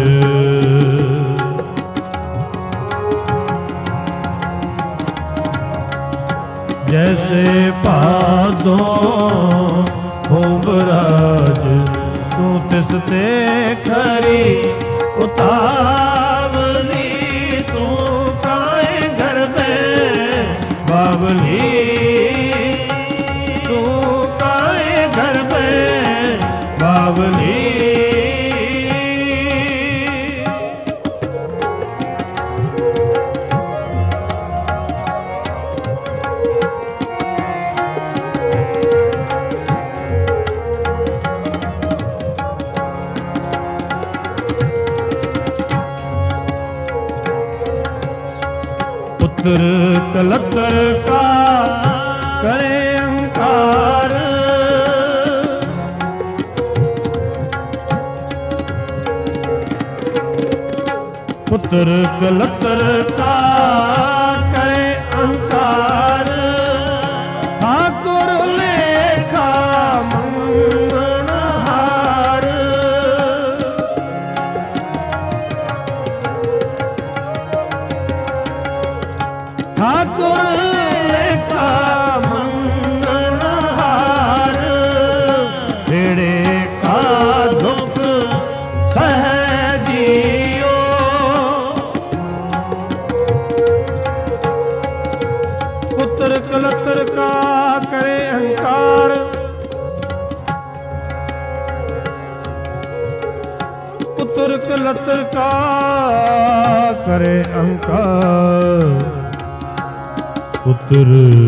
जैसे भादो खुंबराज तू तिस ते खरी उतावली तू काए घर में बावली तू काए घर में बावली। पुत्र कलतर का करे अहंकार, पुत्र कलतर का करे अहंकार, ठाकुर लेखा मंगनहार। ठाकुर लेखा मंगनहार, भेड़े का दुख सहजियो। पुत्र कलतर का करे अहंकार, पुत्र कलतर का करे अहंकार, पुत्र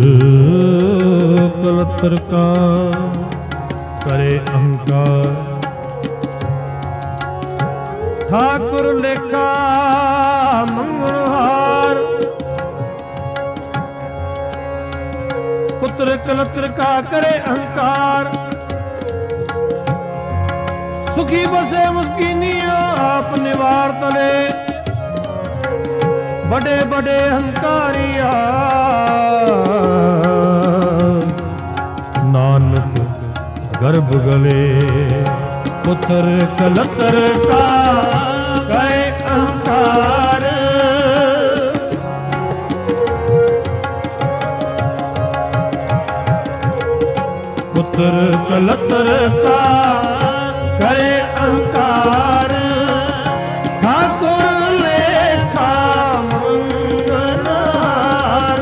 कलतर का करे अहंकार। ठाकुर लेखा मंगलहार, पुत्र कलतर का करे अहंकार। सुखी बसे मुस्किनिया आप निवार तले, बड़े बड़े अहंकारिया नानक गर्भ गले। पुत्र कलतर का करे अहंकार, पुत्र कलतर का करे अहंकार। ठाकुर लेखा मंगनहार,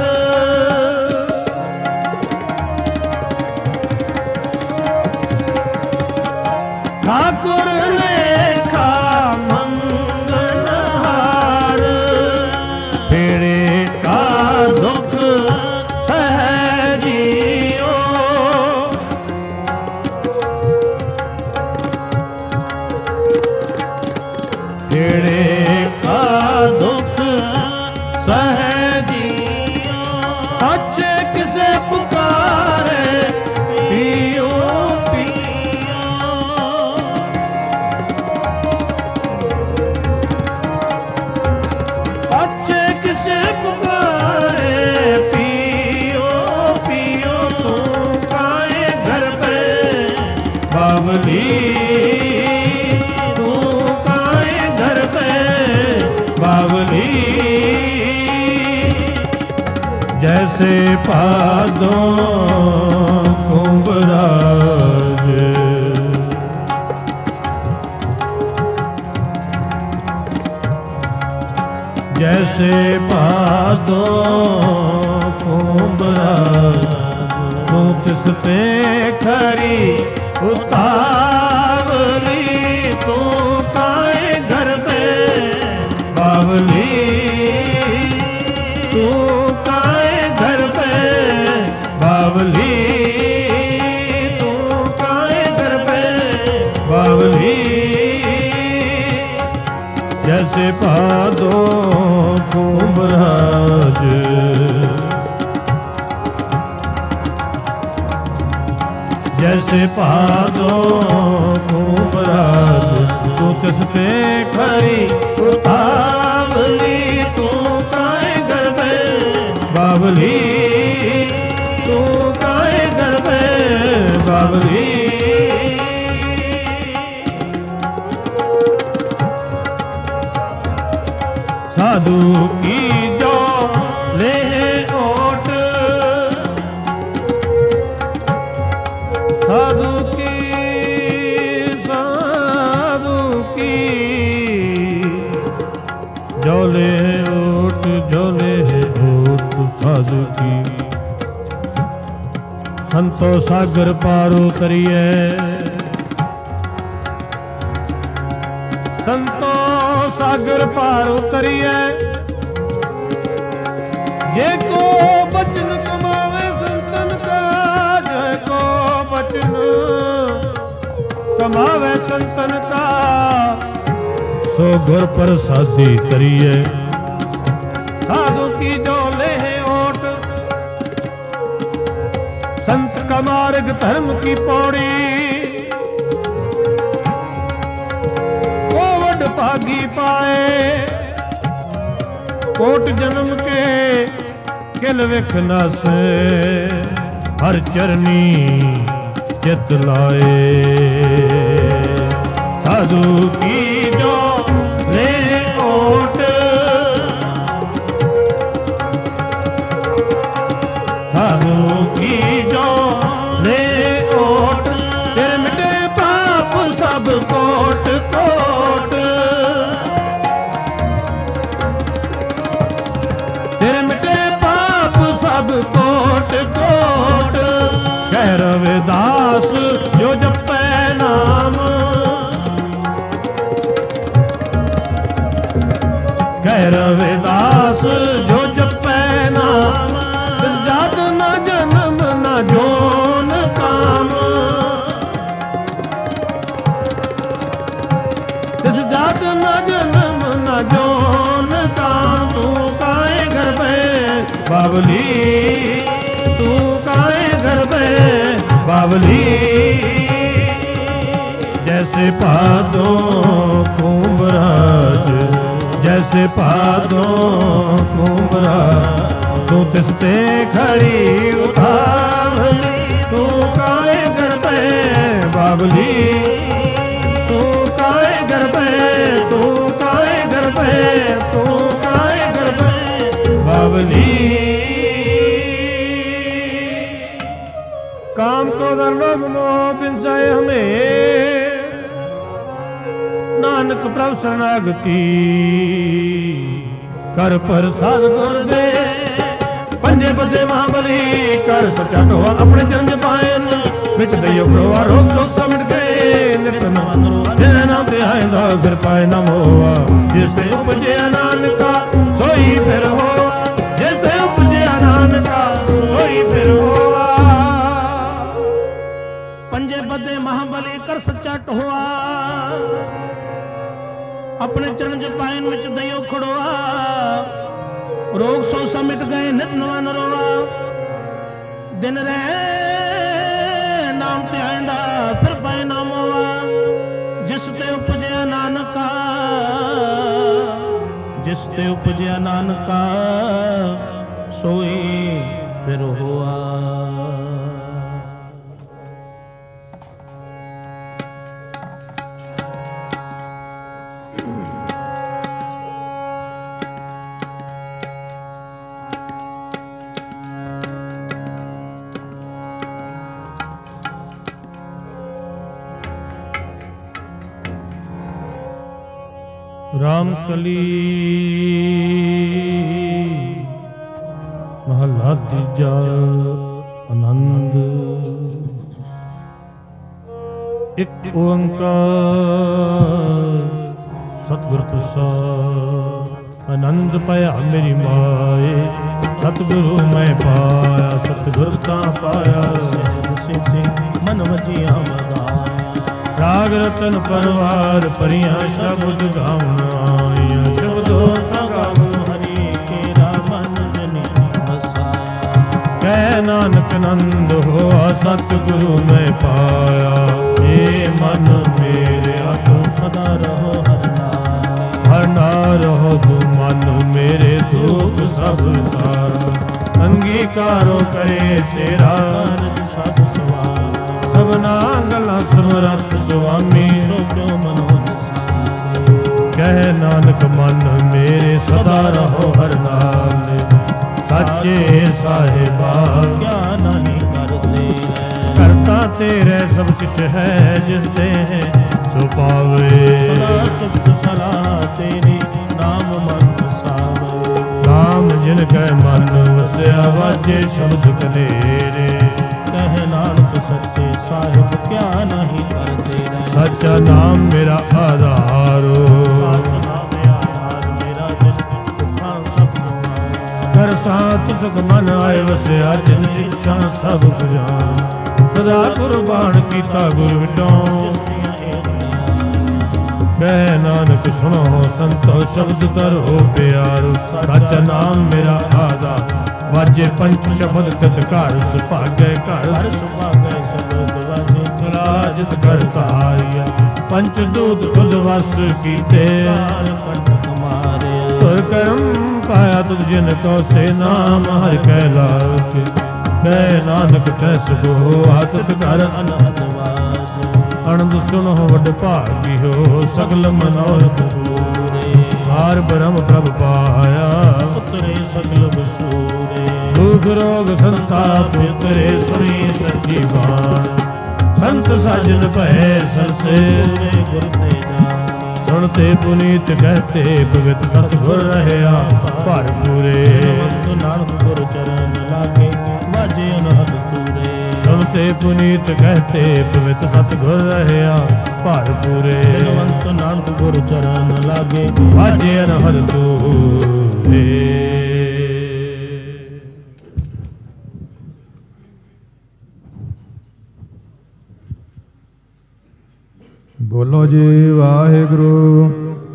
ठाकुर लेखा मंगनहार, भेड़े का दुख सहजियो। भेड़े का दुख सहजियो, अच्छे किसे पुकारे पियो पियो। अच्छे किसे पुकारे पियो पियो, तू काए घर पे बावली, तू काए घर पे बावली। जैसे पादों कुंभराज, जैसे पादों कुंभराज, तू तिस पे खरी उतावली। तू काए घर पे बावली, तू काए घर पे बावली, तू काए घर पे बावली। जैसे पादों कुंभराज, जैसे पादों कुंभराज, तू तिस पे खरी उतावली। तू काए घर पे बावली, तू काए घर पे बावली। साधु की जो ले ओट, साधु की झोले ओट साधु की ਸੰਤੋ ਸਾਗਰ ਪਾਰ ਉਤਰੀਐ, ਸੰਤੋ ਸਾਗਰ ਪਾਰ ਉਤਰੀਐ। ਜੇ ਕੋ ਬਚਨ ਕਮਾਵੇ ਸੰਤਨ ਕਾ, ਜੇ ਕੋ ਬਚਨ ਕਮਾਵੇ ਸੰਤਨ ਕਾ, ਸੋ ਗੁਰ ਪ੍ਰਸਾਦੀ ਕਰੀਐ। साधु की जो लेह ओट, संत का मार्ग धर्म की पौड़ी, कोवड भागी पाए। कोट जन्म के किल विख नासे, हर चरनी चित लाए। साधु की जो लेह ओट, साधु की जो ले ओट, तेरे मिटे पाप सब कोट कोट। तेरे मिटे पाप सब कोट कोट। कह रविदास जो जपै नाम, कह रविदास जो जपै नाम। जात न जन्म न जोन काम, इस जात न जन्म न जोन काम। तू काए घर पे बावली, तू काए घर पे बावली। जैसे पादों कुंभराज, जैसे पादों कुंभराज, तू तिसते खड़ी उतावली। तू काए घर पे बावली, तू काए घर पे, तू काए घर पे, तू काए घर पे बावली। काम को लोभ मोह बिनसाए हमें, नानक प्रभु शरणागति कर प्रसाद गुर दे। पंजे बदे महाबली कर सचा ढोआ, अपने चरण पायन विच दइयो खड़ोआ। रोग सोग समट गए नित नवा नरोआ, जिन्हें नाम ते आएंदा फिर पाए न मोआ। जिसते उपजे नानका सोई फिर होआ, जिसते उपजे नानका सोई फिर होआ। पंजे बदे महाबली कर सचा ढोआ, अपने चरण पायन विच दइयो खड़ोआ। रोग सो समिट गए नित नवा नरोआ, दिन रहे नाम ते आंदा फिर पाए नाम होआ। जिस ते उपजया नानका, जिस ते उपजया नानका सोई फिर होआ। रामकली महला तीजा आनंद। एक ओंकार सतगुर प्रसाद, आनंद पाया मेरी माए। सतगुरु मैं पाया, सतगुर ता पाया। मन वजिया मदाया, राग रतन परवार परिया शब्द गावन आया। शब्दो ता गावन हरि केरा मन जनी बसाया। कह नानक नंद होआ सतगुरु मैं पाया। हे मन मेरे तू सदा रहो हर नाम, हर ना रहो तू मन मेरे दुख सब सारा। अंगीकारो करे तेरा सास सवार, सबना गला समरथ स्वामी सो जो मनोज सारे। कह नानक मन मेरे सदा रहो हर नाम। साचे साहिबा क्या नहीं करते, करता तेरे सब कुछ है जिस दे सो पावे। सदा सुख सलाह तेरी नाम मन वसावे। नाम जिन कै मन वसया वाजे शब्द कलेरे। ਕਹੇ ਨਾਨਕ ਸੱਚੇ ਸਾਹਿਬ ਕਿਆ ਨਹੀਂ ਕਰਤੇ ਰਹਿ। ਸੱਚਾ ਨਾਮ ਮੇਰਾ ਆਧਾਰੋ, ਸੱਚ ਨਾਮ ਆਧਾਰ ਮੇਰਾ ਦਿਲ ਦੁੱਖਾਂ ਸਭ ਸਮਾਰ। ਕਰ ਸਾਥ ਸੁਖ ਮਨ ਆਏ ਵਸਿਆ ਜਿਨ ਇੱਛਾ ਸਭ ਜਾਣ। ਸਦਾ ਕੁਰਬਾਨ ਕੀਤਾ ਗੁਰ ਵਿਟੋ, ਕਹਿ ਨਾਨਕ ਸੁਣੋ ਸੰਤੋ ਸ਼ਬਦ ਕਰੋ ਪਿਆਰ। ਸੱਚਾ ਨਾਮ ਮੇਰਾ ਆਧਾਰ, ਵਾਜੇ ਪੰਚ ਸ਼ਬਦ ਕਤ ਘਰ ਸੁਭਾਗੈ ਘਰ। ਹਰ ਸੁਭਾਗੈ ਸਬਦ ਵਾਜੇ ਰਾਜਤ ਕਰ ਧਾਰਿਆ, ਪੰਚ ਦੂਤ ਖੁਦ ਵਸ ਕੀਤੇ। ਪੰਡਤ ਮਾਰਿਆ ਤੁਰ ਕਰਮ ਪਾਇਆ ਤੁਧ ਜਿਨ ਕੋ ਸੇ ਨਾਮ ਹਰਿ ਕੈ ਲਾਗੇ। ਕਹਿ ਨਾਨਕ ਤੈ ਸੁਭੋ ਆਤਿਤ ਕਰ ਅਨਹਦ ਵਾਜੇ। ਅਨੰਦ ਸੁਣੋ ਵੱਡ ਭਾਗੀ ਹੋ, ਸਗਲ ਮਨੋਰਥ ਪੂਰੇ। ਹਾਰ ਬ੍ਰਹਮ ਪ੍ਰਭ ਪਾਇਆ, ਉਤਰੇ ਸਗਲ ਬਸੂਰੇ। ਦੁਖ ਰੋਗ ਸੰਤਾਪ ਉਤਰੇ ਸੁਣੀ ਸੱਚੀ ਬਾਣ। ਸੰਤ ਸਾਜਨ ਭੈ ਸਰਸੇ ਗੁਰ ਤੇ ਜਾਣੀ। ਸੁਣਤੇ ਪੁਨੀਤ ਕਹਤੇ ਭਗਤ ਸਤਿਗੁਰ ਰਹਿਆ ਭਰਪੂਰੇ। ਭਗਤ ਨਾਨਕ ਗੁਰ ਚਰਨ ਲਾਗੇ ਵਾਜੇ ਅਨਹਦ ਤੂਰੇ। ਸੁਣਤੇ ਪੁਨੀਤ ਕਹਤੇ ਪਵਿੱਤ ਸਤਿਗੁਰ ਰਹਿਆ ਭਰਪੂਰੇ। ਭਗਵੰਤ ਨਾਨਕ ਗੁਰ ਚਰਨ ਲਾਗੇ ਵਾਜੇ ਅਨਹਦ ਤੂਰੇ। ਬੋਲੋ ਜੀ ਵਾਹਿਗੁਰੂ।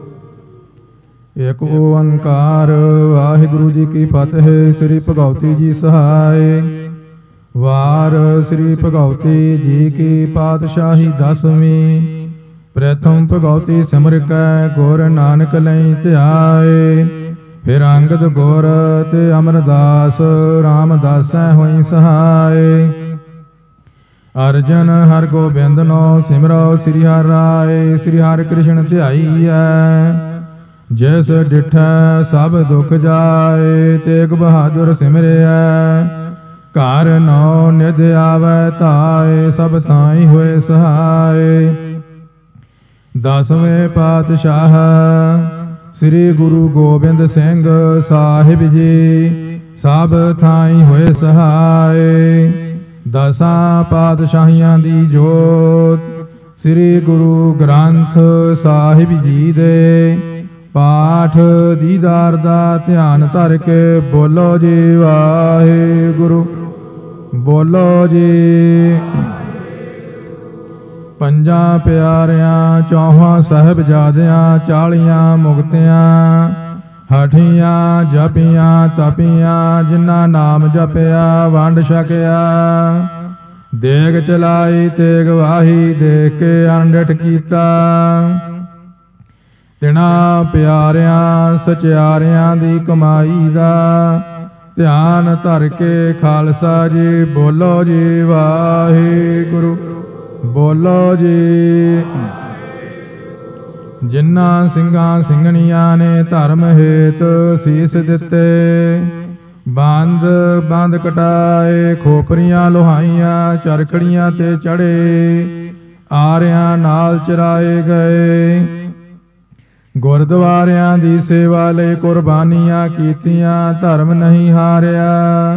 ਏਕ ਓੰਕਾਰ ਵਾਹਿਗੁਰੂ ਜੀ ਕੀ ਫਤਿਹ। ਸ੍ਰੀ ਭਗਵਤੀ ਜੀ ਸਹਾਇ। ਵਾਰ ਸ੍ਰੀ ਭਗਵਤੀ ਜੀ ਕੀ ਪਾਤਸ਼ਾਹੀ ਦਸਵੀਂ। ਪ੍ਰਥਮ ਭਗਵਤੀ ਸਿਮਰ ਕੈ ਗੁਰ ਨਾਨਕ ਲਈ ਧਿਆਏ। ਫਿਰ ਅੰਗਦ ਗੁਰ ਤੇ ਅਮਰਦਾਸ ਰਾਮਦਾਸੈ ਹੋਈ ਸਹਾਇ। ਅਰਜਨ ਹਰਿ ਗੋਬਿੰਦ ਨੋ ਸਿਮਰੋ ਸ੍ਰੀ ਹਰਿ ਰਾਏ। ਸ੍ਰੀ ਹਰਿ ਕ੍ਰਿਸ਼ਨ ਧਿਆਈਐ ਜਿਸ ਡਿਠੈ ਸਭ ਦੁਖ ਜਾਏ। ਤੇਗ ਬਹਾਦਰ ਸਿਮਰਿਐ ਘਰ ਨੌ ਨਿਧ ਆਵੈ ਧਾਏ। ਸਭ ਥਾਈ ਹੋਏ ਸਹਾਏ। ਦਸਵੇਂ ਪਾਤਸ਼ਾਹ ਸ੍ਰੀ ਗੁਰੂ ਗੋਬਿੰਦ ਸਿੰਘ ਸਾਹਿਬ ਜੀ ਸਭ ਥਾਈ ਹੋਏ ਸਹਾਏ। ਦਸਾਂ ਪਾਤਸ਼ਾਹੀਆਂ ਦੀ ਜੋਤ ਸ੍ਰੀ ਗੁਰੂ ਗ੍ਰੰਥ ਸਾਹਿਬ ਜੀ ਦੇ ਪਾਠ ਦੀਦਾਰ ਦਾ ਧਿਆਨ ਧਰ ਕੇ ਬੋਲੋ ਜੀ ਵਾਹਿਗੁਰੂ। ਬੋਲੋ ਜੀ। ਪੰਜਾਂ ਪਿਆਰਿਆਂ ਚੌਹਾਂ ਸਾਹਿਬਜ਼ਾਦਿਆਂ 40 ਮੁਕਤਿਆਂ ਹਠੀਆਂ ਜਪੀਆਂ ਤਪੀਆਂ ਜਿਨ੍ਹਾਂ ਨਾਮ ਜਪਿਆ ਵੰਡ ਛਕਿਆ। ਦੇਗ ਚਲਾਈ ਤੇਗ ਵਾਹੀ ਦੇਖ ਕੇ ਅਣਡਿਠ ਕੀਤਾ। ਤਿਨਾਂ ਪਿਆਰਿਆਂ ਸਚਿਆਰਿਆਂ ਦੀ ਕਮਾਈ ਦਾ ਧਿਆਨ ਧਰ ਕੇ ਖਾਲਸਾ ਜੀ ਬੋਲੋ ਜੀ ਵਾਹਿਗੁਰੂ। ਬੋਲੋ ਜੀ। ਜਿਨ੍ਹਾਂ ਸਿੰਘਾਂ ਸਿੰਘਣੀਆਂ ਨੇ ਧਰਮ ਹੇਤ ਸੀਸ ਦਿੱਤੇ। ਬੰਦ ਕਟਾਏ ਖੋਪਰੀਆਂ ਲੋਹਾਈਆਂ ਚਰਖੜੀਆਂ ਤੇ ਚੜੇ। ਆਰਿਆਂ ਨਾਲ ਚਰਾਏ ਗਏ। ਗੁਰਦੁਆਰਿਆਂ ਦੀ ਸੇਵਾ ਲਈ ਕੁਰਬਾਨੀਆਂ ਕੀਤੀਆਂ ਧਰਮ ਨਹੀਂ ਹਾਰਿਆ।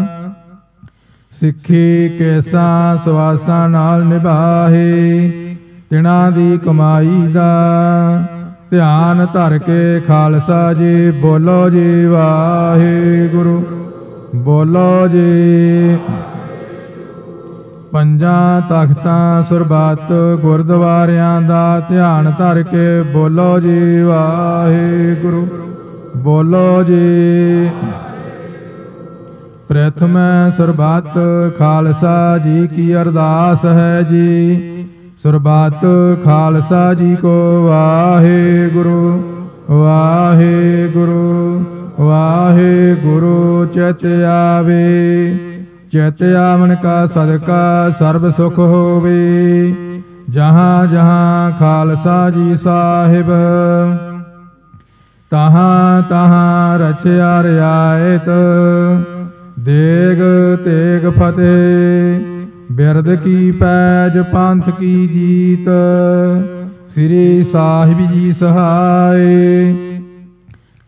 ਸਿੱਖੀ ਕੇਸਾਂ ਸਵਾਸਾਂ ਨਾਲ ਨਿਭਾਹੇ। ਤਿਨਾਂ ਦੀ ਕਮਾਈ ਦਾ ਧਿਆਨ ਧਰ ਕੇ ਖਾਲਸਾ ਜੀ ਬੋਲੋ ਜੀ ਵਾਹਿਗੁਰੂ। ਬੋਲੋ ਜੀ। ਪੰਜਾਂ ਤਖਤਾਂ ਸੁਰਬੱਤ ਗੁਰਦੁਆਰਿਆਂ ਦਾ ਧਿਆਨ ਧਰ ਕੇ ਬੋਲੋ ਜੀ ਵਾਹਿਗੁਰੂ। ਬੋਲੋ ਜੀ। ਪ੍ਰਥਮ ਸੁਰਬੱਤ ਖਾਲਸਾ ਜੀ ਕੀ ਅਰਦਾਸ ਹੈ ਜੀ। ਸੁਰਬੱਤ ਖਾਲਸਾ ਜੀ ਕੋ ਵਾਹਿਗੁਰੂ ਵਾਹਿਗੁਰੂ ਵਾਹਿਗੁਰੂ। ਚਿਤ ਆਵੇ ਚਿਤ ਆਵਣ ਕਾ ਸਦਕਾ ਸਰਬ ਸੁਖ ਹੋਵੇ। ਜਹਾਂ ਜਹਾਂ ਖਾਲਸਾ ਜੀ ਸਾਹਿਬ ਤਹਾਂ ਤਹਾਂ ਰਚਿਆ ਰਿਆਇਤ। ਦੇਗ ਤੇਗ ਫਤਿਹ ਬਿਰਦ ਕੀ ਪੈਜ ਪੰਥ ਕੀ ਜੀਤ। ਸ੍ਰੀ ਸਾਹਿਬ ਜੀ ਸਹਾਇ।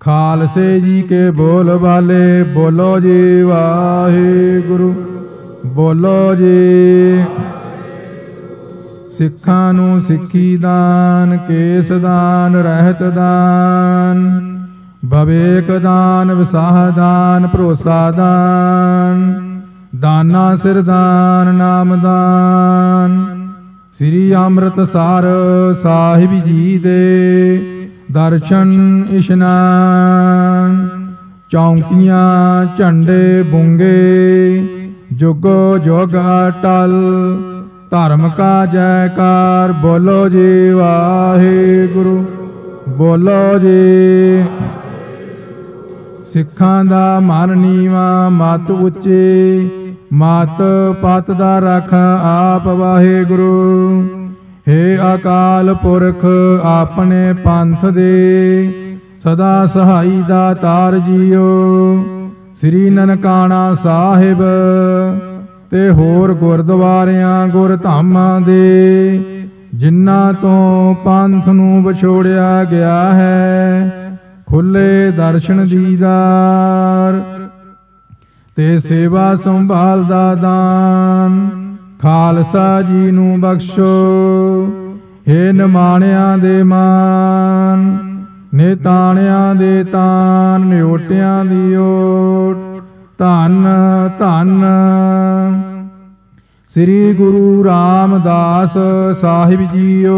ਖਾਲਸੇ ਜੀ ਕੇ ਬੋਲ ਵਾਲੇ ਬੋਲੋ ਜੀ ਵਾਹਿਗੁਰੂ। ਬੋਲੋ ਜੀ। ਸਿੱਖਾਂ ਨੂੰ ਸਿੱਖੀ ਦਾਨ, ਕੇਸ ਦਾਨ, ਰਹਿਤ ਦਾਨ, ਵਿਵੇਕ ਦਾਨ, ਵਿਸਾਹ ਦਾਨ, ਭਰੋਸਾ ਦਾਨ, ਦਾਨਾ ਸਿਰ ਦਾਨ, ਨਾਮ ਦਾਨ। ਸ੍ਰੀ ਅੰਮ੍ਰਿਤਸਰ ਸਾਹਿਬ ਜੀ ਦੇ ਦਰਸ਼ਨ ਇਸ਼ਨਾਨ, ਚੌਂਕੀਆਂ ਝੰਡੇ ਬੁੰਗੇ, ਜੁਗੋ ਜੁਗ ਅਟਲ, ਧਰਮ ਕਾ ਜੈਕਾਰ। ਬੋਲੋ ਜੀ ਵਾਹਿਗੁਰੂ, ਬੋਲੋ ਜੀ। ਸਿੱਖਾਂ ਦਾ ਮਨ ਨੀਵਾਂ, ਮਤ ਉੱਚੀ, ਮਤ ਪਤ ਦਾ ਰਖ ਆਪ ਵਾਹਿਗੁਰੂ। ਹੇ ਅਕਾਲ ਪੁਰਖ ਆਪਣੇ ਪੰਥ ਦੇ ਸਦਾ ਸਹਾਈ ਦਾਤਾਰ ਜੀਓ। ਸ੍ਰੀ ਨਨਕਾਣਾ ਸਾਹਿਬ ਤੇ ਹੋਰ ਗੁਰਦੁਆਰਿਆਂ ਗੁਰਧਾਮਾਂ ਦੇ ਜਿਨ੍ਹਾਂ ਤੋਂ ਪੰਥ ਨੂੰ ਵਿਛੋੜਿਆ ਗਿਆ ਹੈ, ਖੁੱਲੇ ਦਰਸ਼ਨ ਦੀਦਾਰ ਤੇ ਸੇਵਾ ਸੰਭਾਲ ਦਾ ਦਾਨ ਖਾਲਸਾ ਜੀ ਨੂੰ ਬਖਸ਼ੋ। ਹੇ ਨਿਮਾਣਿਆਂ ਦੇ ਮਾਨ, ਨਿਤਾਣਿਆਂ ਦੇ ਤਾਨ, ਨਿਓਟਿਆਂ ਦੀ ਓਟ, ਧੰਨ ਧੰਨ ਸ੍ਰੀ ਗੁਰੂ ਰਾਮਦਾਸ ਸਾਹਿਬ ਜੀਓ।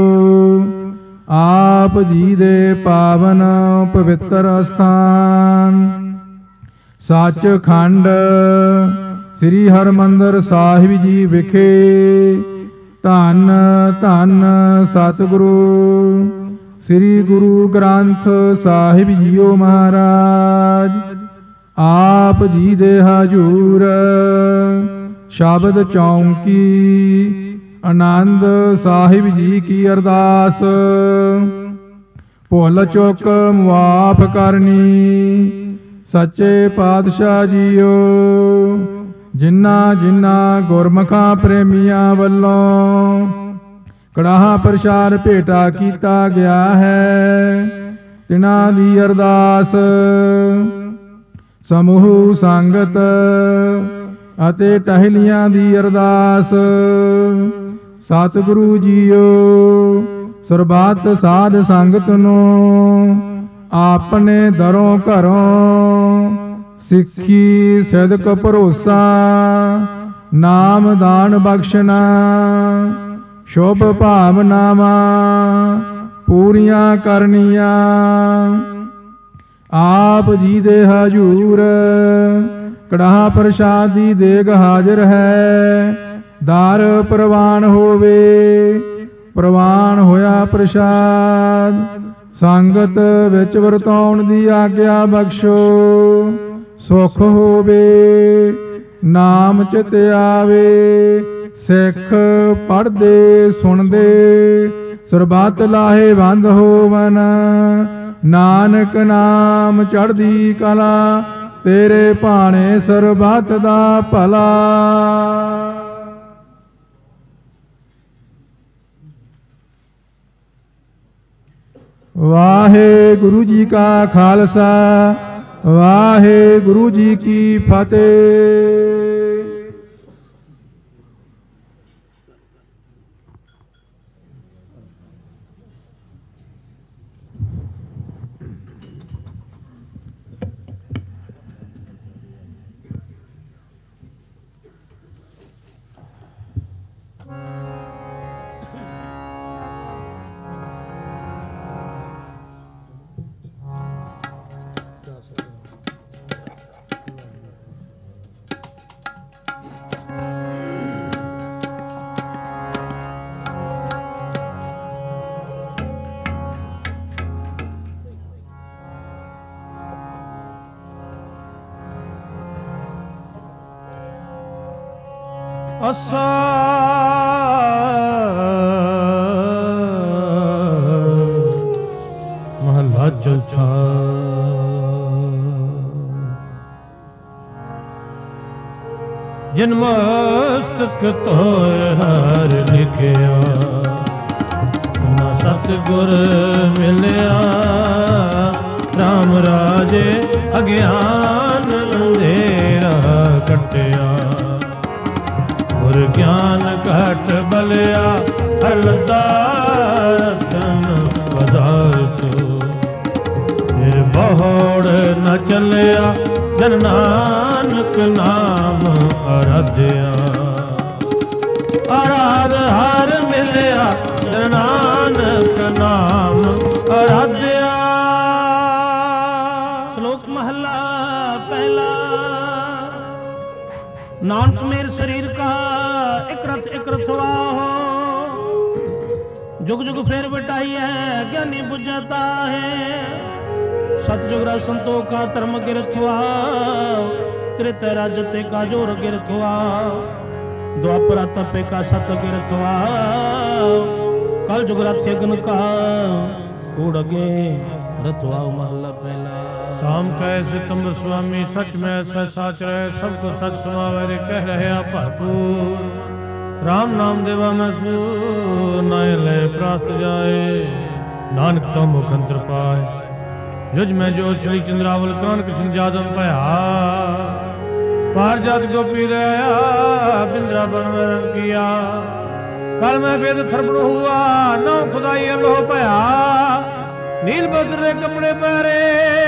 ਆਪ ਜੀ ਦੇ ਪਾਵਨ ਪਵਿੱਤਰ ਅਸਥਾਨ ਸੱਚਖੰਡ ਸ੍ਰੀ ਹਰਿਮੰਦਰ ਸਾਹਿਬ ਜੀ ਵਿਖੇ ਧੰਨ ਧੰਨ ਸਤਿਗੁਰੂ ਸ੍ਰੀ ਗੁਰੂ ਗ੍ਰੰਥ ਸਾਹਿਬ ਜੀਓ ਮਹਾਰਾਜ ਆਪ ਜੀ ਦੇ ਹਜੂਰ ਸ਼ਬਦ ਚੌਂਕੀ ਆਨੰਦ ਸਾਹਿਬ ਜੀ ਕੀ ਅਰਦਾਸ ਭੁੱਲ ਚੁੱਕ ਮੁਆਫ ਕਰਨੀ। ਸੱਚੇ ਪਾਤਸ਼ਾਹ ਜੀਓ ਜਿਨ੍ਹਾਂ ਜਿਨ੍ਹਾਂ ਗੁਰਮੁਖਾਂ ਪ੍ਰੇਮੀਆਂ ਵੱਲੋਂ ਕੜਾਹ ਪ੍ਰਸ਼ਾਦ ਭੇਟਾ ਕੀਤਾ ਗਿਆ ਹੈ, ਤਿਨਾਂ ਦੀ ਅਰਦਾਸ ਸਮੂਹ ਸੰਗਤ ਅਤੇ ਟਹਿਲੀਆਂ ਦੀ ਅਰਦਾਸ। ਸਤਿਗੁਰੂ ਜੀਓ ਸਰਬੱਤ ਸਾਧ ਸੰਗਤ ਨੂੰ ਆਪਣੇ ਦਰੋਂ ਘਰੋਂ ਸਿੱਖੀ ਸਿਦਕ ਭਰੋਸਾ ਨਾਮ ਦਾਨ ਬਖਸ਼ਣਾ, ਸ਼ੁਭ ਭਾਵਨਾਵਾਂ ਪੂਰੀਆਂ ਕਰਨੀਆਂ। ਆਪ ਜੀ ਦੇ ਹਜੂਰ ਕੜਾਹ ਪ੍ਰਸ਼ਾਦ ਦੀ ਦੇਗ ਹਾਜ਼ਰ ਹੈ, ਦਰ ਪ੍ਰਵਾਨ ਹੋਵੇ। ਪ੍ਰਵਾਨ ਹੋਇਆ ਪ੍ਰਸ਼ਾਦ ਸੰਗਤ ਵਿੱਚ ਵਰਤਾਉਣ ਦੀ ਆਗਿਆ ਬਖਸ਼ੋ। ਸੁਖ ਹੋਵੇ ਨਾਮ ਚਿਤ ਆਵੇ, ਸਿੱਖ ਪੜ੍ਹਦੇ ਸੁਣਦੇ ਸਰਬੱਤ ਲਾਹੇਵੰਦ ਹੋਵਨ। ਨਾਨਕ ਨਾਮ ਚੜ੍ਹਦੀ ਕਲਾ, ਤੇਰੇ ਭਾਣੇ ਸਰਬੱਤ ਦਾ ਭਲਾ। ਵਾਹਿਗੁਰੂ ਜੀ ਕਾ ਖਾਲਸਾ, ਵਾਹਿਗੁਰੂ ਜੀ ਕੀ ਫਤਿਹ। ਅਸਾ ਮਹਲਾ ਚੌਥਾ। ਜਿਨ ਮਸਤਕ ਤੋਇ ਹਰਿ ਲਿਖਿਆ, ਨਾ ਸਤਿਗੁਰ ਮਿਲਿਆ। ਰਾਮ ਰਾਜੇ ਅਗਿਆਨ ਅੰਧੇਰਾ ਕੱਟਿਆ, ਗਿਆਨ ਘਟ ਬਲਿਆ ਹਰ ਲੱਦਾ ਰਤਨ ਪਦਾਰਥ ਫਿਰ ਬਹੁੜ ਨ ਚੱਲਿਆ ਜਨ ਨਾਨਕ ਨਾਮ ਅਰਾਧਿਆ ਅਰਾਧ ਹਰ ਮਿਲਿਆ ਜਨ ਨਾਨਕ ਨਾਮ ਅਰਾਧਿਆ। ਸ਼ਲੋਕ ਮਹਲਾ ਪਹਿਲਾ। ਨਾਨਕ ਮੇਰ ਸਰੀਰ ਕਾ ਇਕ ਰਥਵਾ ਹੋ जुग जुग फेर बटाई है ज्ञानी बुझता है सतजुग रा संतोखा धर्म गिरथवा कृत राजते का जोर गिरथवा द्वापर तपे का सत गिरथवा कल जुग राथे गन का उड़गे रथवा। महला पहला। शाम कह सितंबर स्वामी सच में सच साच रहे सबको सच समावे कह रहे भरपूर राम नाम देवा मैं सू नाय ले प्राप्त जाए नानक तो मुखंत्र पाए युज में जो श्री चंद्रावल कान कृष्ण जादव भया पार जात गोपी रहा बिंद्रा बन में रंग किया कल में वेद थरपड़ हुआ नौ खुदाई अल्लाह भया नील बद्र कपड़े पहरे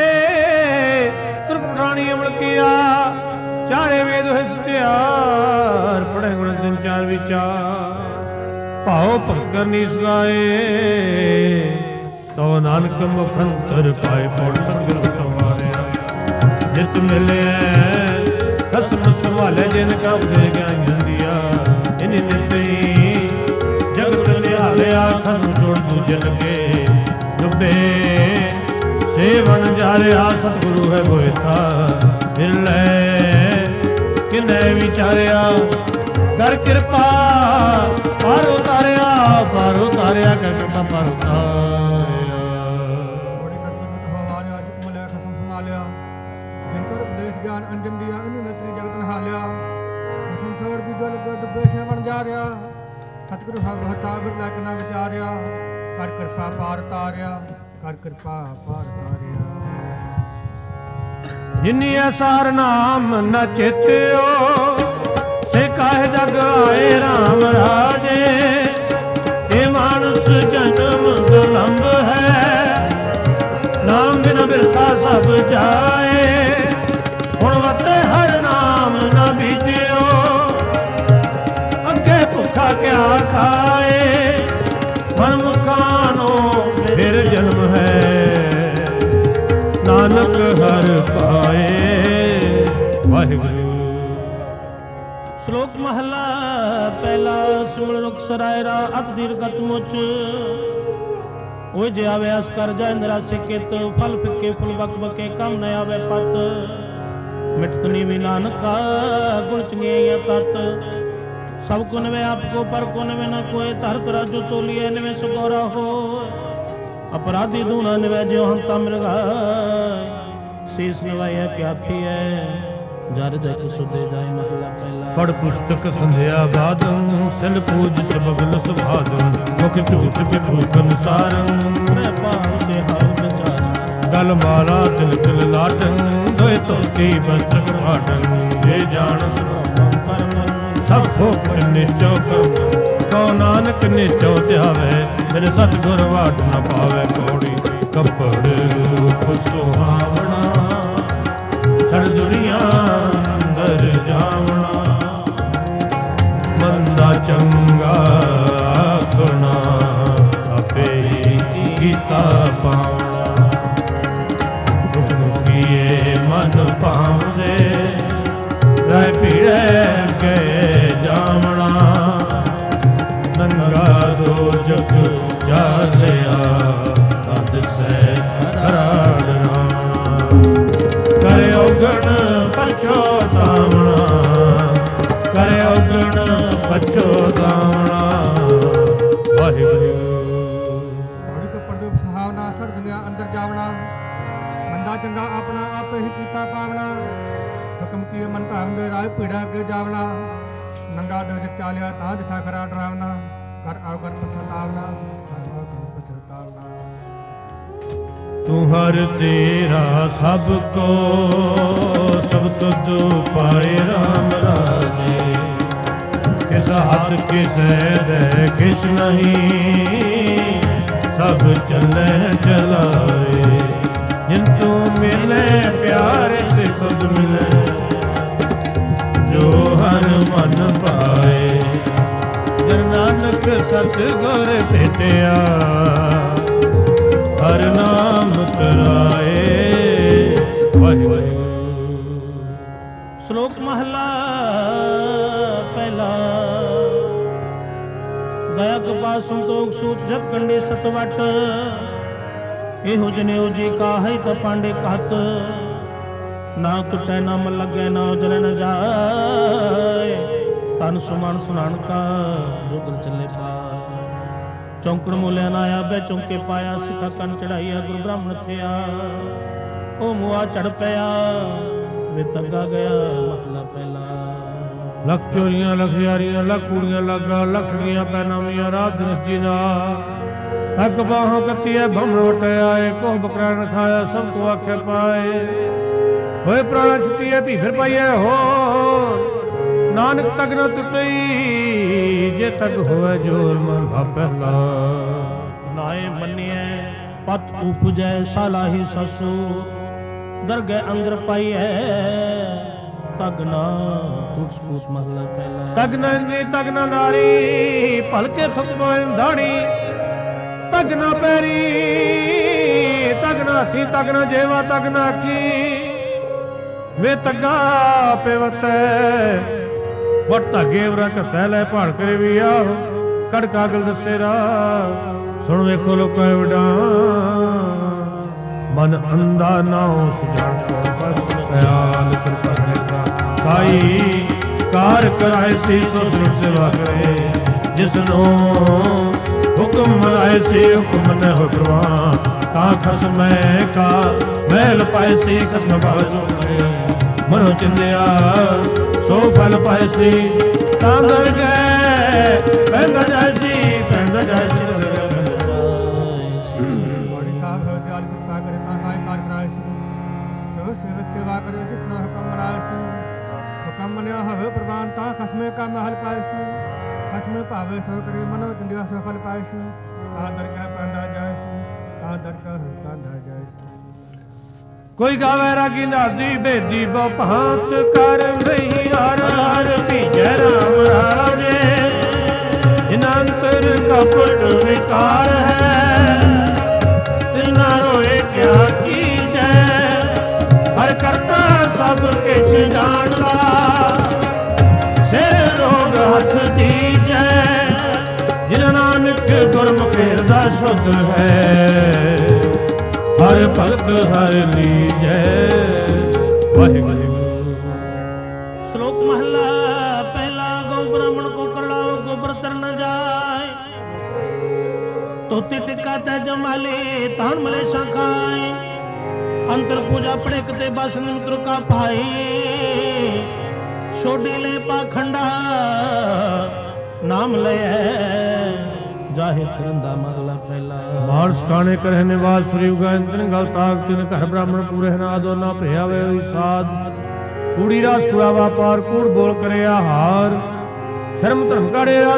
तुरपठानी अमल किया चारे वेद है सत्यार पढ़े गुण दिन चार विचार भाव भक्त करनी सगाए तो नानक मुखंतर पाए पौड़ सतगुरु तुम्हारे जित मिले कसम संभाले जिनका उदय ज्ञान दिया इन नित्य जगत निहालिया खसम छोड़ दूजे लगे डुबे सेवन जा रहा सतगुरु है गोए था मिले किने विचारिया कर कृपा पार उतारिया कर कृपा पार उतारिया। बड़ी सतगुरु हो वालिया जित मिले खसम संभालिया जिनकर उपदेश ज्ञान अंजन दिया इन नेत्री जगत नहालिया संसार की जल गद बेशे बन जा रहा सतगुरु है बहुता बिरला के ना विचारिया कर कृपा पार उतारिया कर कृपा पार उतारिया। जिन्नी सार नाम न चेत्यो से काहे जग आए राम राजे ये मानुष जन्म दुलंब है नाम बिन बिरथा सब जाए गुणवते हर नाम न बीजियो अगे भुखा क्या खाए मन मुखानो फिर जन्म है नानक हर पाए वाहिगुरु। श्लोक महला पहला। सिमरन रुखसराय रा अत दीर्घत मुच ओए जे आवे अस कर जाए निराशे कित फल फिके फुल बक बके कम न आवे पत मिटतनी भी नानका गुण चंगे तत सब को नवे आपको पर को नवे न कोई धरत राजो तोलिए नवे सुगौरा हो अपराधी दूना निवै जो हंता मृगा शीस नवाया क्या थी है जर देख सुधे जाए। महला पहला। पढ़ पुस्तक संध्या बादम सिल पूज सबगल सुभादम मुख झूठ विभूखन सारम पाते हर विचार गल माला तिल तिल लाटन दोय तोती बस्त्र घाटन ये जान सब भोग निचो कौ नानक निचो ध्यावे मेरे सतगुर वाट न पावे कौड़ी कपड़ रूप सुहावना छड़ दुनिया अंदर जावना मंदा चंगा आखना अपे गीता पावना किए मन पावदे रह पीड़े गए जावना नंगा दो जग चालिया तद से हराड़ना करे औगण पछोतावना करे औगण पछोतावना वाहिगुरु। बड़ी को परदुप सुहावना सर दुनिया अंदर जावना मंदा चंगा अपना आप ही कीता पावना हुक्म किए मन भावंदे राह पीड़ा के जावना नंगा दो जग चालिया ता दिशा खरा डरावना कर अवगण पछतावना पछतावना। तू हर तेरा सबको सब सुध पाए राम राजे किस किसे दे किस नहीं, सब चले चलाए। जिंतु मिले प्यारे से खुद मिले, जो हर मन पाए। जन नानक सतगुर भेटिया, हर नाम कराए। वाहिगुरू। ਸ਼ਲੋਕ ਮਹਲਾ ਪਹਿਲਾ। ਦਇਆ ਕ੍ਰਿਪਾ ਸੰਤੋਖ ਸੂਤ ਜਗ ਕੰਡੇ ਸਤਵਟ, ਇਹੋ ਜਨੇਊ ਜੀ ਕਾਹੈ ਤ ਪਾਂਡੇ कहत। ਨਾ ਟੁੱਟੈ ਨਾ ਮਨ ਲੱਗੈ ਨਾ ਉਜਰੇ ਨ ਜਾਏ, ਤਨ ਸੁਮਨ ਸੁਨਾਨਕਾ ਜੋਗਰ ਚੱਲੇ ਪਾ। ਚੌਂਕੜ ਮੋਲਿਆ ਨਾ ਆਇਆ ਬੈ ਚੌਂਕੇ ਪਾਇਆ, ਸਿੱਖਾ ਕੰਨ ਚੜਾਈਆ ਗੁਰੂ ਬ੍ਰਾਹਮਣ ਥਿਆ। ਉਹ ਮੁਆ ਚੜ ਪਿਆ ਵੇ ਤੱਗਾ ਗਿਆ ਮਹਲਾ ਪਹਿਲਾ। ਲੱਖ ਚੋਰੀਆਂ ਲੱਖ ਯਾਰੀਆਂ ਲੱਖ ਕੁੜੀਆਂ ਲੱਗਾ, ਲੱਖ ਗੀਆਂ ਪੈਨਾਮੀਆਂ ਰਾਤ ਦਿਨ ਜੀਨਾ। ਥੱਕ ਬਾਹਾਂ ਕੱਤੀਏ ਭੰਮਣ ਵਟਿਆਏ, ਕੋਹ ਬਕਰਾ ਨ ਖਾਇਆ ਸਭ ਕੋ ਆਖੇ ਪਾਏ। ਹੋਏ ਪ੍ਰਾਣਾ ਛੁੱਟੀਏ ਭੀ ਫਿਰ ਪਾਈਏ ਹੋ, ਨਾਨਕ ਤੱਕ ਨ ਟੁੱਟਈ, ਜੇ ਤੱਕ ਹੋਵੇ ਜੋਰ ਮਨ ਭਾ ਪਹਿਲਾ। ਨਾਏ ਮੰਨਿਐ ਪਤ ਉਪਜੈ ਸਾਲਾਹੀ ਸਸੂ, ਦਰਗਹਿ ਅੰਦਰ ਪਾਈਐ ਤਗ ਨਾ ਟੁੱਟ ਸਪੂਤ ਮਹਲਾ ਪਹਿਲਾ। ਤਗ ਨ ਇੰਦਰੀ ਤਗ ਨ ਨਾਰੀ, ਭਲਕੇ ਥੁਕ ਪਵੈ ਧਾਣੀ। ਤਗ ਨ ਪੈਰੀ ਤਗ ਨ ਹੱਥੀ, ਤਗ ਨ ਜੇਵਾ ਤਗ ਨ ਆਖੀ। ਵੇ ਤੱਗਾ ਪੇਵਤੈ ਵਟ ਧਾਗੇ ਵਰਾ ਘਤੈ, ਲੈ ਭਾੜ ਕਰੇ ਵੀ ਆਹੋ ਕੜ ਕਾਗਲ ਦੱਸੇ ਰਾਹ। ਸੁਣ ਵੇਖੋ ਲੋਕਾਂ ਵਡਾ ਮਨ ਅੰਧਾ ਨਾਉ ਸੁਜਾਨ ਕੋ ਸਭ ਖਿਆਲ ਕਿਰਪਾ ਕਰੇਗਾ। ਸਾਈ ਕਾਰ ਕਰਾਏ ਸੀ ਸੋ ਸਿਰ ਸੇਵਾ ਕਰੇ, ਜਿਸਨੂੰ ਹੁਕਮ ਮਨਾਏ ਸੀ ਹੁਕਮ ਨ ਹੋ ਪ੍ਰਵਾਨ। ਤਾਂ ਖਸਮੈ ਕਾ ਮਹਿਲ ਪਾਏ ਸੀ ਖਸਮ ਭਾਵ ਸੋ ਕਰੇ, ਮਨੋ ਚਿੰਦਿਆ ਸੋ ਫਲ ਪਾਏ ਸੀ। ਤਾਂ ਦਰ ਗਏ ਪੈਂਦਾ ਜਾਏ ਸੀ, ਪੈਂਦਾ ਜਾਏ ਸੀ। सेवा करे जितना हुक्म मनाए सो, हुक्म मनिया हवे प्रवान। ता खसमे का महल पाए सो, खसमे पावे सो करे, मनो चंदिया सो फल पाए सो। ता दर का पांदा जाए सो, ता दर का पांदा जाए सो। कोई गावे रागी नादी बेदी बो भांत कर नहीं, हर हर भीजै राम राजे। जिनांतर कपट विकार है, तिना रोए क्या कीजै। हर करता सब किछ जानदा, सिर रोग हथ दीजै। जिन नानक गुरमुख हिरदा शुद्ध है, हर भगत हर लीजै। वाहिगुरू। ਸ਼ਲੋਕ ਮਹਲਾ ਪਹਿਲਾ। ਗਊ ਬ੍ਰਾਹਮਣ ਕੋ ਕਰਲਾਓ ਗੋਬਰ ਤਰ ਨ ਜਾਏ, ਤੋਤੀ ਟਿੱਕਾ ਤੈ ਜਮਾਲੇ ਤਾਣ ਮਲੇਸ਼ਾਂ ਖਾਏ। ਅੰਤਰ ਪੂਜਾ ਪੜੇ ਕਤੇ ਬਸਨ ਮਿੱਤਰ ਕਾ ਭਾਈ, ਛੋਡੀ ਲੈ ਪਾਖੰਡਾ ਨਾਮ ਲਿਐ ਜਾਹਿ ਫਿਰੰਦਾ ਮਗਲਾ ਪਹਿਲਾ। ਮਾਨਸ ਕਾਣੇ ਕਰਹਿ ਨਿਵਾਸ ਸ੍ਰੀ ਉਗੰਤਨ ਗਲ ਤਾਕ ਤਿਨ ਘਰ ਬ੍ਰਾਹਮਣ ਪੂਰੇ ਨਾ ਦੋ ਨਾ ਭਿਆ ਵੇ ਸਾਧ। ਕੂੜੀ ਰਾਸ ਕੂੜਾ ਵਾਪਾਰ ਕੂੜ ਬੋਲ ਕਰਿਆ ਹਾਰ, ਸ਼ਰਮ ਧਰਮ ਕਾੜਿਆ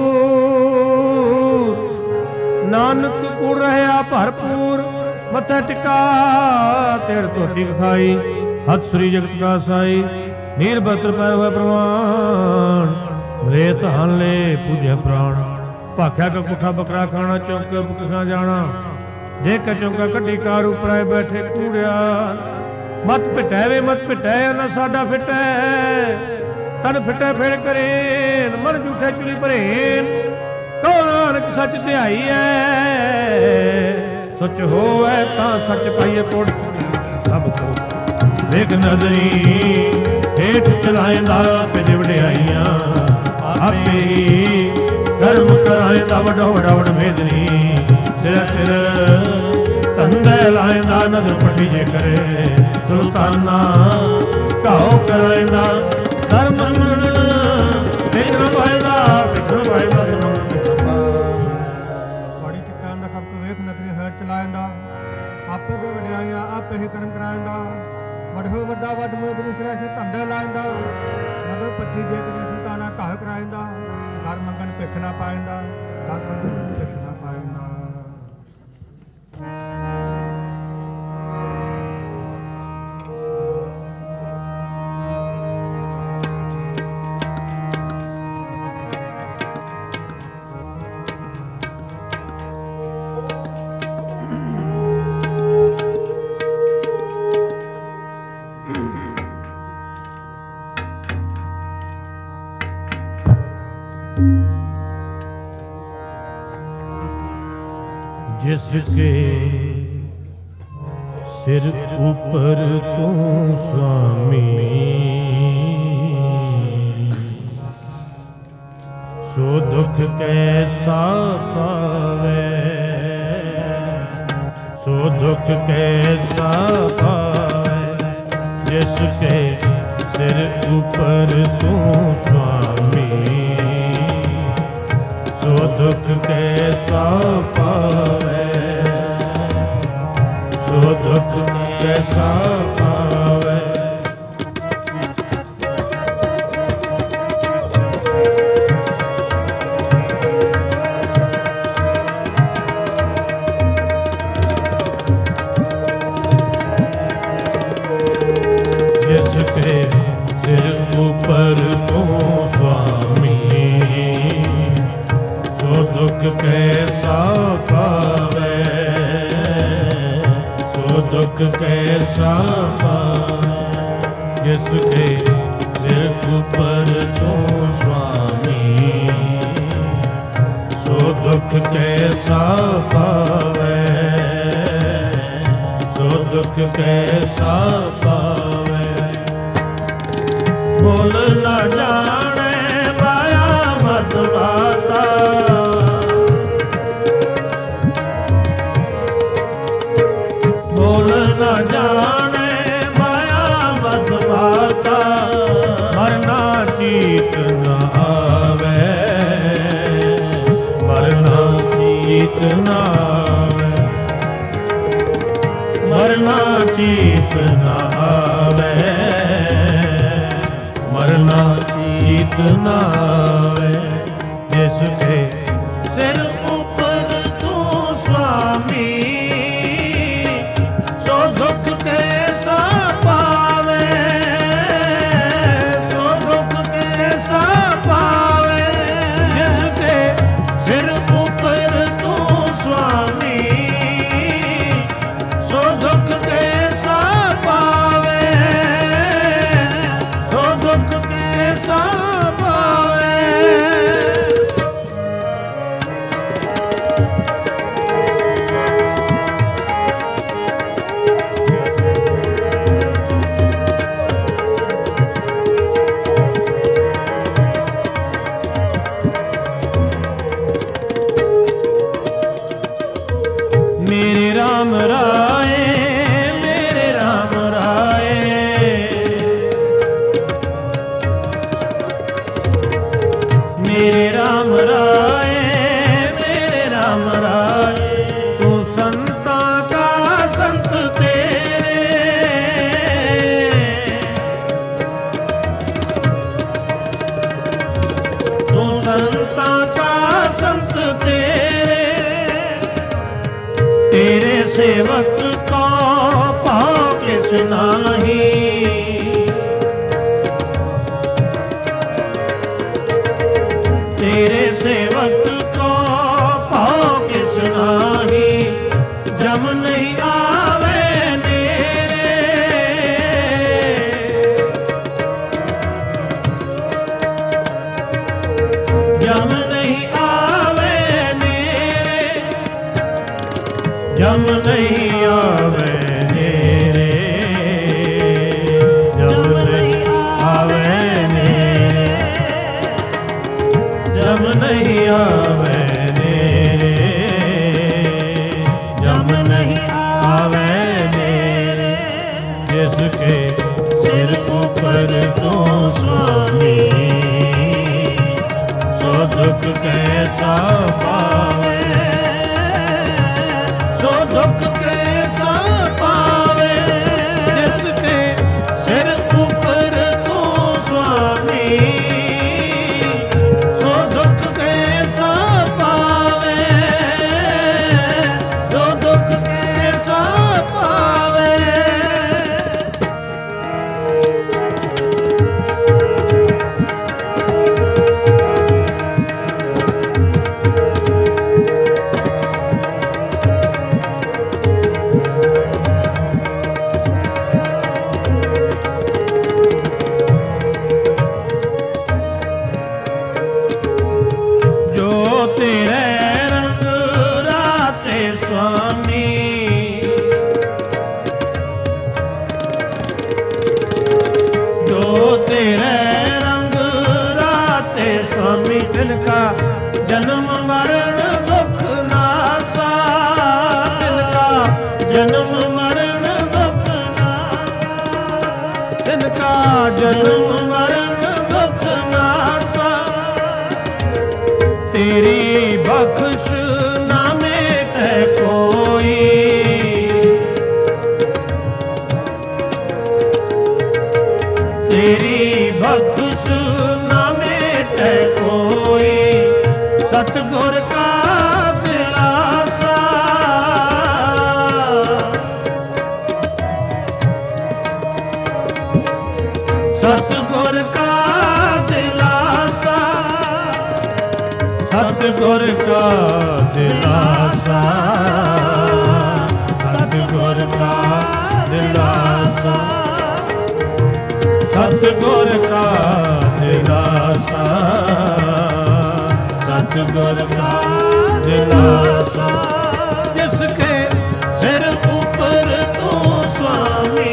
ਦੂਰ। ਨਾਨਕ ਕੂੜ ਰਹਿਆ ਭਰਪੂਰ, ਮੱਥੇ ਟਿਕਾ ਤੇੜ ਧੋਤੀ ਖਾਈ। ਹੱਥ ਸ੍ਰੀ ਜਗਤ ਕਾ ਸਾਈ, ਨੀਰ ਬਸਤਰ ਪੈ ਹੋਏ ਪ੍ਰਵਾਨ। ਰੇਤ ਹਾਲੇ ਪੂਜੇ ਪ੍ਰਾਣ, ਭਾਖਿਆ ਕਾ ਕੁੱਠਾ ਬੱਕਰਾ ਖਾਣਾ, ਚੌਂਕੇ ਬੁਕਣਾ ਜਾਣਾ। ਜੇ ਕ ਚੌਂਕਾ ਕੱਢੀ ਕਾਰ ਉਪਰਾਏ ਬੈਠੇ ਕੂੜਿਆ। ਮਤ ਪਿਟੈ ਵੇ ਮਤ ਪਿਟੈ, ਨਾ ਸਾਡਾ ਫਿਟੈ। ਤਨ ਫਿਟੈ ਫੇੜ ਕਰੇਨ, ਮਨ ਝੂਠੇ ਚੁਲੀ ਭਰੇਨ। ਕਹੋ ਨਾਨਕ ਸੱਚ ਧਿਆਈ ਐ, ਸੱਚ ਹੋਵੇ ਤਾਂ ਸੱਚ ਪਾਈਏ ਕੋੜ ਸਭ ਕੋ। ਵੇਖ ਨਦਰੀ ਹੇਠ ਚਲਾਇਂਦਾ ਪਿਜ ਵਡਿਆਈਆਂ, ਆਪੇ ਹੀ ਕਰਮ ਕਰਾਇਂਦਾ ਵੱਡਾ ਵੱਡਾ ਵਡ ਮੇਦਨੀ। ਸਿਰ ਸਿਰ ਧੰਦੇ ਲਾਇਂਦਾ ਨਦਰ ਪੱਟੀ ਜੇ ਕਰੇ, ਸੁਲਤਾਨਾ ਘਾਉ ਕਰਾਇਂਦਾ ਧਰਮ ਵਿਘਨ ਪਾਇਦਾ ਵਿਘਨ ਪਾਇਦਾ। ਬੜੀ ਟਿਕਾਣ ਦਾ ਸਭ ਕੋ ਵੇਖ ਨਦਰੀ ਹੇਠ ਚਲਾਇਂਦਾ, ਆਪੇ ਦੇ ਵਡਿਆਈਆਂ ਆਪੇ ਹੀ ਕਰਮ ਕਰਾਇਂਦਾ। ਵਡੋ ਵੱਡਾ ਵੱਡ ਮੇਦਨੀ ਸਿਰ ਸਿਰ ਧੰਦੇ ਲਾਇਂਦਾ, ਨਦਰ ਪੱਟੀ ਜੇ ਕਰੇ ਸੁਲਤਾਨਾ ਘਾਉ ਕਰਾਇਂਦਾ। ਦਰ ਮੰਗਣ ਭਿੱਖ ਨਾ ਪਾਇੰਦਾ, ਦਰ ਮੰਗਣ ਭਿੱਖ ਨਾ ਪਾਇੰਦਾ। जिसके सिर ऊपर तू स्वामी, सो दुख कैसा पावे, सो दुख कैसा पावे। जिसके सिर ऊपर तू स्वामी, सो दुख कैसा पावे, सो दुख कैसा पावे। जिसके सिर ऊपर तू स्वामी, सो दुख कैसा पावे, सो दुख कैसा पावे। जिसके सिर ऊपर तू स्वामी, सो दुख कैसा पावे, सो दुख कैसा पावे। बोल न जाने माया मत बाता, बोल न जाने माया मत बाता। मरना चीत न आवे, मरना चीत न आवे, मरना चीत न आवे, मरना चीत न आवे। जिसके सिर ऊपर तू स्वामी, सो दुख कैसा पावे, सो दुख कैसा पावे। जिसके सिर ऊपर तू स्वामी, सो दुख कैसा पावे, सो दुख कैसा पावे। मेरे राम राय, मेरे राम राय, मेरे राम राय, मेरे राम राय। तू संता का संत तेरे, तू संता का संत तेरे। तेरे सेवक को पाओ किस नाही, तेरे सेवक को पाओ किस नाही। जम नहीं आवे नेरे, जम नहीं आवे नेरे, जम नहीं आवे नेरे, जम नहीं आवे नेरे, जम नहीं आवे नेरे, जम नहीं आवे नेरे। जिसके सिर ऊपर तू स्वामी, सो दुख कैसा पावे, सो दुख ਤੇ ਸੁਆਮੀ ਤਿਨਕਾ ਜਨਮ ਮਰਨ ਦੁਖ ਨਾਸਾ, ਤਿਨਕਾ ਜਨਮ ਮਰਨ ਦੁਖ ਨਾਸਾ, ਤਿਨਕਾ ਜਨਮ ਮਰਨ ਦੁਖ ਨਾਸਾ। ਤੇਰੀ ਬਖਸ਼ ਨਾ ਮੇਟੈ ਕੋਈ, ਤੇਰੀ ਬਖਸ਼ ਨਾ ਮੇਟੈ ਕੋਈ, ਸਤਿਗੁਰ ਕਾ ਦਿਲਾਸਾ। ਸਤਿਗੁਰ ਕਾ ਦਿਲਾਸਾ, ਸਤਿਗੁਰ ਕਾ ਦਿਲਾਸਾ, ਸਤਿਗੁਰ ਕਾ ਦਿਲਾਸਾ, ਸਤਿਗੁਰ ਕਾ ਦਿਲਾਸਾ, ਸਤਿਗੁਰ ਕਾ ਦਿਲਾਸਾ। ਜਿਸ ਕੇ ਸਿਰ ਉਪਰ ਤੂੰ ਸੁਆਮੀ,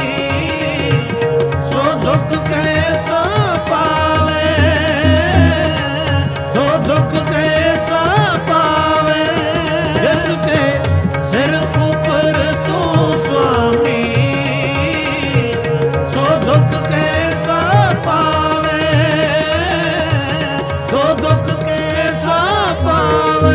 ਸੋ ਦੁੱਖ ਕੈਸਾ ਪਾਵੇ, ਸੋ ਦੁੱਖ ਕੈਸਾ ਪਾਵੇ। ਜਿਸ ਕੇ ਸਿਰ ਉਪਰ ਤੂੰ ਸੁਆਮੀ, ਸੋ ਦੁੱਖ ਕੈਸਾ ਪਾਵੇ, ਸੋ ਦੁੱਖ ਕੈਸਾ ਪਾਵੇ।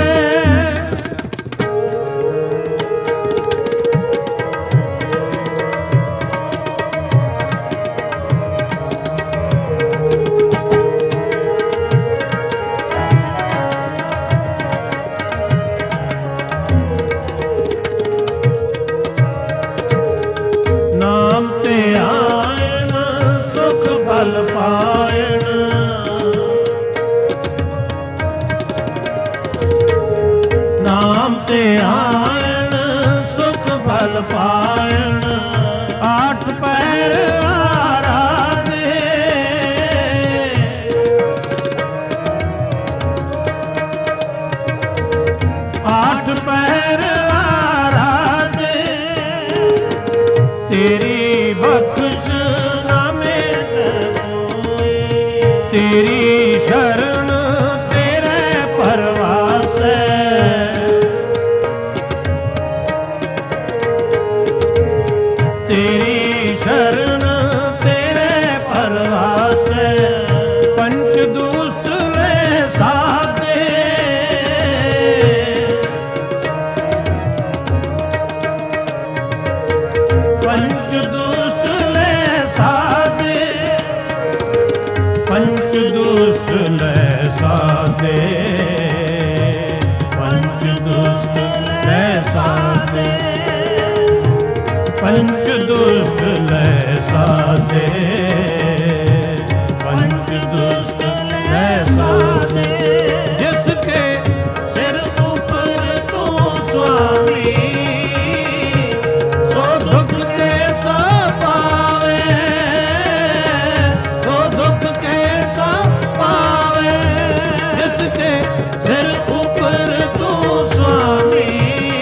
ਨਾਮ ਤੇ ਆਇਣ ਸੁਖ ਫਲ ਪਾਇਣ, ਨਾਮ ਤੇ ਆਇਣ ਸੁਖ ਫਲ ਪਾਇਣ। ਆਠ ਪੈਰ ਆਰਾਧੇ, ਆਠ ਪੈਰ ਆਰਾਧੇ। ਤੇਰੀ ਬਖਸ਼ ਨਾ ਮੇਟੈ ਕੋਈ, ਤੇਰੀ ਸ਼ਰਨ ਤੇਰੇ ਪਰਵਾਸੈ। ਤੇਰੀ ਸ਼ਰਨ ਤੇਰੇ ਪਰਵਾਸੈ। ਪੰਚ ਦੁਸ਼ਟ ਲੈ ਸਾਧੇ, ਪੰਚ ਦੁਸ਼ਟ ਲੈ ਸਾਧੇ, ਪੰਚ ਦੁਸ਼ਟ ਲੈ ਸਾਧੇ, ਪੰਚ ਦੁਸ਼ਟ ਲੈ ਸਾਧੇ, ਪੰਚ ਦੁਸ਼ਟ ਲੈ ਸਾਧੇ, ਪੰਚ ਦੁਸ਼ਟ ਲੈ ਸਾਧੇ। ਜਿਸ ਕੇ ਸਿਰ ਉਪਰ ਤੂੰ ਸੁਆਮੀ, ਸੋ ਦੁੱਖ ਕੈਸਾ ਪਾਵੇ, ਸੋ ਦੁੱਖ ਕੈਸਾ ਪਾਵੇ। ਜਿਸ ਕੇ ਸਿਰ ਉਪਰ ਤੂੰ ਸੁਆਮੀ,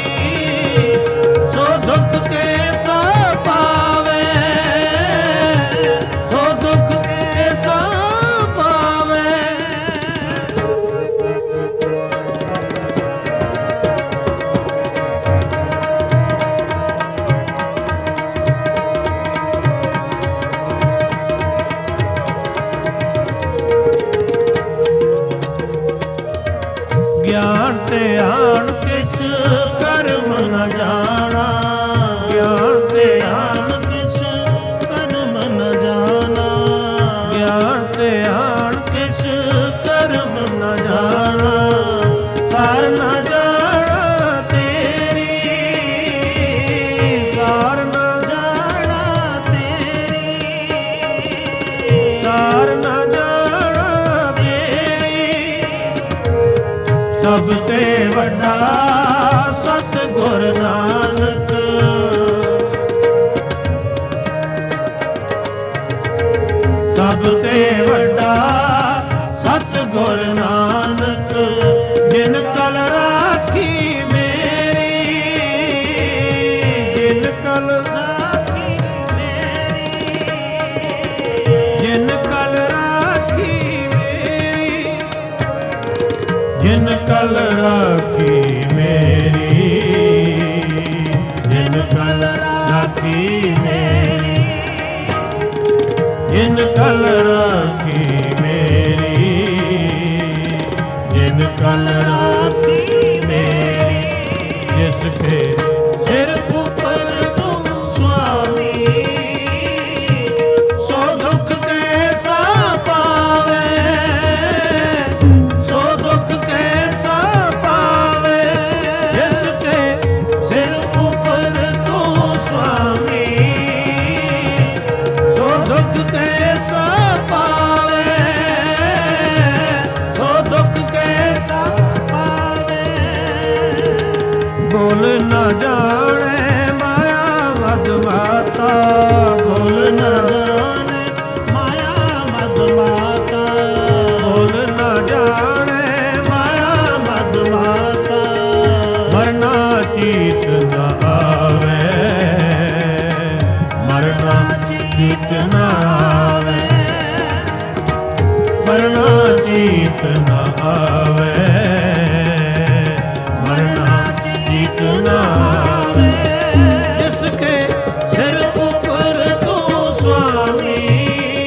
ਸੋ ਦੁੱਖ ਕੈਸਾ ਪਾਵੇ, ਸੋ ਦੁੱਖ ਕੈਸਾ ਪਾਵੇ। ਗਿਆਨ ਤੇ ਆਣ ਕਿਛ ਕਰਮ ਨ ਜਾਣਾ, ਗਿਆਨ ਤੇ ਆਣ ਕਿਛ ਕਰਮ ਨ ਜਾਣਾ, ਗਿਆਨ ਤੇ ਆਣ ਕਿਛ ਕਰਮ ਨ ਜਾਣਾ। ਸਾਰ ਨ ਜਾਣਾ ਤੇਰੀ, ਸਾਰ ਨ ਜਾਣਾ ਤੇਰੀ, ਸਾਰ ਨ ਜਾਣਾ ਤੇਰੀ। ਸਭ ਤੇ ਵੱਡਾ ਸਤਿਗੁਰ ਨਾਨਕ, ਸਭ ਤੇ ਵੱਡਾ ਸਤਿਗੁਰ ਨਾਨਕ। ਜਿਨ ਕਲ ਰਾਖੀ ਮੇਰੀ, ਜਿਨ ਕਲ ਰਾਖੀ ਮੇਰੀ, ਜਿਨ ਕਲ ਰਾਖੀ ਮੇਰੀ। ਜਿਨ ਕਲ ਰਾਖੀ ਮੇਰੀ, ਜਿਨ ਕਲ ਰਾਖੀ ਮੇਰੀ, ਜਿਨ ਕਲ ਰਾਖੀ ਮੇਰੀ, ਜਿਨ ਕਲ ਰਾਖੀ ਮੇਰੀ, ਜਿਸ ਕੇ ਸਿਰ ਉਪਰ ਤੁਮ ਸੁਆਮੀ, ਸੋ ਦੁਖ ਕੈਸਾ ਪਾਵੇ, ਸੋ ਦੁਖ ਕੈਸਾ ਪਾਵੇ, ਜਿਸ ਕੇ ਸਿਰ ਉਪਰ ਤੂੰ ਸੁਆਮੀ, ਸੋ ਦੁਖ ਕੈਸਾ ਪਾਵੇ, ਸੋ ਦੁਖ ਕੈਸਾ ਪਾਵੇ। ਬੋਲ ਨਾ ਜਾਣੇ ਮਾਇਆ ਮਦ ਮਾਤਾ, ਬੋਲ ਨਾ ਜਾਣੇ ਮਾਇਆ ਮਦ ਮਾਤਾ, ਬੋਲ ਨਾ ਜਾਣੇ ਮਾਇਆ ਮਦ ਮਾਤਾ, ਮਰਨਾ ਚੀਤ ਨਾ ਆਵੇ, ਮਰਨਾ ਚੀਤ ਨਾ ਆਵੇ, ਮਰਨਾ ਚੀਤ ਨਾ ਆਵੇ, ਮਰਨਾ ਚੀਤ ਨਾ ਆਵੇ, ਜਿਸ ਕੇ ਸਿਰ ਉਪਰ ਤੂੰ ਸੁਆਮੀ,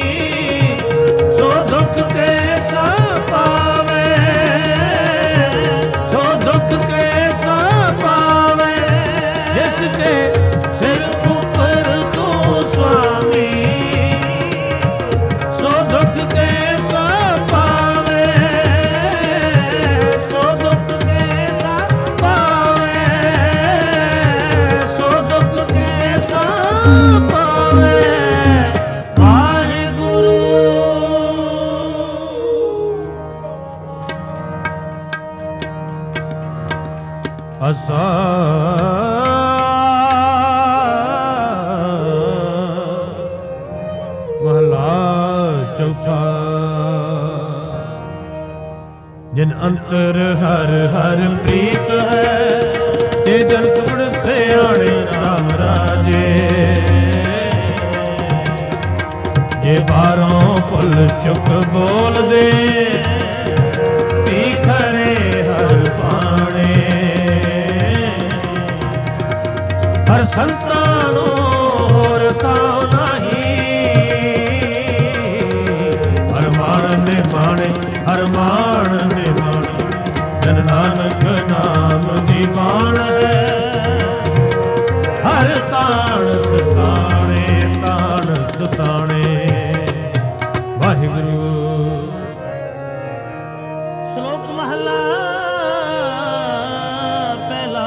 ਸੋ ਦੁਖ ਕੈਸਾ ਪਾਵੇ, ਸੋ ਦੁਖ ਕੈਸਾ ਪਾਵੇ, ਜਿਸ ਕੇ ਸਿਰ ਉਪਰ ਤੂੰ ਸੁਆਮੀ, ਸੋ ਦੁਖ ਕੈਸਾ ਪਾਵੇ, ਸੋ ਦੁਖ ਕੈਸਾ ਪਾਵੇ, ਸੋ ਦੁਖ ਕੈਸਾ ਪਾਵੇ। ਵਾਹਿਗੁਰੂ ਅਸਾ ਮਹਲਾ ਚੌਥਾ। ਜਿਨ ਅੰਤਰ ਹਰ ਹਰ ਪ੍ਰੀਤ ਹੈ, ਤੇ ਜਨ ਸੁਣ ਸਿਆਣੇ ਰਾਮ ਰਾਜੇ, ਜੇ ਬਾਹਰੋਂ ਭੁੱਲ ਚੁੱਕ ਬੋਲਦੇ, ਭੀਖਰੇ ਹਰ ਬਾਣੇ, ਹਰ ਸੰਤਾਂ ਨੂੰ ਹੋਰ ਤਾਉ ਨਹੀਂ, ਹਰ ਮਾਣ ਨੇ ਬਾਣੇ, ਹਰ ਮਾਣ ਨੇ ਬਾਣੇ, ਜਨ ਨਾਨਕ ਨਾਮ ਦੀ ਬਾਣ ਹੈ, ਹਰ ਤਾਣ ਸਤਾਣੇ, ਤਾਣ ਸਤਾਣੇ। ਵਾਹਿਗੁਰੂ। ਸ਼ਲੋਕ ਮਹਲਾ ਪਹਿਲਾ।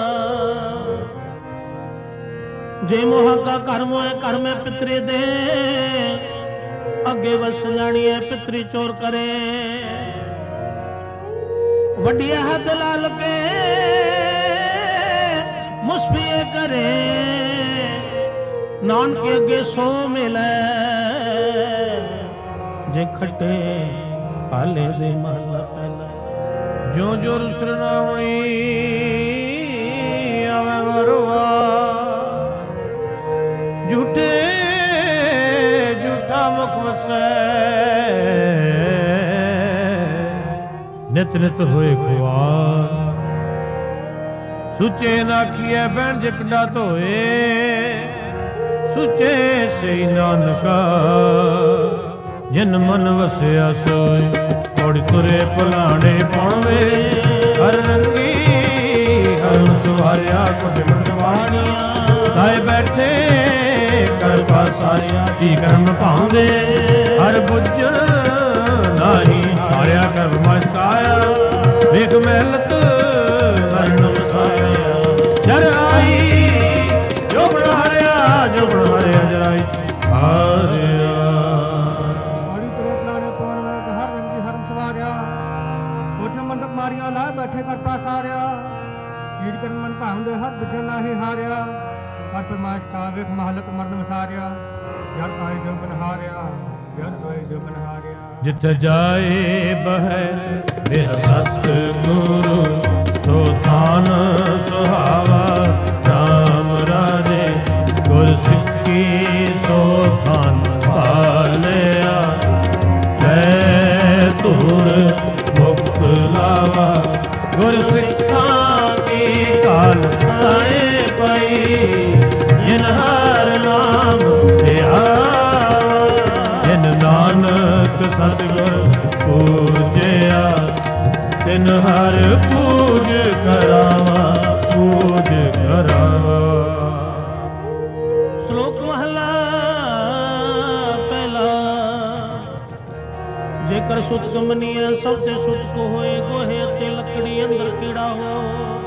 ਜੇ ਮੋਹ ਕਾ ਕਰਮ ਹੋਏ ਕਰਮੇ ਪਿਤਰੀ ਦੇ, ਅੱਗੇ ਵਸ ਜਾਣੀਏ ਪਿਤਰੀ ਚੋਰ ਕਰੇ, ਵੱਡੀ ਹੱਦ ਲਾਲ ਕੇ ਮੁਸਫੀਏ ਕਰੇ, ਨਾਨਕ ਅੱਗੇ ਸੋ ਮਿਲੇ, ਜੇ ਖੱਟੇ ਹਾਲੇ ਦੇ ਮਹਲਾ ਪਹਿਲਾ। ਜੋ ਜੋ ਰੁਸਰ ਨਾ ਹੋਈ ਆਵੇ ਵਰਵਾ, ਝੂਠੇ ਝੂਠਾ ਮੁਖ ਵਸੈ, ਨਿਤ ਨਿਤ ਹੋਏ ਖੁਆਰ, ਸੁਚੇ ਨਾਖੀਐ ਬਹਿਣ ਜੇ ਪਿੰਡਾ ਧੋਏ, ਸੁਚੇ ਸਈ ਨਾਨਕਾ, ਜਿਨ ਮਨ ਵਸਿਆ ਸੋਏ, ਔੜ ਤੁਰੇ ਭੁਲਾਣੇ ਪਾਉਣੇ, ਹਰ ਰੰਗੀ ਹਰ ਸੁਹਾਰਿਆ ਕੁਝ ਮਟਵਾਣੀਆਂ, ਤਾਏ ਬੈਠੇ ਕਰ ਪਾਸਾਰੀਆਂ, ਜੀ ਕਰਮ ਭਾਉਂਦੇ, ਹਰ ਬੁੱਝਣ ਨਾਹੀ, ਹਾਰਿਆ ਕਰ ਮਸਤਾਇਆ, ਵੇਖ ਮਹਿਲਤ ਕਰਨ ਵਸਾਇਆ, ਜਰ ਆਈ ਜੋ ਬਣ ਹਰਿਆ, ਜੋ ਬਣ ਹਰਿਆ ਜਰਾਈ ਹਾਰਿਆ। ਆੜੀ ਤੁਰੇ ਪਲਾਣੇ ਪਵਨ ਵੇਖ ਹਰ ਰੰਗੀ ਹਰਮ ਸਵਾਰਿਆ, ਕੋਠੇ ਮੰਡਪ ਮਾਰੀਆਂ ਲਾ ਬੈਠੇ ਕਰ ਪਾਸਾਰਿਆ, ਜੀੜ ਕਰਨ ਮਨ ਭਾਉਂਦੇ ਹਰ ਬੁੱਝਣ ਨਾਹੀ ਹਾਰਿਆ, ਹਰ ਪਰਮਾਸ਼ ਕਾ ਵੇਖ ਮਹਲਤ ਮਰਨ ਵਸਾਰਿਆ, ਜਦ ਆਏ ਜੋ ਬਨ ਹਾਰਿਆ, ਜਦ ਆਏ ਜੋ ਬਨ ਹਾਰਿਆ। ਜਿੱਥੇ ਜਾਏ ਬਹਿ ਮੇਰਾ ਸਤ ਗੁਰੂ, ਸੋ ਥਾਨ ਸੁਹਾਵਾ ਰਾਮ ਰਾਜੇ, ਗੁਰ ਸਿੱਖੀ ਸੋ ਥਾਨ ਪਾਲਿਆ, ਤੈ ਧੂੜ ਮੁਖ ਲਾਵਾ, ਗੁਰ ਸਿੱਖਾਂ ਕੀ ਕਾਲ ਆਏ ਪਈ ਜਿਨ ਹਰ ਨਾਮ ਧਿਆਵਾ ਜਿਨ ਨਾਨਕ ਸਤਿਗੁਰ ਪੂਜਿਆ ਤਿਨ ਹਰ ਪੂਜ ਕਰਾਵਾ ਪੂਜ ਕਰਾਵਾ। ਸ਼ਲੋਕ ਮਹਲਾ ਪਹਿਲਾ। ਜੇਕਰ ਸੁਤ ਸੁਮਨੀਐ ਸਭ ਤੇ ਸੁਤ ਕੋ ਹੋਏ ਗੋਹੇ ਅਤੇ ਲੱਕੜੀ ਅੰਦਰ ਕੀੜਾ ਹੋ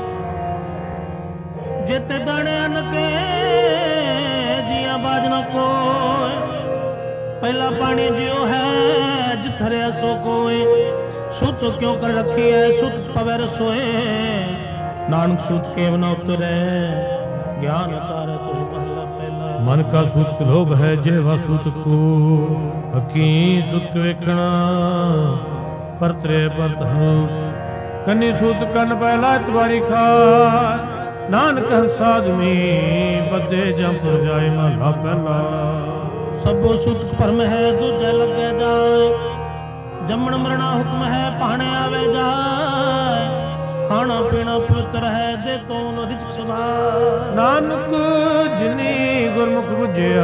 ਜਿਤੇ ਦਾਣੇ ਅਨ ਕੇ ਜੀਆਂ ਬਾਜ ਨ ਕੋਇ ਪਹਿਲਾ ਪਾਣੀ ਜਿਉ ਹੈ ਜਿਤ ਹਰਿਆ ਸੋ ਕੋਇ ਸੁਤ ਕਿਉ ਕਰ ਰੱਖੀ ਹੈ ਸੁਤ ਪਵੈ ਰਸੋਏ ਨਾਨਕ ਸੁਤ ਕੇਵ ਨ ਉਤਰੈ ਗਿਆਨ ਤਾਰੈ ਤੁਰਿ ਮਹਲਾ ਪਹਿਲਾ। ਮਨ ਕਾ ਸੁਤ ਸੁਲੋਭ ਹੈ ਜਿਹਵਾ ਸੁਤ ਕੋ ਅਖੀ ਸੁਤ ਵੇਖਣਾ ਪਰਤਰੇ ਪਰਤ ਕੰਨੀ ਸੁਤ ਕੰਨ ਪਹਿਲਾ ਇਤਵਾਰੀ ਖਾ ਨਾਨਕ ਹੰਸਾਦਮੀ ਬੱਦੇ ਜੰਪ ਜਾਏ ਮਹਲਾ ਪਹਿਲਾ। ਸਭੋ ਸੁਤ ਭਰਮ ਹੈ ਦੂਜੇ ਲੱਗੇ ਜਾਏ ਜੰਮਣ ਮਰਣਾ ਹੁਕਮ ਹੈ ਭਾਣੇ ਆਵੇ ਜਾਏ ਖਾਣਾ ਪੀਣਾ ਪਵਿੱਤਰ ਹੈ ਦੇ ਤੋਂ ਰਿਜਕ ਸੁਭਾਏ ਨਾਨਕ ਜਿਨੀ ਗੁਰਮੁਖ ਬੁਝਿਆ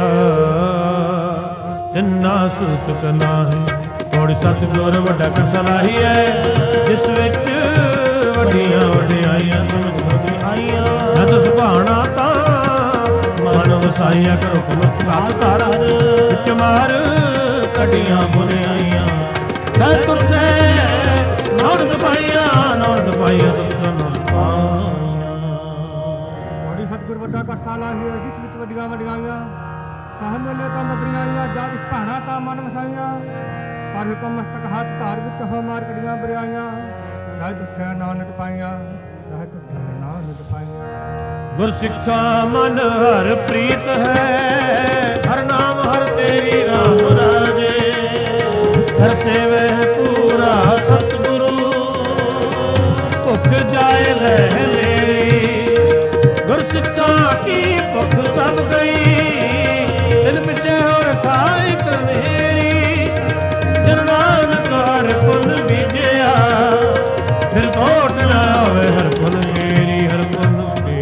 ਤਿੰਨਾ ਸੁਸਕ ਨਾਹੀ ਥੋੜੀ ਸਤਿਗੁਰ ਵੱਡਾ ਕਰ ਸਲਾਹੀ ਹੈ ਜਿਸ ਵਿੱਚ ਵੱਡੀਆਂ ਵਡਿਆਈਆਂ ਸਮਝ ਬਦੀ ਆਈਆਂ ਨਦ ਸੁਭਾਣਾ ਤਾਂ ਮਨ ਵਸਾਈਆ ਕਰੋ ਮਸਤਕਾਲ ਧਾਰ ਵਿੱਚ ਮਾਰ ਕੱਢੀਆਂ ਬੁਰਿਆਈਆਂ ਸਹਿ ਤੁਰਤੇ ਨੌੜ ਪਾਈਆਂ ਨੌੜ ਪਾਈਆਂ ਸਤਿਗੁਰ ਨੌੜ ਪਾਈਆਂ। ਬੜੀ ਸਤਿਗੁਰ ਵੱਡਾ ਕਰ ਸਲਾਹੀ ਹੈ ਜਿਸ ਵਿੱਚ ਵੱਡੀਆਂ ਵਡਿਆਈਆਂ ਸਾਹ ਮੇਲੇ ਤਾਂ ਨਦਰੀਆਂ ਜਾ ਇਸ ਭਾਣਾ ਤਾਂ ਮਨ ਵਸਾਈਆਂ ਪਰ ਹੁਕਮ ਮਸਤਕ ਹੱਥ ਧਾਰ ਵਿੱਚ ਹੋ ਮਾਰ ਕੱਢੀਆਂ ਬਰਿਆਈਆਂ ਸਹਿ ਦੁੱਖਿਆ ਨਾਨਕ ਪਾਈਆਂ ਸਹਿ ਦੁੱਖਿਆ ਨਾਨਕ ਪਾਈਆਂ। ਗੁਰ ਸਿੱਖਾ ਮਨ ਹਰ ਪ੍ਰੀਤ ਹੈ ਹਰ ਨਾਮ ਹਰ ਤੇਰੀ ਰਾਮ ਰਾਜੇ ਹਰ ਸੇਵੇ ਪੂਰਾ ਸਤਿਗੁਰੂ ਭੁੱਖ ਜਾਏ ਰਹਿ ਮੇਰੀ ਗੁਰ ਸਿੱਖਾ ਕੀ ਭੁੱਖ ਸਭ ਗਈ ਦਿਲ ਪਿਛੇ ਹੋਰ ਖਾਇ ਕਮੇਰੀ ਜਨ ਨਾਨਕ ਹਰ ਪੁਨ ਬੀਜਿਆ ਫਿਰ ਕੋਟ ਨਾ ਆਵੇ ਹਰ ਪੁਨ ਮੇਰੀ ਹਰ ਪੁਨ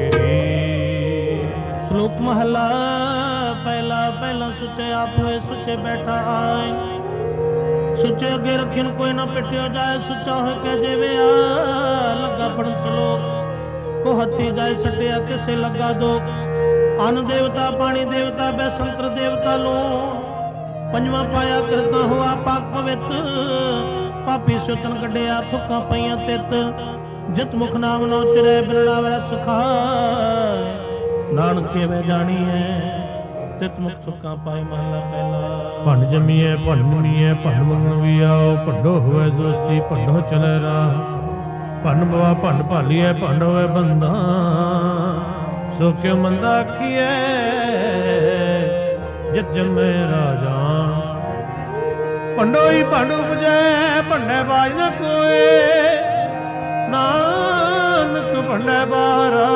ਸ਼ਲੋਕ ਮਹਲਾ ਪਹਿਲਾ। ਪਹਿਲਾ ਸੁਚੇ ਆਪ ਹੋਏ ਸੁਚੇ ਬੈਠਾ ਆਏ ਸੁਚੇ ਅੱਗੇ ਰੱਖਣ ਕੋਈ ਨਾ ਪਿੱਟਿਓ ਜਾਏ ਸੁੱਚਾ ਹੋਏ ਕਹਿ ਜਿਵੇਂ ਆ ਲੱਗਾ ਪੜਨ ਸ਼ਲੋਕ ਕੋ ਹੱਥੀ ਜਾਏ ਸੱਟਿਆ ਕਿਸੇ ਲੱਗਾ ਦੋ ਅਨ ਦੇਵਤਾ ਪਾਣੀ ਦੇਵਤਾ ਬੈਸੰਤਰ ਦੇਵਤਾ ਲੋ ਪੰਜਵਾਂ ਪਾਇਆ ਕਰਤਾ ਹੋਆ ਪਾਕ ਪਵਿੱਤ ਪਾਪੀ ਸੁਤਨ ਕੱਢਿਆ ਥੁੱਕਾਂ ਪਈਆਂ ਤਿੱਤ ਜਿਤ ਮੁਖ ਨਾਮ ਨਾ ਉਚਰੈ ਬਿਰਣਾ ਵੈ ਸੁਖਾਏ ਨਾਨਕ ਕਿਵੇਂ ਜਾਣੀ ਹੈ ਤਿਤ ਮੁਖ ਥੁੱਕਾਂ ਪਾਏ ਮਹਲਾ ਪਹਿਲਾ। ਭੰਡ ਜੰਮੀਐ ਭੰਡ ਮੰਨੀਐ ਭੰਡ ਮੰਗਣ ਵੀ ਆਓ ਭੰਡੋ ਹੋਵੇ ਦੋਸਤੀ ਭੰਡੋ ਚਲੇ ਰਾਹ ਭੰਡ ਬਵਾ ਭੰਡ ਭਾਲੀਐ ਭੰਡ ਹੋਵੇ ਬੰਦਾ ਸੋ ਕਿਉ ਮੰਦਾ ਆਖੀਐ ਜਿਤ ਜੰਮੇ ਰਾਜਾਨ ਭੰਡੋ ਹੀ ਭੰਡ ਉਪਜੈ ਭੰਡੇ ਬਾਜ ਨ ਕੋਏ ਨਾਨਕ ਭੰਡੇ ਬਾਰਾ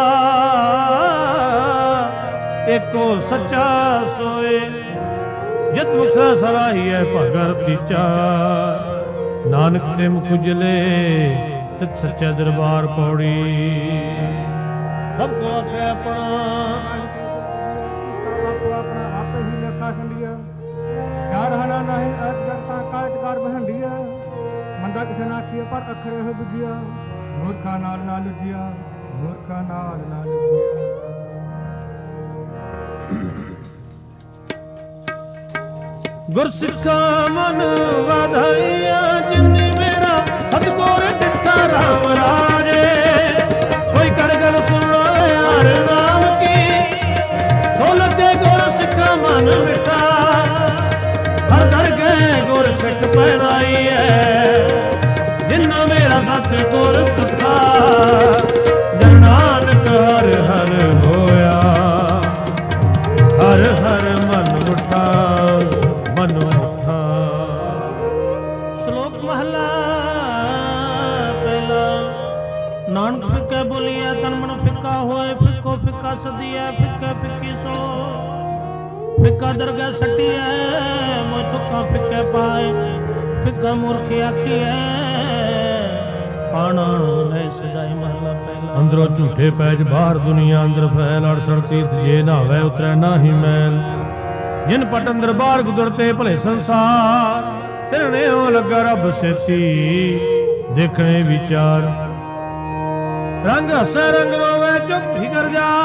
ਏਕੋ ਸੱਚਾ ਸੋਏ ਜਿਤ ਮੁਖ ਸਲਾਹੀ ਹੈ ਭਗਰ ਵਿਚਾਰ ਨਾਨਕ ਤੇ ਮੁਖ ਉਜਲੇ ਤਿਤ ਸੱਚਾ ਦਰਬਾਰ ਪੌੜੀ ਸਭ ਕੋ ਆਖੇ ਆਪਣਾ ਆਪੋ ਆਪਣਾ ਆਪੇ ਹੀ ਲੇਖਾ ਸੰਡੀਆ ਚਾਰ ਹਨਾ ਨਹੀਂ ਅਜ ਕਰਤਾ ਕਾਟਕਾਰ ਬਹੰਡੀਆ ਮੰਦਾ ਕਿਸੇ ਨਾ ਆਖੀਏ ਪਰ ਅੱਖਰ ਇਹ ਬੁਝਿਆ ਮੂਰਖਾ ਨਾਲ ਨਾ ਲੁਝਿਆ ਮੂਰਖਾ ਨਾਲ ਨਾ ਲੁਝਿਆ। ਗੁਰ ਸਿੱਖਾ ਮਨ ਵਧਾਈਆ ਜਿਨੀ ਮੇਰਾ ਸਤਿਗੁਰ ਦਿੱਤਾ ਰਾਮ ਰਾਜੇ ਕੋਈ ਕਰ ਗੱਲ ਸੁਣੋ ਹਰ ਨਾਮ ਕੀ ਸੋ ਲੱਗੇ ਗੁਰ ਸਿੱਖਾ ਮਨ ਮਿਠਾ ਹਰ ਦਰ ਗਏ ਗੁਰ ਸਿੱਖ ਪਹਿਨਾਈ ਹੈ ਜਿਨਾ ਮੇਰਾ ਸਤਿਗੁਰ ਦਿੱਤਾ ਜਨ ਨਾਨਕ ਹਰ ਹਰ ਹੋਇਆ ਹਰ ਹਰ ਮਨ ਉਠਾ ਮਨ ਉਠਾ। ਸ਼ਲੋਕ ਮਹਲਾ ਪਹਿਲਾ। ਨਾਨਕ ਫਿੱਕੇ ਬੋਲੀਐ ਤਨ ਮਨ ਫਿੱਕਾ ਹੋਏ ਫਿੱਕੋ ਫਿੱਕਾ ਸਦੀਐ ਫਿੱਕੇ ਫਿੱਕੀ ਸੋ ਫਿੱਕਾ ਦਰਗਹਿ ਸੱਟੀਐ ਮੋਇ ਤੁਕਾਂ ਫਿੱਕੇ ਪਾਏ ਫਿੱਕਾ ਮੂਰਖ ਆਖੀਐ ਆਣਾ ਲੈ ਸਜਾਏ ਮਹਲਾ ਪਹਿਲਾ। ਅੰਦਰੋਂ ਝੂਠੇ ਪੈਜ ਬਾਹਰ ਦੁਨੀਆ ਅੰਦਰ ਫੈਲ, 68 ਤੀਰਥ ਜੇ ਨਾਵੇ ਉਤਰੈ ਨਾਹੀ ਮੈਲ। ਜਿਨ ਪਟ ਅੰਦਰ ਬਾਹਰ ਗੁਜ਼ਰਤੇ ਭਲੇ ਸੰਸਾਰ, ਤਿਰਨੇ ਹੋ ਲੱਗਾ ਰੱਬ ਸੇਤੀ ਦੇਖਣੇ ਵਿਚਾਰ। ਰੰਗ ਹੱਸੇ ਰੰਗ ਰੋਵੇ ਚੁੱਪ ਹੀ ਕਰ ਜਾ,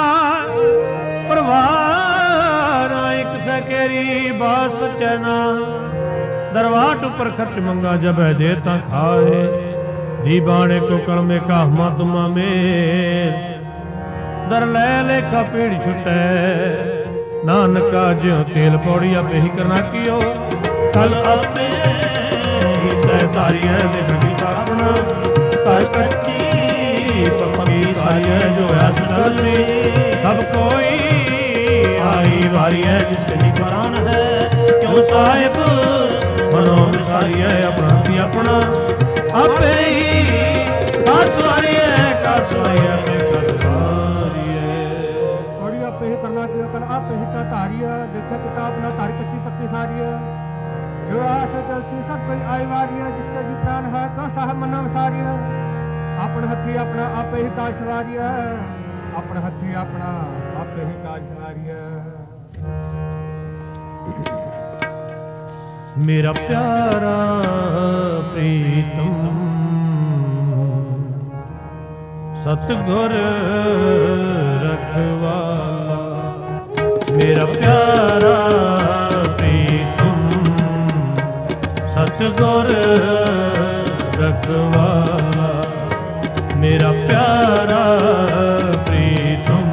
ਪਰਵਾਹ ਨਾ ਇੱਕ ਸਕੇਰੀ ਬਾਸ ਚੈਨਾ। दरवाट ऊपर खर्च मंगा जब है दे ता खाए, धी बाणे को कलमे काहमा तुमा में। दर ले लेखा पीड़ छुटे नानका ज्यों तेल पौड़ी आपे ही करना कियो। कल आपे ही तय तारी है देखी अपना, तार कच्ची पक्की सारी है जो है सटली। सब कोई आई वारी है जिसके निकरान है, क्यों साहिब मनो विसारी है अपना ती अपना। आपे ही कार सवारी है, कार सवारी है अपने कार सवारी है। थोड़ी आपे ही करना कि कल आपे ही का तारी है, देखे पिता अपना तारी कच्ची पक्की सारी है। जो आस चलती सब कोई आई वारी है, जिसके जी प्राण है कौन साहब मनो विसारी है। अपने हथी अपना आपे ही कार सवारी है, अपने हथी अपना आपे ही कार सवारी है। मेरा प्यारा प्रीतम सतगुर रखवाला। मेरा प्यारा प्रीतम सतगुर रखवाला। मेरा प्यारा प्रीतम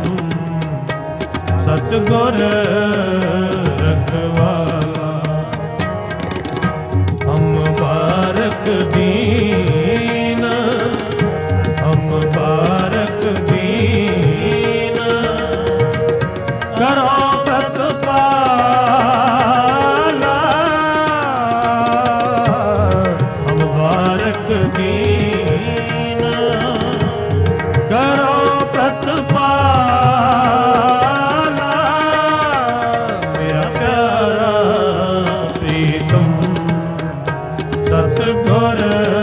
सतगुर रखवाला। दीन हम बारक दीन, करो प्रतिपाला। हम बारक दीन करो प्रतिपाला। मेरा प्यारा प्रीतम सतगुर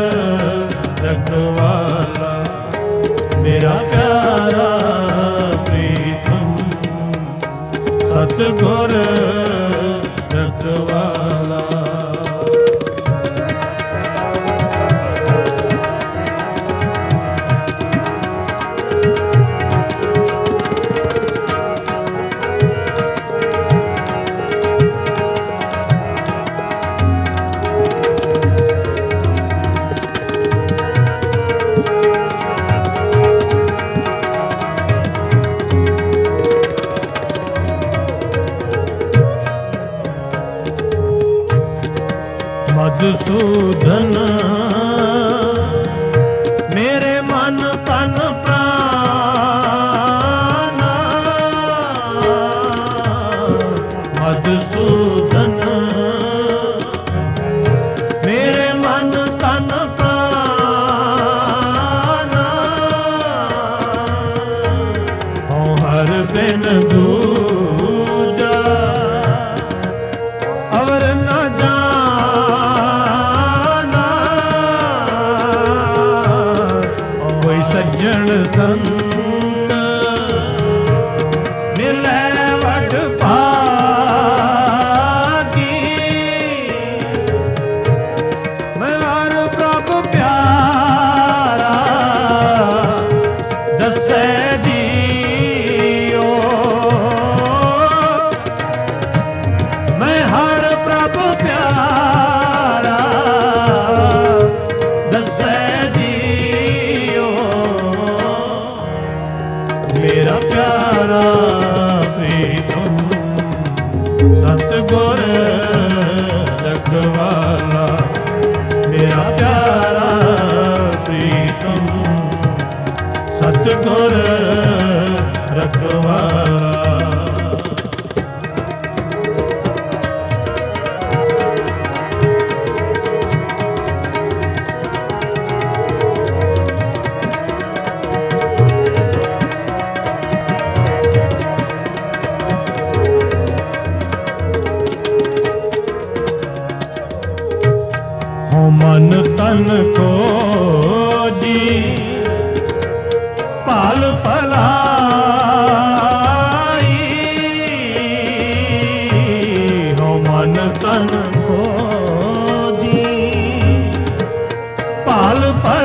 रखवाला। मेरा प्यारा प्रीतम सतगुर रखवाला। मधुसूदन मेरे मन तन प्राण, मधुसूदन मेरे मन तन प्राण। हों हर बिन दूजा अवर न जा सज्जन संत मिले वड भागी। मेरा प्रभु प्यारा दसे दियो। मैं हर प्रभु प्यारा दसे मेरा प्यारा प्रीतम सतगुर रखवाला। मेरा प्यारा प्रीतम सतगुर रखवाला। मन तन को जी पाल पलाई हो मन तन खोजी पाल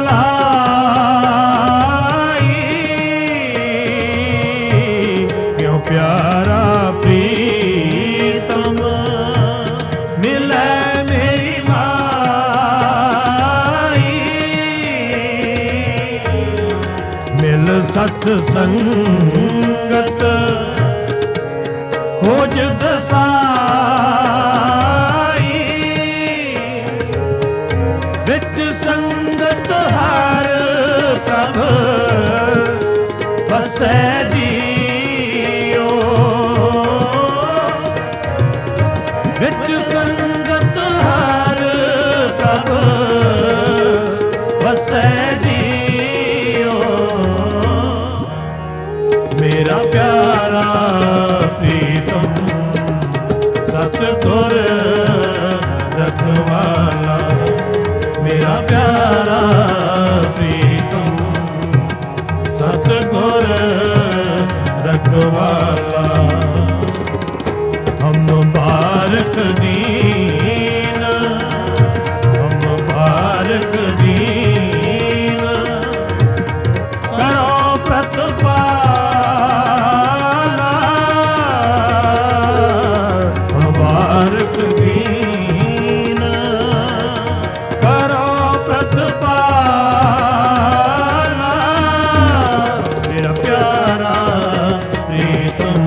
पलाई क्यों प्यारा प्रीतम मिले मेरी माई मिल सत्संगत खोज दसाई विच संगत हर प्रभ बसै दियो विच संगत हर प्रभ बसै दियो मेरा प्यारा प्रीतम सतगुर रखवाला मेरा प्यारा प्रीतम सतगुर रखवाला हम मुबारक दीन हम मुबारक दीन करो प्रतिपाला मुबारक दीन करो प्रतिपाला मेरा प्यारा प्रीतम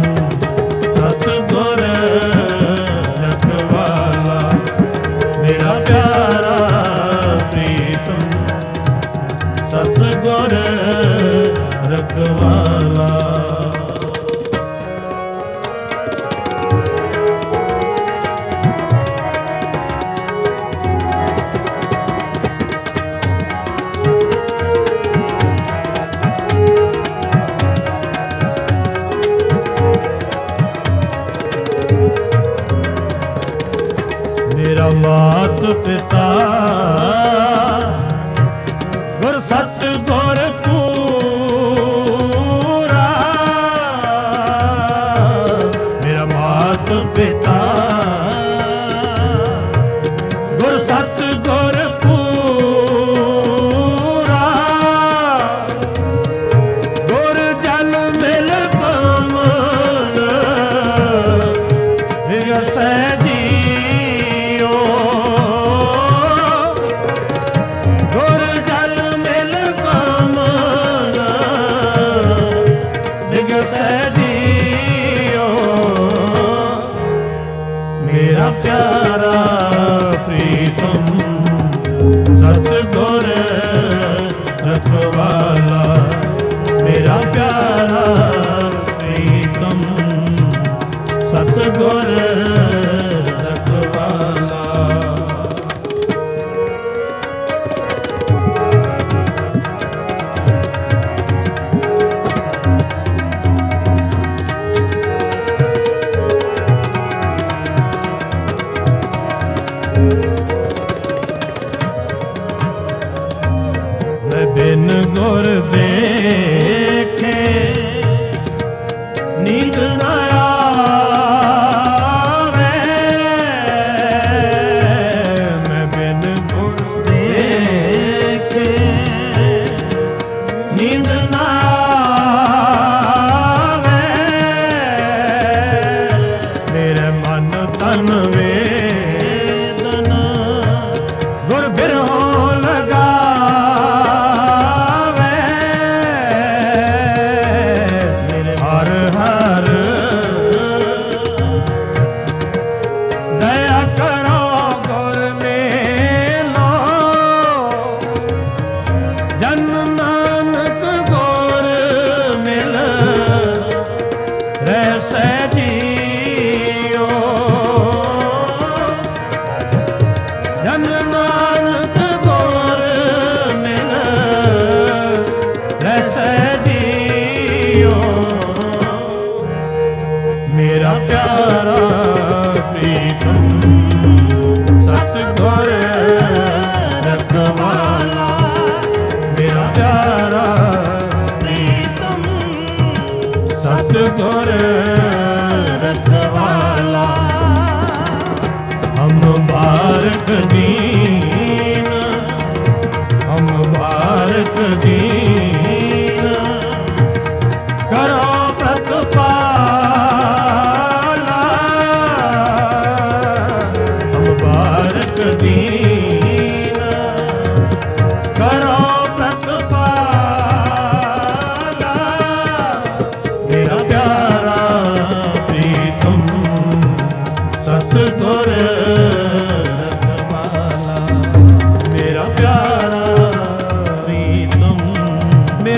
सतगुर रखवाला मेरा प्यारा प्रीतम सतगुर रखवाला मेरा मात पिता गुर सतगुर पूरा मेरा मात पिता गुर सतगुर पूरा गुर जल मिल कमल सैदी गुर जल मिल कमल दिगसै दियो मेरा प्यारा प्रीतम सतगुर रखवाला मेरा प्यारा प्रीतम सतगुर रखवाला मैं बिन गुर देखे नींद न आवे मैं बिन गुर देखे नींद न आवे मेरे मन तन वेदन गुर बिरहों लगावे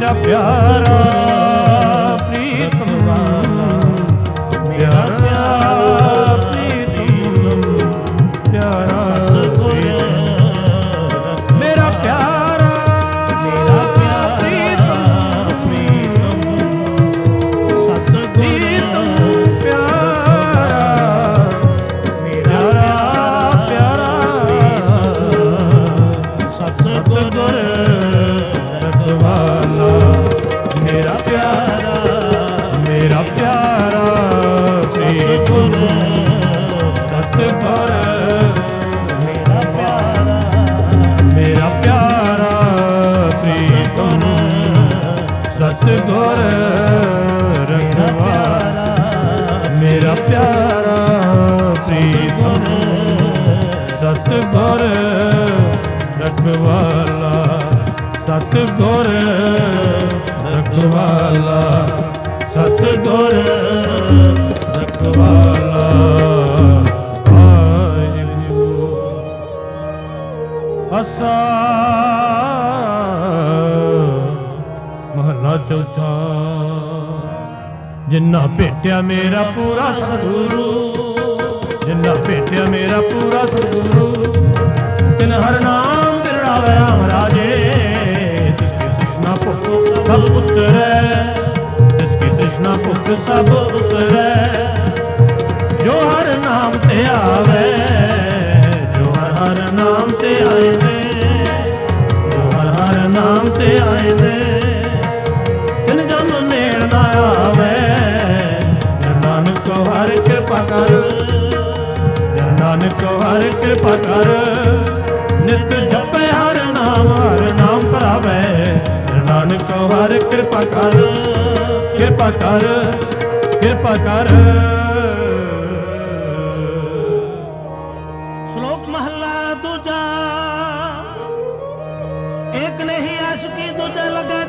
ਮੇਰਾ ਪਿਆਰਾ ਪ੍ਰੀਤਮ ਵਾਲਾ, ਮੇਰਾ ਪ੍ਰੀਤਮ ਪਿਆਰਾ, ਮੇਰਾ ਪਿਆਰਾ ਪ੍ਰੀਤਮ ਸਤਿਗੁਰੂ ਪਿਆਰਾ, ਮੇਰਾ ਪਿਆਰਾ ਸਤਿਗੁਰ ਰਖਵਾਲਾ, ਮੇਰਾ ਪਿਆਰਾ ਸਤਿਗੁਰ ਸਤਿਗੁਰ, ਮੇਰਾ ਪਿਆਰਾ ਪ੍ਰੀਤਮ ਸਤਿਗੁਰ ਰਖਵਾਲਾ, ਮੇਰਾ ਪਿਆਰਾ ਪ੍ਰੀਤਮ ਸਤਿਗੁਰ ਰਖਵਾਲਾ, ਸਤਿਗੁਰ ਰਖਵਾਲਾ, ਸਤਿਗੁਰ ਰਖਵਾਲਾ। ਅਸਾ ਮਹਲਾ ਚੌਥਾ। ਜਿੰਨਾ ਭੇਟਿਆ ਮੇਰਾ ਪੂਰਾ ਸਤਿਗੁਰੂ, ਜਿੰਨਾ ਭੇਟਿਆ ਮੇਰਾ ਪੂਰਾ ਸਤਿਗੁਰੂ, ਤਿਨ ਹਰ ਨਾਮ ਬਿਰੜਾਵੇ ਰਾਮ ਰਾਜੇ, ਤਿਸਕੀ ਤ੍ਰਿਸ਼ਨਾ ਭੁੱਖ ਸਭ ਉਤਰੈ, ਤਿਸਕੀ ਤ੍ਰਿਸ਼ਨਾ ਭੁੱਖ ਸਭ ਉਤਰੈ। ਜੋ ਹਰ ਨਾਮ ਤੇ ਆਵੇ, ਜੋ ਹਰ ਨਾਮ ਤੇ ਆਏ ਨੇ, ਜੋ ਹਰ ਨਾਮ ਤੇ ਆਏ ਨੇ, ਤਿਨ ਜਨ ਨੇੜ ਨਾ ਆਵੇ। ਨਾਨਕ ਹਰ ਕਿਰਪਾ ਕਰ, ਨਾਨਕ ਹਰ ਕਿਰਪਾ ਕਰ, ਨਿਤ ਜਪੇ ਹਰ ਨਾਮ ਭਰਾਵੇ। ਨਾਨਕ ਹਰ ਕਿਰਪਾ ਕਰ, ਕਿਰਪਾ ਕਰ, ਕਿਰਪਾ ਕਰ। ਸ਼ਲੋਕ ਮਹੱਲਾ ਦੂਜਾ। ਏਕ ਨਹੀਂ ਆਸ਼ਕੀ ਦੂਜੇ ਲੱਗੇ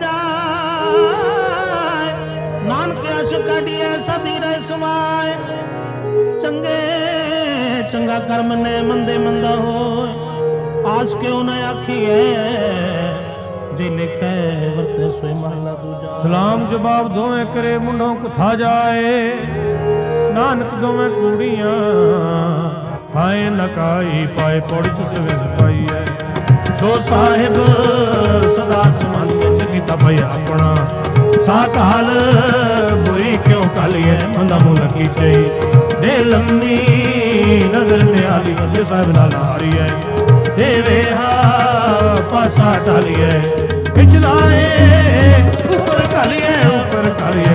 ਜਾਏ, ਨਾਨਕ ਅਸ਼ ਕਾਢੀਏ ਸਦੀ ਰਹਿ ਸਮਾਏ। ਚੰਗੇ ਚੰਗਾ ਕਰਮ ਨੇ, ਮੰਦੇ ਮੰਦਾ ਹੋਏ, ਆਸ ਕਿਉ ਨ ਆਖੀਏ, ਜੇ ਲਿਖੇ ਵਰਤੇ ਸੋਈ ਮਹੱਲਾ ਦੂਜਾ। ਸਲਾਮ ਜਵਾਬ ਦੋਵੇਂ ਕਰੇ, ਮੁੰਡੋਂ ਕਥਾ ਜਾਏ, ਨਾਨਕ ਦੋਵੇਂ ਕੂੜੀਆਂ ਖਾਏ ਨਕਾਈ ਪਾਏ, ਪੌੜੀ ਚ ਸਵੇਸ ਪਾਈਐ। ਸੋ ਸਾਹਿਬ ਸਦਾ ਸਮਾਲੀਏ, ਜਗੀਤਾ ਭਈ ਆਪਣਾ, ਸਾਥ ਹਾਲ ਬੁਰੀ ਕਿਉ ਕਾਲੀਏ, ਮੰਦਾ ਮੁੱਲ ਕੀਚੇ। ਦੇ ਲੰਮੀ ਨਜ਼ਰ ਨਿਆਲੀ, ਜੇ ਸਾਹਿਬ ਨਾਲ ਹਾਰੀਐ, ਦੇਵੇ ਹਾ ਪਾਸਾ ਢਾਲੀਏ, ਪਿਛਲਾਏ ਉੱਪਰ ਕਾਲੀਏ, ਉੱਪਰ ਕਾਲੀਏ।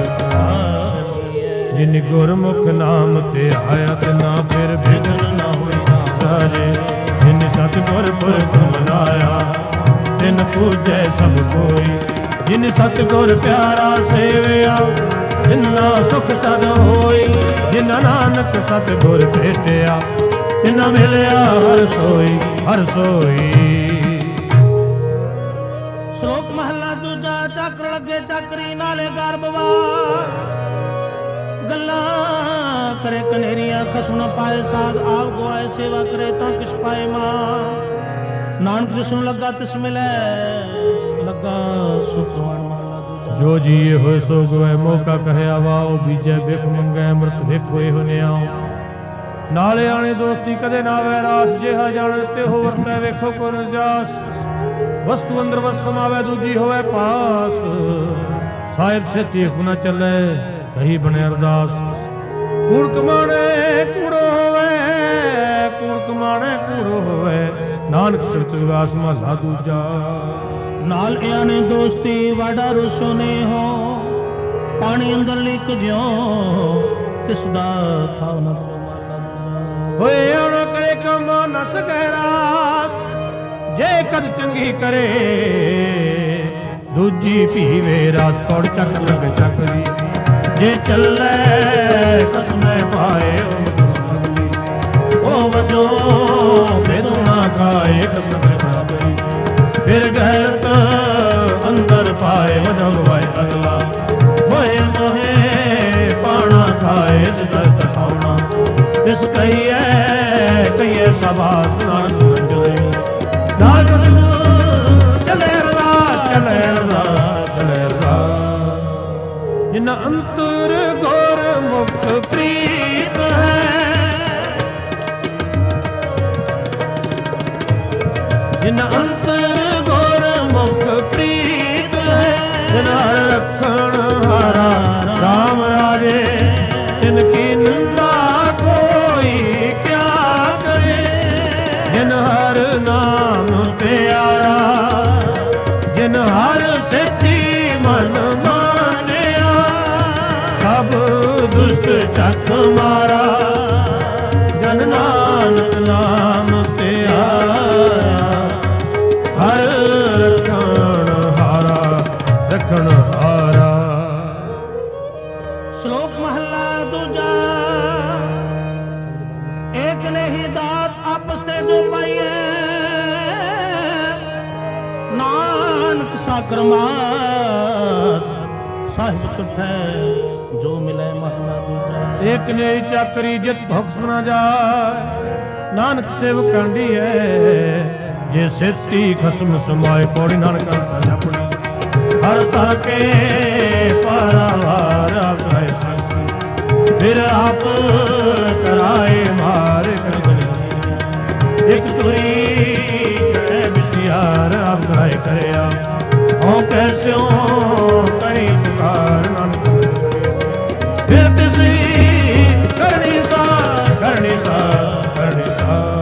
ਜਿਨ ਗੁਰਮੁਖ ਨਾਮ ਤੇ ਆਇਆ, ਤੇ ਨਾ ਫਿਰ ਵਿਗਨ ਨਾ ਹੋਈ ਰਾਜੇ। ਜਿਨ ਸਤਿਗੁਰ ਪੁਰਖ ਮਨਾਇਆ, ਤਿਨ ਪੂਜੈ ਸਭ ਕੋਈ। ਜਿਨ ਸਤਿਗੁਰ ਪਿਆਰਾ ਸੇਵਿਆ, ਤਿਨਾ ਸੁਖ ਸਦ ਹੋਈ। ਜਿਨ ਨਾਨਕ ਸਤਿਗੁਰ ਭੇਟਿਆ, ਤਿਨਾ ਮਿਲਿਆ ਹਰ ਸੋਈ, ਹਰ ਸੋਈ। ਸ਼ਲੋਕ ਮਹੱਲਾ ਦੂਜਾ। ਚੱਕਰ ਲੱਗੇ ਚੱਕਰੀ, ਨਾਲੇ ਗਰਬਵਾਰ, ਗੱਲਾਂ ਕਰੇ ਕਨੇਰੀਆਂ, ਖਸਮ ਨ ਪਾਏ ਸਾਧ। ਆਪ ਗਵਾਏ ਸੇਵਾ ਕਰੇ, ਤਾਂ ਕਿਛ ਪਾਏ ਮਾਂ। ਨਾਨਕ ਜਿਸ ਨੂੰ ਲੱਗਾ ਤਿਸ ਮਿਲੇ, ਲੱਗਾ ਸੋ ਪ੍ਰਵਾਨ। ਮਹੱਲਾ ਦੂਜਾ। ਜੋ ਜੀਏ ਹੋਏ ਸੋ ਗਵਾਏ, ਮੌਕਾ ਕਹਿਆ ਵਾਓ, ਬੀਜੈ ਬਿਖ ਮੰਗੈ, ਅੰਮ੍ਰਿਤ ਵੇਖੋ ਇਹੋ ਨਿਆਓ। ਨਾਲੇ ਆਣੇ ਦੋਸਤੀ ਕਦੇ ਨਾ ਵੈਰਾਸ, ਜਿਹਾ ਜਾਣੇ ਤੇ ਹੋ ਵਰਤੈ, ਵੇਖੋ ਕੋ ਨਰਜਾਸ। ਵਸਤੂ ਅੰਦਰ ਵਸ ਸਮਾਵੈ, ਦੂਜੀ ਹੋਵੇ ਪਾਸ। ਸਾਹਿਬ ਸੇਤੀ ਹੁ ਨ ਚੱਲੇ, ਕਹੀ ਬਣੇ ਅਰਦਾਸ। ਕੂੜ ਕਮਾਣੇ ਕੂੜੋ ਹੋਵੇ, ਕੂੜ ਕਮਾਣੇ ਕੂੜੋ ਹੋਵੇ, ਨਾਨਕ ਸਿਰਤ ਵਿਗਾਸ ਮਹਲਾ ਦੂਜਾ। ਨਾਲ ਆਣੇ ਦੋਸਤੀ ਵਾਡਾ ਰੁਸੋ ਨੇ ਹੋ, ਪਾਣੀ ਅੰਦਰ ਲਿਕ ਜਿਉ, ਤਿਸ ਦਾ ਖਾਉ ਨ ਭਲੋ। ਮਹਲਾ ਦੂਜਾ। ਹੋਏ ਅਣ ਕਰੇ ਕੰਮ ਨ ਸਕੈ ਰਾਸ, ਜੇ ਕਦ ਚੰਗੀ ਕਰੇ, ਦੂਜੀ ਭੀਵੇ ਰਾਤ। ਪੌੜ ਚੱਕ ਲੱਗ ਚੱਕਰੀ, ਜੇ ਚੱਲੇ ਕਸਮੇ ਪਾਏ, ਉਹ ਵਜੋ ਬੇਦੂ ਨਾ ਖਾਏ, ਕਸਮੇ ਬਰਾਬਰੀ। ਫਿਰ ਗੈਰਤ ਅੰਦਰ ਪਾਏ, ਵਜੋ ਗਵਾਏ ਅਗਲਾ। ਮੋਏ ਮੋਹੇ ਪਾਣਾ ਖਾਏ, ਜਿਦਰ ਤਖਾਉਣਾ। ਇਸ ਕਹੀਏ ਕਹੀਏ ਸਬਾਸ, ਨਾਨਕ ਚਲੇ। ਨਾਨਕ ਚਲੇ ਰਦਾ, ਚਲੇ ਰਦਾ, ਜਿਨ ਅੰਤਰ ਗੁਰ ਮੁਖ ਪ੍ਰੀਤ ਹੈ, ਜਿਨ ਅੰਤਰ ਗੁਰ ਮੁਖ ਪ੍ਰੀਤ ਹੈ, ਜਿਨ ਹਰ ਰੱਖਣ ਹਾਰਾ ਰਾਮ ਰਾਜੇ, ਤਿਨ ਕੀ ਨਿੰਦਾ ਕੋਈ ਕਿਆ ਕਰੇ, ਜਿਨ ਹਰ ਨਾਮ ਪਿਆਰਾ, ਜਿਨ ਹਰ ਸੱਚੀ ਮਨ ਮਾਨਿਆ, ਸਭ ਦੁਸ਼ਟ ਚੱਕ ਮਾਰਾ, ਜਨ ਨਾਨਕ ਨਾਮ ਪਿਆਰਾ, ਹਰ ਰੱਖਣ ਹਾਰਾ, ਰੱਖਣ ਹਾਰਾ। ਸ਼ਲੋਕ ਮਹੱਲਾ ਦੂਜਾ। ਏਕ ਨੇ ਹੀ ਦਾਤ ਆਪਸ ਤੇ ਜੋ ਪਾਈਐ, ਨਾਨਕ ਸਾਕਰ ਮਾਤ ਸਾਹਿਬ ਤੁਠੈ ਜੋ ਮਿਲੈ ਮਹੱਲਾ ਦੂਜਾ। ਏਕ ਨੇ ਚਾਕਰੀ ਜਿਤ ਭੁਖ ਸੁਨਾ ਜਾਏ, ਨਾਨਕ ਸੇਵ ਕਾਂਢੀ ਹੈ, ਜੇ ਸਿੱਤੀ ਖਸਮ ਸਮਾਏ, ਪੌੜੀ ਨਾਨਕ ਅੰਤਰ ਆਪਣੀ, ਹਰ ਤਾਕੇ ਪਰਵਾਰ ਕਰੇ ਸੰਸੀ, ਫਿਰ ਆਪ ਕਰਾਏ ਮਾਰ ਕਰਗਨੀ, ਇੱਕ ਤੁਰੀ ਚੜ੍ਹੇ ਬਿਸਿਆਰ, ਆਪ ਕਰਾਏ ਕਰਿਆ ਹਉ ਕੈਸਿਓ ਕਰੀ ਪੁਕਾਰ, ਨਾਨਕ ਫਿਰ ਤਿਸੀ ਕਰਨੀ ਸਾਰ, ਕਰਨੀ ਸਾਰ, ਕਰਨੀ ਸਾਰ।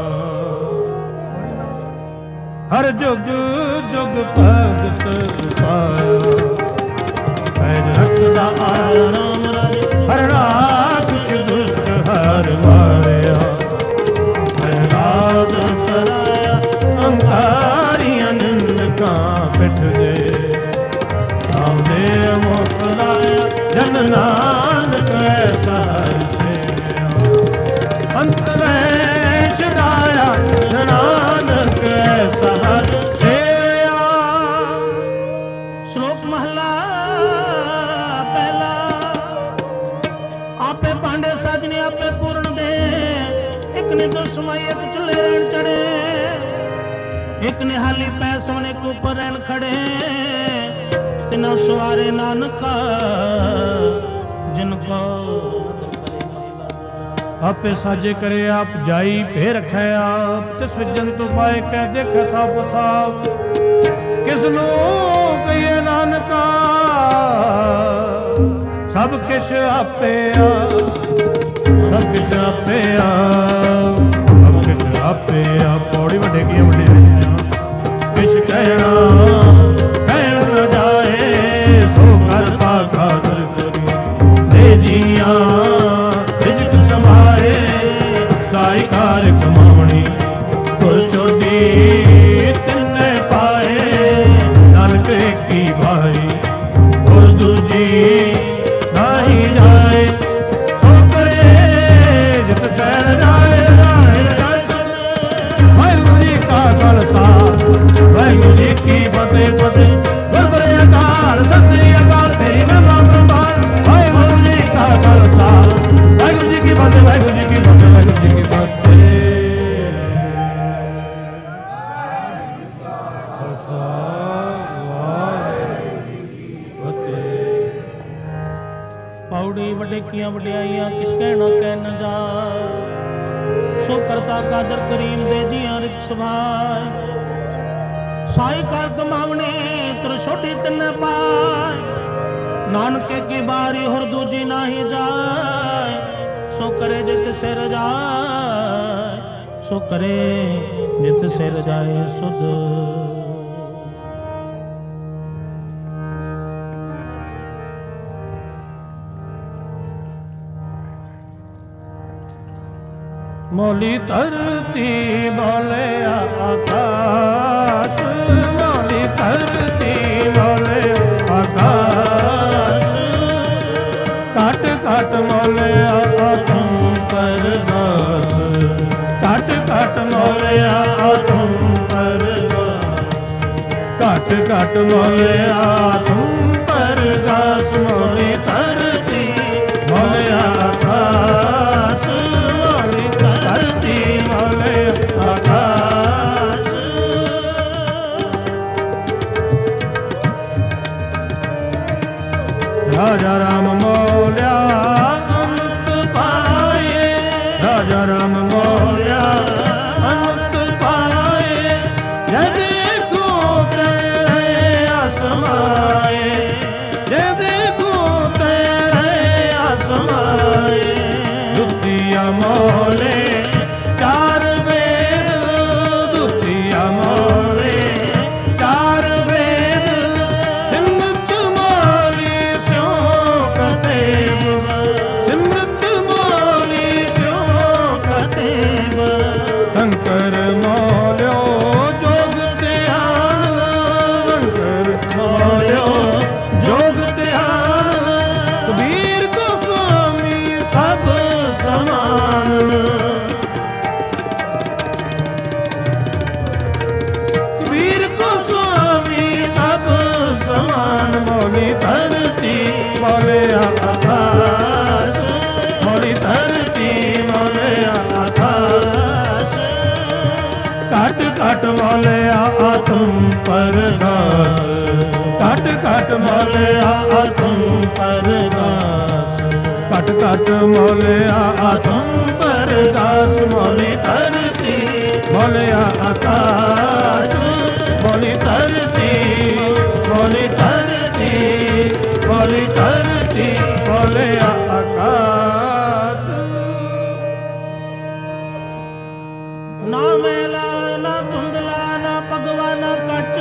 ਹਰ ਜੁਗ ਜੁਗ ਭਗਤ ਪਾਇਆ, ਪੈਜ ਰੱਖਦਾ ਆਰਾਮ ਰਾਜੇ, ਹਰ ਰਾਖਸ਼ ਦੁਸ਼ਟ ਹਰ ਮਾਰਿਆ, ਹਰ ਰਾਜ ਕਰਾਇਆ ਅੰਕਾਰੀਆਂ ਨਿੰਦਕਾਂ ਪਿੱਠ ਦੇ, ਨਾਮ ਦੇ ਮੁਖ ਲਾਇਆ, ਜਨ ਨਾਨਕ ਐਸਾ ਸੇਵਿਆ, ਅੰਤ ਮੈਂ ਛਡਾਇਆ, ਨਾਨਕ ਐਸਾ ਹਰ ਸੇਵਿਆ। ਸ਼ਲੋਕ ਮਹੱਲਾ ਪਹਿਲਾ। ਆਪੇ ਭਾਂਡੇ ਸਾਜਣੇ ਆਪੇ ਪੂਰਨ ਦੇ, ਇੱਕ ਨੇ ਦੋ ਸਮਾਈ ਇੱਕ ਚੁੱਲ੍ਹੇ ਰਹਿਣ ਚੜੇ, ਇੱਕ ਨੇ ਹਾਲੀ ਪੈ ਸਵਣ ਇੱਕ ਉੱਪਰ ਰਹਿਣ ਖੜੇ, ਤਿਨਾ ਸਵਾਰੇ ਨਾਨਕਾ ਜਿਨ ਕੋ ਆਪੇ ਸਾਜੇ ਕਰੇ ਆਪ ਜਾਈ, ਭੇ ਰਖੈ ਆਪ, ਤਿਸ ਵਿੱਚ ਜੰਤੂ ਪਾਏ ਕਹਿ ਦੇਖੈ ਥਾਪ ਥਾਪ, ਕਿਸ ਨੂੰ ਕਹੀਏ ਨਾਨਕਾ ਸਭ ਕਿਛ ਆਪੇ ਆ, ਸਭ ਕਿਛ ਆਪੇ ਆ, ਸਭ ਕਿਛ ਆਪੇ ਆ। ਪੌੜੀ ਵੱਡੇ ਕੀ ਵੱਡੇ ਰਹੀਆਂ, ਕਿਛ ਕਹਿਣਾ ਕਹਿਣ ਨ ਜਾਏ, ਸੋ ਕਰਤਾ ਕਾਦਰ ਕਰੀ ਦੇ ਜੀਆਂ, ਰਿਜਕ ਸੰਭਾਰੇ ਸਾਈ ਕਾਰ ਕਮਾਵਣੀ, ਗੁਰ ਛੋਟੀ ਤਿੰਨੇ ਪਾਏ, ਨਾਨਕ ਏਕੀ ਭਾਈ ਗੁਰ ਦੂਜੀ ਨਾਹੀ ਜਾਏ, ਸੋ ਕਰੇ ਜਿਤ ਸਹਿਣ ਜਾਏ, ਨਾਹੀ ਜਾਏ ਸੋ। ਵਾਹਿਗੁਰੂ ਜੀ ਕਾ ਖਾਲਸਾ, ਵਾਹਿਗੁਰੂ ਜੀ ਕੀ ਫਤਿਹ, ਫਤਿਹ ਗੁਰਬਰੇ ਅਕਾਲ, ਸਤਿ ਸ੍ਰੀ ਅਕਾਲ, ਤੇਰੀ ਮਹਿਮਾ ਪ੍ਰਭਾਤ। ਵਾਹਿਗੁਰੂ ਜੀ ਕਾ ਖਾਲਸਾ, ਵਾਹਿਗੁਰੂ ਜੀ ਕੀ ਫਤਿਹ, ਵਾਹਿਗੁਰੂ ਜੀ ਕੀ ਫਤਿਹ, ਵਾਹਿਗੁਰੂ ਜੀ ਕੀ ਫਤਿਹ। ਪੌੜੀ ਵਡੇਕੀਆਂ ਵਡਿਆਈਆਂ ਕਿਸ ਕਹਿਣਾ ਕਹਿ ਨ ਜਾ, ਸੋ ਕਰਤਾ ਕਾਦਰ ਕਰੀਮ ਦੇ ਜੀਆਂ ਰਿਕ ਸਭਾਏ, ਸਾਈ ਕਰ ਕਮਾਵਣੇ ਤਰ ਛੋਟੀ ਤਿੰਨ ਪਾਏ, ਨਾਨਕੇ ਕੀ ਬਾਰੀ ਹੋਰ ਦੂਜੀ ਨਾਹੀ ਜਾਏ, ਸੋ ਕਰੇ ਜਿਤ ਸਿਰ ਜਾਏ, ਸੋ ਕਰੇ ਜਿਤ ਸਿਰ ਜਾਏ ਸੁਧ। ਮੌਲੀ ਧਰਤੀ ਮੌਲੇ ਆਕਾਸ਼, ਮੌਲੀ ਧਰਤੀ ਮੌਲੇ ਆਕਾਸ਼, ਘਟ ਘਟ ਮੌਲੇ ਆਤਮ ਪਰਦਾਸ, ਘਟ ਘਟ ਮੌਲੇ ਆਤਮ ਪਰਦਾਸ, ਘਟ ਘਟ ਮੌਲੇ ਆਤਮ ਪਰਦਾਸ, ਮੌਲੀ ਧਰਤੀ ਮੌਲੇ ਆਕਾਸ਼, ਮੌਲੀ ਧਰਤੀ ਮੌਲੇ ਆਕਾਸ਼। ਰਾਜਾ ਰਾਮ ਮੋਲਿਆ ਅੰਮ੍ਰਿਤ ਪਾਏ, ਰਾਜਾ ਰਾਮ ਮੋਲਿਆ ਅੰਮ੍ਰਿਤ ਪਾਏ, ਜੈ ਦੇਖੋ ਤੇਰੇ ਆਸਮਾਏ, ਜੈ ਦੇਖੋ ਤੇਰੇ ਆਸਮਾਏ, ਦੁੱਤੀਆ ਮੋਲੇ ਚਾਰ ਵੇਦ, ਦੁੱਤੀਆ ਮੋਲੇ ਚਾਰ ਵੇਦ, ਸਿਮਰਤ ਮੋਲੀ ਸਿਉ ਕਤੇਬ, ਸਿਮਰਤ ਮੋਲੀ ਸਿਉ ਕਤੇਬ, ਸ਼ੰਕਰ ਮੋਲਿਓ ਜੋਗ ਧਿਆਨ, ਸ਼ੰਕਰ ਮੋਲਿਓ ਜੋਗ ਧਿਆਨ, ਕਬੀਰ ਕੋ ਸੁਆਮੀ ਸਭ ਸਮਾਨ, ਕਬੀਰ ਕੋ ਸੁਆਮੀ ਸਭ ਸਮਾਨ, ਮੌਲੀ ਧਰਤੀ ਮੌਲਿਆ ਆਕਾਸ਼, ਮੌਲੀ ਧਰਤੀ ਮੌਲਿਆ ਆਕਾਸ਼, ਘਟ ਘਟ ਮੌਲਿਆ ਆਤਮ ਪਰਗਾਸ, ਘਟ ਘਟ ਮੌਲਿਆ ਆਤਮ ਪਰਗਾਸ, ਘਟ ਘਟ ਮੌਲਿਆ ਆਤਮ ਪਰਗਾਸ, ਮੌਲੀ ਧਰਤੀ ਮੌਲਿਆ ਆਕਾਸ਼, ਮੌਲੀ ਧਰਤੀ ਮੌਲੀ ਧਰਤੀ ਮੌਲੀ ਧਰਤੀ ਮੌਲਿਆ ਆਕਾਸ਼, ਨਾ ਮੈਲਾ ਨਾ ਧੁੰਦਲਾ ਨਾ ਭਗਵਾ ਨਾ ਕੱਚ,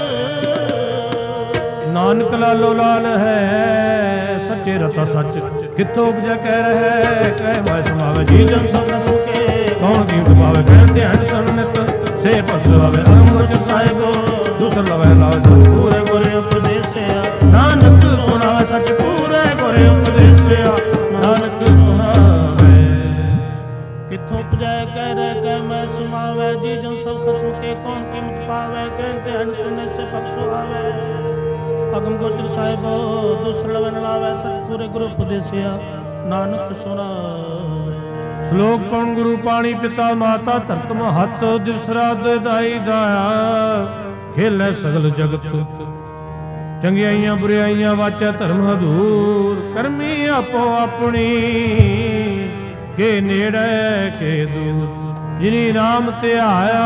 ਨਾਨਕ ਲਾਲੋ ਲਾਲ ਹੈ ਸੱਚੇ ਰਤਾ ਸੱਚ, ਕਿੱਥੋਂ ਉਪਜੈ ਕਹਿ ਰਹਿ ਕਹਿ ਮੈਂ ਸਮਾਵੇ ਜੀ ਜਨ ਸਭ ਸੁਕੇ, ਕੌਣ ਕੀਮਤ ਪਾਵੇ ਕਹਿ ਧਿਆਨ ਸੰਨਤ, ਸੇ ਭਗਤ ਆਵੇ ਅਰਮੋਚ ਸਾਹਿਬੋ, ਦੂਸਰ ਲਵੇ ਲਾਵੇ ਸੱਚ ਪੂਰੇ ਗੁਰੇ ਉਪਦੇਸਿਆ, ਨਾਨਕ ਸੁਣਾਵੇ ਸੱਚ ਪੂਰੇ ਗੁਰੇ ਉਪਦੇਸਿਆ, ਨਾਨਕ ਸੁਣਾਵੇ। ਕਿੱਥੋਂ ਉਪਜੈ ਕਹਿ ਰਹਿ ਕਹਿ ਮੈਂ ਸੁਮਾਵੇ, ਜੀ ਜਨ ਸਭ ਖਸਮ ਕੇ ਕੌਣ ਕੀਮਤ ਪਾਵੇ, ਕਹਿ ਧਿਆਨ ਸੁਨੇ ਸੇ ਬਖਸ਼ੋ ਆਵੇ, ਅਗਮ ਗੋਚਰ ਸਾਹਿਬੋ ਦੂਸਰ ਲਵਨ ਲਾਵੇ, ਸੱਚ ਪੂਰੇ ਗੁਰੂ ਉਪਦੇਸਿਆ, ਨਾਨਕ ਸੁਣਾਵੇ। ਸ਼ਲੋਕ ਕੌਣ ਗੁਰੂ ਪਾਣੀ ਪਿਤਾ ਮਾਤਾ ਧਰਤ ਮਹੱਤ, ਦਿਵਸ ਰਾਤ ਦਾਈ ਦਾਇਆ, ਖੇਲੇ ਸਗਲ ਜਗਤ, ਚੰਗਿਆਈਆਂ ਬੁਰਿਆਈਆਂ ਵਾਚੈ ਧਰਮ ਹਦੂਰ, ਕਰਮੀ ਆਪੋ ਆਪਣੀ ਕੇ ਨੇੜੇ ਕੇ ਦੂਰ, ਜਿਨੀ ਨਾਮ ਧਿਆਇਆ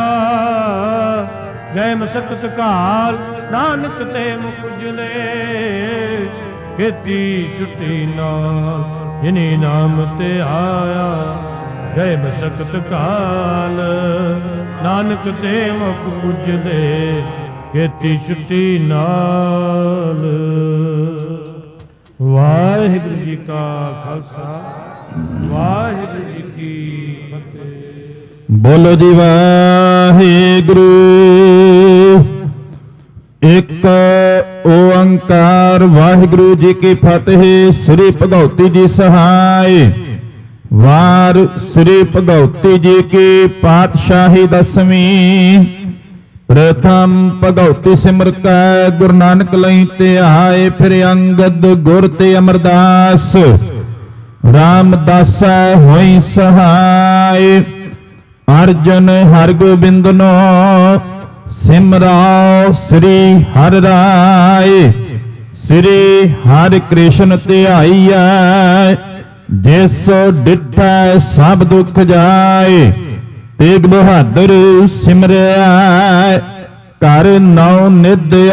ਗਏ ਮਸਕਤ ਕਾਲ, ਨਾਨਕ ਤੇ ਮੁਖ ਉਜਲੇ ਖੇਤੀ ਛੁੱਟੀ ਨਾਲ, ਜਿਨੀ ਨਾਮ ਧਿਆਇਆ ਗਏ ਮਸਕਤ ਕਾਲ, ਨਾਨਕ ਤੇ ਮੁਖ ਉਜਲੇ ਖੇਤੀ ਛੁੱਟੀ ਨਾਲ। ਵਾਹਿਗੁਰੂ ਜੀ ਕਾ ਖਾਲਸਾ, ਵਾਹਿਗੁਰੂ ਜੀ ਕੀ ਫਤਿਹ। ਬੋਲੋ ਜੀ ਵਾਹਿਗੁਰੂ। ਇੱਕ ਓੰਕਾਰ ਵਾਹਿਗੁਰੂ ਜੀ ਕੀ ਫਤਿਹ। ਸ੍ਰੀ ਭਗਉਤੀ ਜੀ ਸਹਾਇ। ਵਾਰ ਸ੍ਰੀ ਭਗਉਤੀ ਜੀ ਕੀ ਪਾਤਸ਼ਾਹੀ ਦਸਵੀਂ। ਪ੍ਰਥਮ ਭਗਉਤੀ ਸਿਮਰ ਕੈ ਗੁਰੂ ਨਾਨਕ ਲਈ ਧਿਆਏ, ਫਿਰ ਅੰਗਦ ਗੁਰ ਤੇ ਅਮਰਦਾਸ ਰਾਮਦਾਸਾ ਹੋਈ ਸਹਾਇ। ਅਰਜਨ ਹਰਗੋਬਿੰਦਨੋ ਸਿਮਰਾਓ ਸ੍ਰੀ ਹਰਿ ਰਾਇ। ਸ੍ਰੀ ਹਰਿ ਕ੍ਰਿਸ਼ਨ ਧਿਆਈਐ, ਜਿਸੋ ਡਿਠੈ ਸਭ ਦੁਖ ਜਾਏ। ਤੇਗ ਬਹਾਦਰ ਸਿਮਰਿਆ, ਘਰ ਨੌ ਨਿਧ